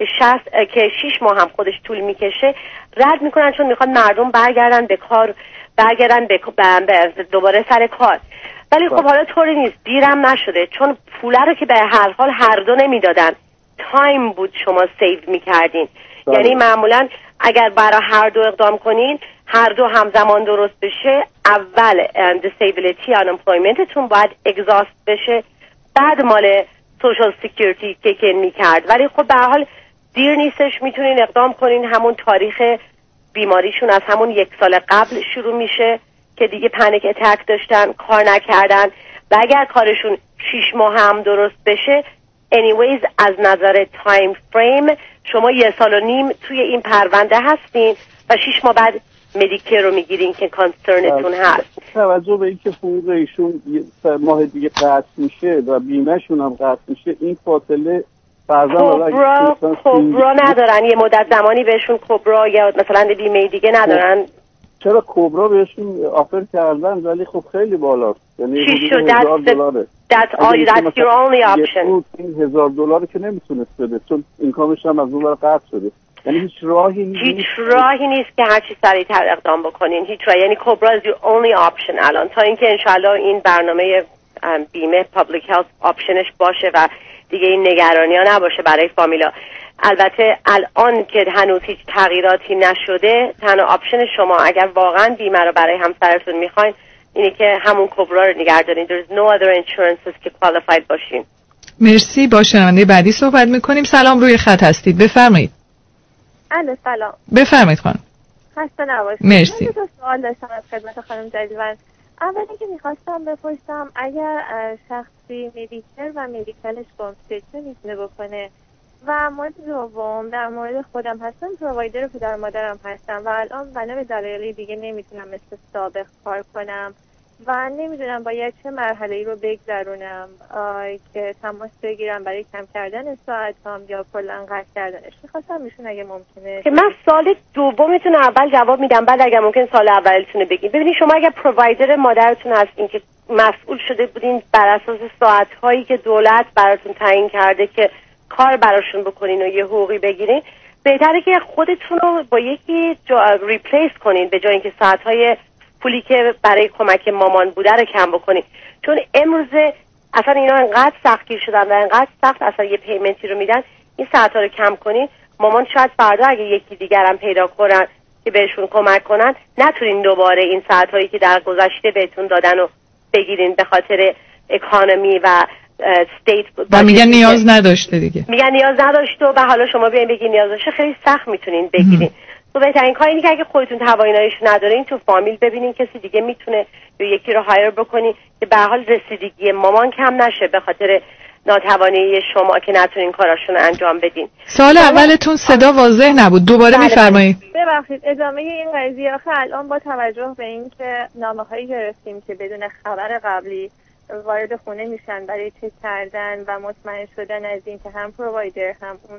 که 6 ماه هم خودش طول میکشه رد میکنن، چون میخوان مردم برگردن به کار، برگردن به دوباره سر کار. ولی خب حالا طوری نیست، دیرم نشده، چون پوله رو که به هر حال هر دو نمیدادن، تایم بود شما سیو میکردین. یعنی معمولا اگر برای هر دو اقدام کنین، هر دو همزمان درست بشه، اول دیسیبلیتی آنامپلویمنتتون باید اگزاست بشه، بعد مال سوشال سکیوریتی کیکن میکرد. ولی خب به هر حال دیر نیستش، میتونین اقدام کنین. همون تاریخ بیماریشون از همون 1 سال قبل شروع میشه که دیگه پنیک اتک داشتن، کار نکردن، و اگر کارشون 6 ماه هم درست بشه، anyways از نظر تایم فریم شما 1.5 سال توی این پرونده هستین و 6 ماه بعد مدیکر رو میگیرین که کانسرنتون هست.
توجه به اینکه حقوق ایشون ماه دیگه قطع میشه و بیمهشون هم قطع میشه، این فاصله
کبرا ندارن؟ یه مدت زمانی بهشون کبرا یا مثلا بیمه دیگه ندارن؟
چرا کبرا بهشون آفر کردن ولی خب خیلی بالاست، یعنی $1,000.
That's your only option.
این $1,000 که نمیتونست بده چون اینکامش هم از اون ور قطع شده. یعنی هیچ راهی
نیست که هر چی سریعتر اقدام بکنین. هیچ راهی، یعنی کبرا is your only option الان، تا اینکه انشالله این برنامه بیمه پابلیک هلت آپشنش باشه و دیگه این نگرانی ها نباشه برای فامیلا. البته الان که هنوز هیچ تغییراتی نشده، تنها آپشن شما اگر واقعا بیمه رو برای همسرتون میخواین اینه که همون کبرا رو نگه دارین. There is no other insurances که qualified باشین.
مرسی. با شنونده بعدی صحبت میکنیم. سلام، روی خط هستید، بفرمایید.
سلام.
بفرمایید خانم.
خسته نباشید.
مرسی.
من 2 سوال داشتم از خدمت خانم جلیلوند. اولی که میخواستم بپرسم اگر شخصی مدیکر و مدیکالش کامپیوتر میتونه بکنه، و مورد دوم در مورد خودم هستم، پرووایدر پدر مادرم هستم و الان بنا به دلایلی دیگه نمیتونم مثل سابق کار کنم و نمیدونم باید چه مرحله‌ای رو بگذرونم که تماس بگیرم برای کم کردن ساعتام یا کلا قطع کردنش. میخواستم ایشون اگه ممکنه
که من سال دومتون اول جواب میدم، بعد اگه ممکن سال اولتون بگین. ببینید شما اگه پرووایدر مادرتون هستین که مسئول شده بودین بر اساس ساعت‌هایی که دولت براتون تعیین کرده که کار براشون بکنین و یه حقوقی بگیرین، بهتره که خودتون رو با یکی ریپلیس کنین به جای اینکه ساعت‌های پولی که برای کمک مامان بوده رو کم بکنین. چون امروزه اصلا اینا انقدر سختگیر شدن و انقدر سخت اصلا یه پیمنتی رو میدن، این ساعت‌ها رو کم کنین، مامان شاید فردا اگه یکی دیگر هم پیدا کنن که بهشون کمک کنن، نتونین دوباره این ساعت‌هایی که در گذشته بهتون دادن رو بگیرین به خاطر اکانومی و استیت.
و میگن نیاز نداشته دیگه،
میگن نیاز نداشته و حالا شما بیاین بگین نیاز داشته، خیلی سخت میتونین بگیرین. تو بهترین کار اینه که اگه خودتون تواناییش ندارین تو فامیل ببینین کسی دیگه میتونه یا یکی رو هایر بکنین که به هر حال رسیدگی مامان کم نشه به خاطر ناتوانی شما که نتونین کاراشون انجام بدین.
سال اولتون صدا واضح نبود، دوباره میفرمایید.
ببخشید ادامه این قضیه آخه الان با توجه به این که نامه‌هایی گرفتیم که بدون خبر قبلی وارد خونه میشن برای چک کردن و مطمئن شدن از این که هم پرووایدر هم اون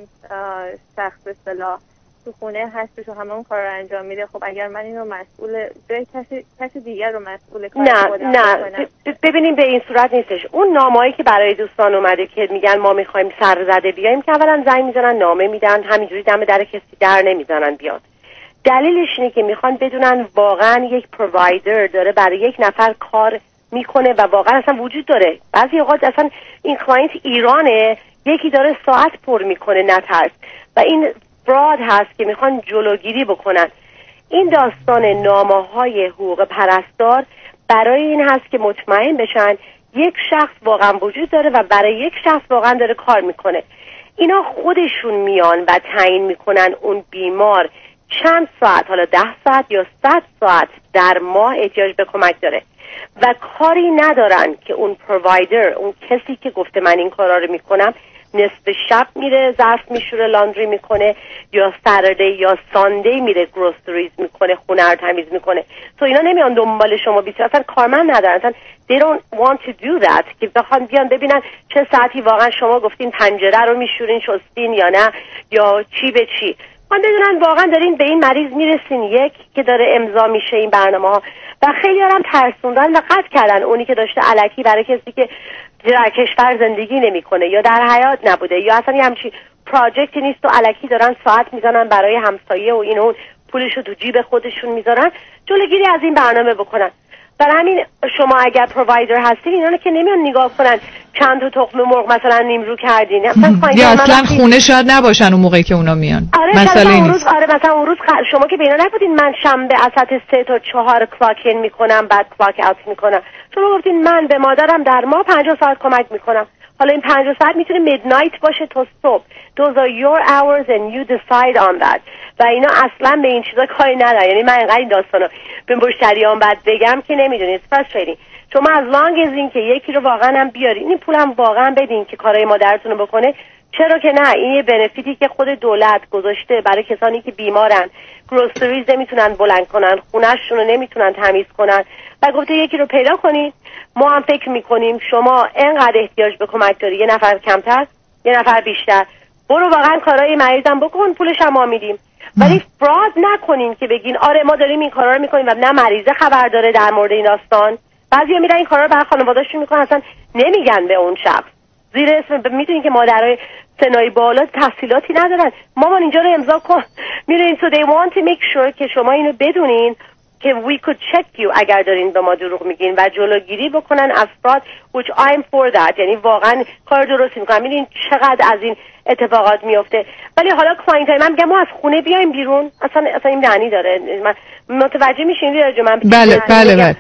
شخص به اصطلاح تو خونه هستش و همه اون کار رو انجام میده، خب اگر من اینو مسئول جای کسی دیگر رو مسئول کار خودم
نه ببینیم به این صورت نیستش. اون نامه‌ای که برای دوستان اومده که میگن ما میخوایم سرزده بیایم که اولا زنگ میزنن نامه میدن، همینجوری دم در کسی در نمیزنن بیاد. دلیلش اینه که میخوان بدونن واقعا یک پرووایدر داره برای یک نفر کار میکنه و واقعا اصلا وجود داره. بعضی اوقات اصلا این کلاینت ایرانه، یکی داره ساعت پر میکنه نترس و این فراد هست که میخوان جلوگیری بکنن. این داستان نامه‌های حقوق پرستار برای این هست که مطمئن بشن یک شخص واقعا وجود داره و برای یک شخص واقعا داره کار میکنه. اینا خودشون میان و تعیین میکنن اون بیمار چند ساعت، حالا 10 ساعت یا 100 ساعت در ماه احتیاج به کمک داره و کاری ندارن که اون پرووایدر، اون کسی که گفته من این کارا رو میکنم، نصف شب میره ظرف میشوره، لاندری میکنه، یا سرده یا ساندی میره گروسریز میکنه، خونه رو تمیز میکنه. تو اینا نمیان دنبال شما بیشتر، اصلا کارمند ندارن، اصلا they don't want to do that که بخوان بیان ببینن چه ساعتی واقعا شما گفتین پنجره رو میشورین شستین یا نه، یا چی به چی. من بدونن واقعا دارین به این مریض میرسین، یک که داره امضا میشه این برنامه‌ها و خیلی هم ترسوندن و قطع کردن اونی که داشته الکی برای کسی که در کشور زندگی نمیکنه یا در حیات نبوده یا اصلا یه همچین پراجکتی نیست و الکی دارن ساعت میزنن برای همسایه و این اون پولشو تو جیب خودشون میذارن، جلوگیری از این برنامه بکنن. برای همین شما اگر پرووایدر هستین اینا که نمیان نگاه کنن چند تا تخم مرغ مثلا نیمرو کردین،
یا اصلا خونه شاید نباشن اون موقعی که اونا میان.
مثلا اون روز شما که بینا نبودین من شنبه از ساعت 3 تا 4 کلاک این میکنم بعد کلاک اوت میکنم. شما گفتین من به مادرم در ماه 50 ساعت کمک میکنم. حالا این 50 ساعت میتونه میدنایت باشه تا صبح. Those are your hours and you decide on that. و اینا اصلا به این چیزا کاری ندارن. یعنی من اینقدر این داستانو به مشتریان بعد بگم که نمیدونید frustrating. شما از لانگ از این که یکی رو واقعا هم بیارین، این پولم واقعا بدین که کارهای مادرتون رو بکنه، چرا که نه. این یه بنفیتی که خود دولت گذاشته برای کسانی که بیمارن، گروسریز نمیتونن بلند کنن، خونه‌شون رو نمیتونن تمیز کنن و گفته یکی رو پیدا کنید. ما هم فکر میکنیم شما انقدر احتیاج به کمک داری، یه نفر کمتر یه نفر بیشتر، برو واقعا کارهای مریضم بکن، پولش هم ما میدیم. ولی فراد نکنین که بگین آره ما داریم این کارا رو میکنیم و نه مریضه خبر داره در مورد این داستان. بعضیا میرن این کارا رو برای خانواده‌شون میکنن، اصلا نمیگن به اون شخص. زیر اسم میدونین که مادرای سنای بالا تحصیلاتی ندارن، مامان اینجا رو امضا کن، میرین. so they want to make sure که شما اینو بدونین که we could check you اگر دارین به ما دروغ میگین و جلوگیری بکنن از فراد، which I'm for that. یعنی واقعا کار درستی میکنن. میدونین چقدر از این اتفاقات میفته. ولی حالا کلاینت های من میگم ما از خونه بیایم بیرون، اصلا این معنی داره. من متوجه میشین راجع من؟
بله.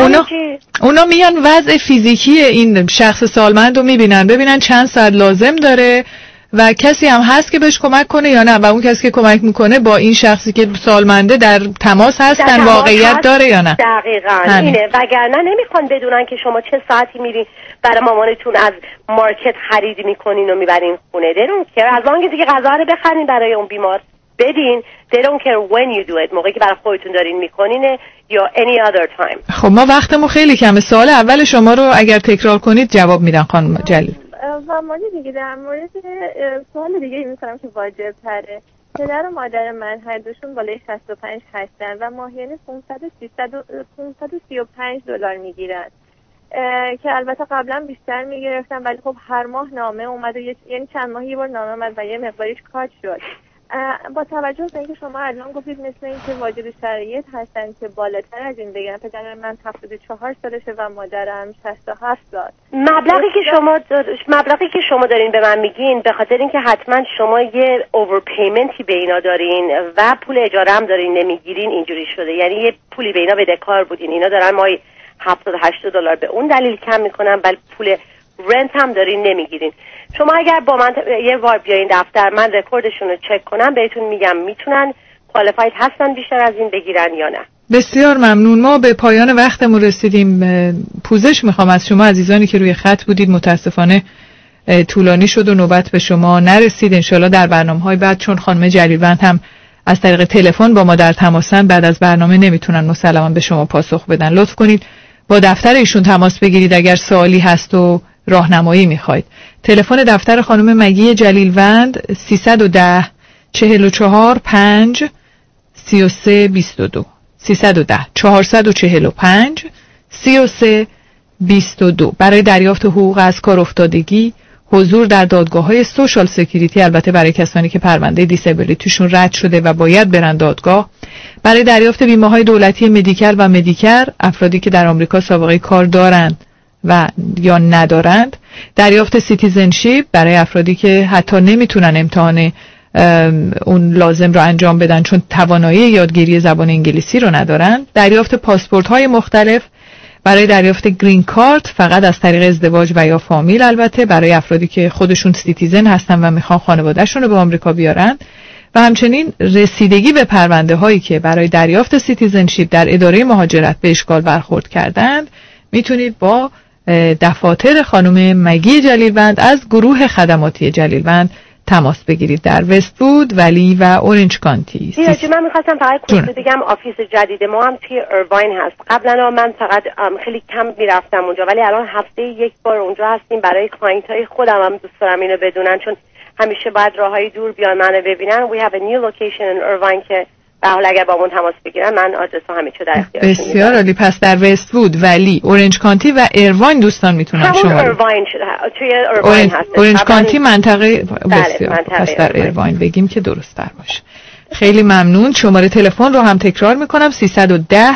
اونا میان وضع فیزیکی این شخص سالمند رو میبینن، ببینن چند ساعت لازم داره و کسی هم هست که بهش کمک کنه یا نه، و اون کسی که کمک میکنه با این شخصی که سالمنده در تماس هستن، واقعیت داره یا نه.
دقیقاً اینه. وگرنه نمیخوان بدونن که شما چه ساعتی میرین برای مامانتون از مارکت خرید میکنین و میبرین خونه. درون که از آنگه دیگه غذا رو بخرین برای اون بیمار بدین. they don't care when you do it، موقعی که برای خودتون دارین میکنین یا any other time.
خب ما وقتمون خیلی کمه، سوال اول شما رو اگر تکرار کنید جواب میدن خانم جلیل.
و مالی دیگه در مورد سوال دیگه میکنم که واجب تره. پدر و مادر من هر دوشون بالای 65 هستن و ماهیانه 535 دلار میگیرن که البته قبلا بیشتر میگرفتن، ولی خب هر ماه نامه اومد و یعنی چند ماه یه بار نامه اومد و یه مقداریش کات شد. با توجه به اینکه شما الان گفتید مثل این که واجد شرایط هستن که بالاتر از این بگن، پدر من 74 سالشه و مادرم 67 سال.
مبلغی که شما دارین به من میگین به خاطر اینکه حتما شما یه اوورپیمنتی به اینا دارین و پول اجاره هم دارین نمیگیرین، اینجوری شده. یعنی یه پولی به اینا بدهکار بودین، اینا دارن ماهی 78 دلار به اون دلیل کم میکنن، ولی پول رنت هم دارین نمیگیرین. شما اگر با من یه بار بیاین دفتر، من رکوردشون رو چک کنم بهتون میگم میتونن کوالیفاید هستن بیشتر از این بگیرن یا نه؟
بسیار ممنون. ما به پایان وقتمون رسیدیم. پوزش میخوام از شما عزیزانی که روی خط بودید، متاسفانه طولانی شد و نوبت به شما نرسید. انشالله در برنامه‌های بعد، چون خانم جلیلوند هم از طریق تلفن با ما در تماسن، بعد از برنامه نمیتونن مسلما به شما پاسخ بدن. لطف کنید با دفتر ایشون تماس بگیرید اگر سوالی هست و راهنمایی میخواید. تلفن دفتر خانم مگی جلیلوند 310 44 5 33 22 310 445 33 22. برای دریافت حقوق از کار افتادگی، حضور در دادگاه‌های سوشال سکیوریتی، البته برای کسانی که پرونده دیسابیلیتیشون رد شده و باید برن دادگاه، برای دریافت بیمه‌های دولتی مدیکال و مدیکر، افرادی که در آمریکا سابقه کار دارند و یا ندارند، دریافت سیتیزنشیپ برای افرادی که حتی نمیتونن امتحان اون لازم رو انجام بدن چون توانایی یادگیری زبان انگلیسی رو ندارن، دریافت پاسپورت‌های مختلف برای دریافت گرین کارت فقط از طریق ازدواج و یا فامیل، البته برای افرادی که خودشون سیتیزن هستن و میخوان خانواده‌شون رو به آمریکا بیارن، و همچنین رسیدگی به پرونده هایی که برای دریافت سیتیزنشیپ در اداره مهاجرت به اشکال برخورد کردند، میتونید با دفاتر خانم مگی جلیلوند از گروه خدماتی جلیلوند تماس بگیرید در وست‌وود، ولی و اورنج کانتی.
من میخواستم فقط بگم آفیس جدید ما هم توی ایرواین هست. قبلا من فقط خیلی کم میرفتم اونجا، ولی الان هفته یک بار اونجا هستیم. برای کلاینت های خودم هم دوست دارم اینو بدونن، چون همیشه باید راههای دور بیان منو ببینن. We have a new location in Irvine که به حال اگر با من تماس بگیرن من آدرس ها همه چی در اختیارشون میذارم.
بسیار عالی. پس در وست‌وود، ولی اورنج کانتی و ایرواین دوستان میتونن شما
همون ایرواین توی ایرواین هست.
اورنج کانتی منطقه بسیار. پس در ایرواین بگیم که درست تر باشه. خیلی ممنون. شماره تلفن رو هم تکرار میکنم: 310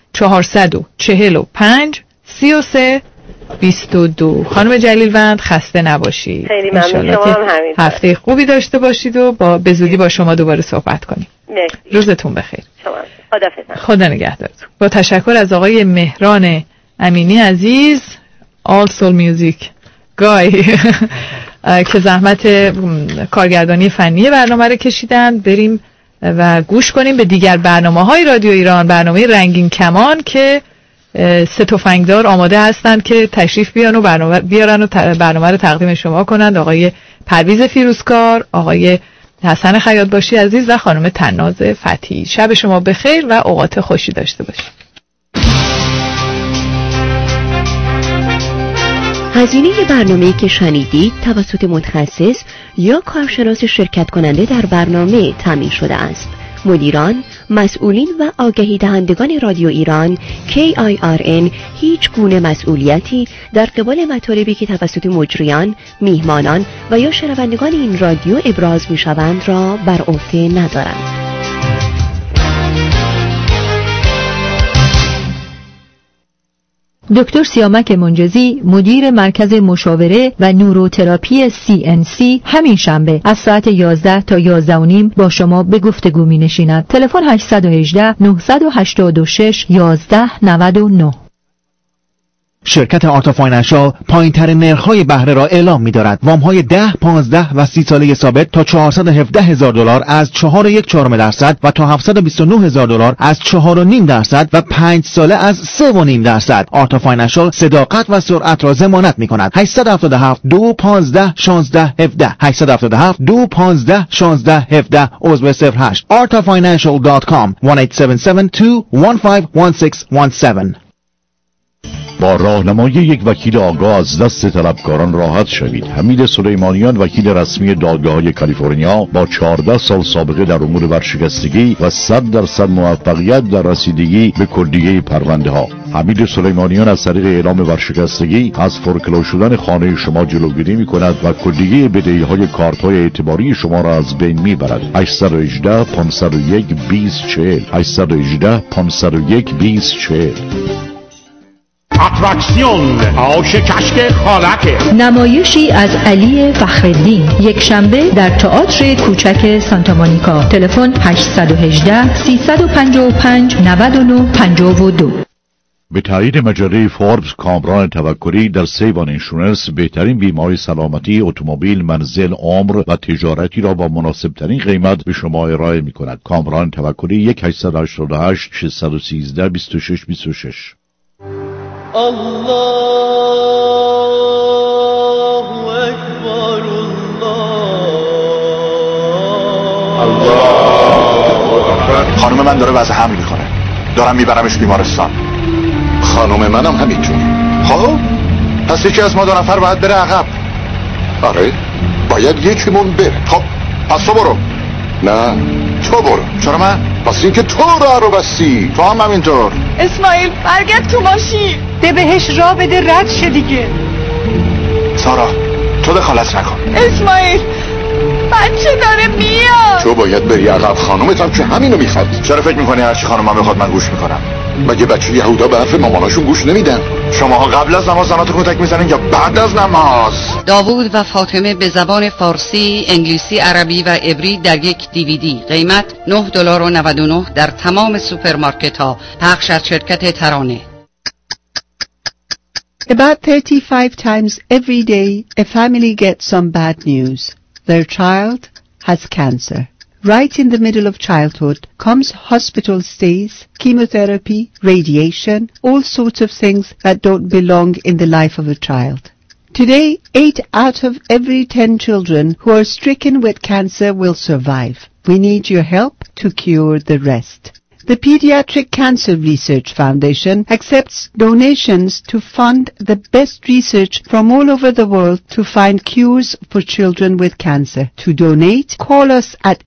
445 33 22. خانم جلیلوند خسته نباشید.
خیلی ممنون. شما هم همین.
هفته خوبی داشته باشید و به زودی با شما دوباره صحبت کنیم.
مرسی.
روزتون بخیر.
شما خداحافظ.
خدا نگهدارتون. با تشکر از آقای مهران امینی عزیز، All Soul Music گای که زحمت کارگردانی فنی برنامه رو کشیدن. بریم و گوش کنیم به دیگر برنامه‌های رادیو ایران. برنامه رنگین کمان که سه تفنگدار آماده هستند که تشریف بیارن و برنامه رو تقدیم شما کنند. آقای پرویز فیروزکار، آقای حسن خیاطباشی عزیز و خانم تناز فتحی. شب شما بخیر و اوقات خوشی داشته باشید.
هزینه برنامه‌ای که شنیدید توسط متخصص یا کارشناس شرکت کننده در برنامه تامین شده است. مدیران، مسئولین و آگهی دهندگان رادیو ایران KIRN هیچ گونه مسئولیتی در قبال مطالبی که توسط مجریان، میهمانان و یا شنوندگان این رادیو ابراز می‌شوند را بر عهده ندارند.
دکتر سیامک منجزی، مدیر مرکز مشاوره و نوروتراپی CNC، همین شنبه از ساعت 11 تا 11:30 با شما به گفتگو می نشیند. تلفن 818 986 1199.
شرکت آرتا فاینانشال پایین‌ترین نرخ‌های بهره را اعلام می‌دارد. وام‌های 10، 15 و 30 ساله ثابت تا $417,000 از 4.1% و تا $729,000 از 4.5% و 5 ساله از 3.5%. آرتا فاینانشال صداقت و سرعت را ضمانت می‌کند. 877 215 1617 877 215 1617 عضو 08 artafinancial.com 1-877-215-1617.
با راهنمایی یک وکیل آگاه از دست طلبکاران راحت شوید. حمید سلیمانیان، وکیل رسمی دادگاه‌های کالیفرنیا با 14 سال سابقه در امور ورشکستگی و 100% موفقیت در رسیدگی به کلیه پرونده ها. حمید سلیمانیان از طریق اعلام ورشکستگی از فورکلوز شدن خانه شما جلوگیری می‌کند و کلیه بدهی‌های کارت‌های اعتباری شما را از بین می‌برد. 818 501 2040 818 501 2040.
اتراکسیون آش کشک خالکه،
نمایشی از علی فخرالدین، یک شنبه در تئاتر کوچک سانتا مونیکا. تلفن 818 355 99 52.
به تایید مجله فوربس، کامران توکلی در سیوان اینشورنس بهترین بیمه سلامتی اتومبیل، منزل، عمر و تجارتی را با مناسب ترین قیمت به شما ارائه می کند. کامران توکلی 1-888-613-2626.
الله اکبر،
الله. خانم من داره وضع حمل میکنه، دارم میبرمش بیمارستان. خانم منم همینطور. خب پس یکی از ما 2 نفر باید بره عقب. آره باید یکیمون بره. خب پس تو برو. نه تو برو. چرا من؟ پس این که تو رو بستی. تو هم همینطور.
اسماعیل برگرد تو ماشین. ده بهش راه بده رد شه دیگه.
سارا تو دخالت نکن.
اسماعیل بچه داره میاد.
تو باید بری عقب، خانومت هم که همینو میخواد. چرا فکر میکنی هرچی خانومم بخواد من گوش میکنم؟ مگه بچه یهودا به حرف ماماناشون گوش نمیدن؟ شماها قبل از نماز زناتون کتک میزنین یا بعد از نماز؟
داوود و فاطمه به زبان فارسی، انگلیسی، عربی و عبری در یک DVD. قیمت $9.99 در تمام سوپرمارکت ها. پخش از شرکت ترانه.
About 35 times every day, a family gets some bad news. Their child has cancer. Right in the middle of childhood comes hospital stays, chemotherapy, radiation, all sorts of things that don't belong in the life of a child. Today, 8 out of every 10 children who are stricken with cancer will survive. We need your help to cure the rest. The Pediatric Cancer Research Foundation accepts donations to fund the best research from all over the world to find cures for children with cancer. To donate, call us at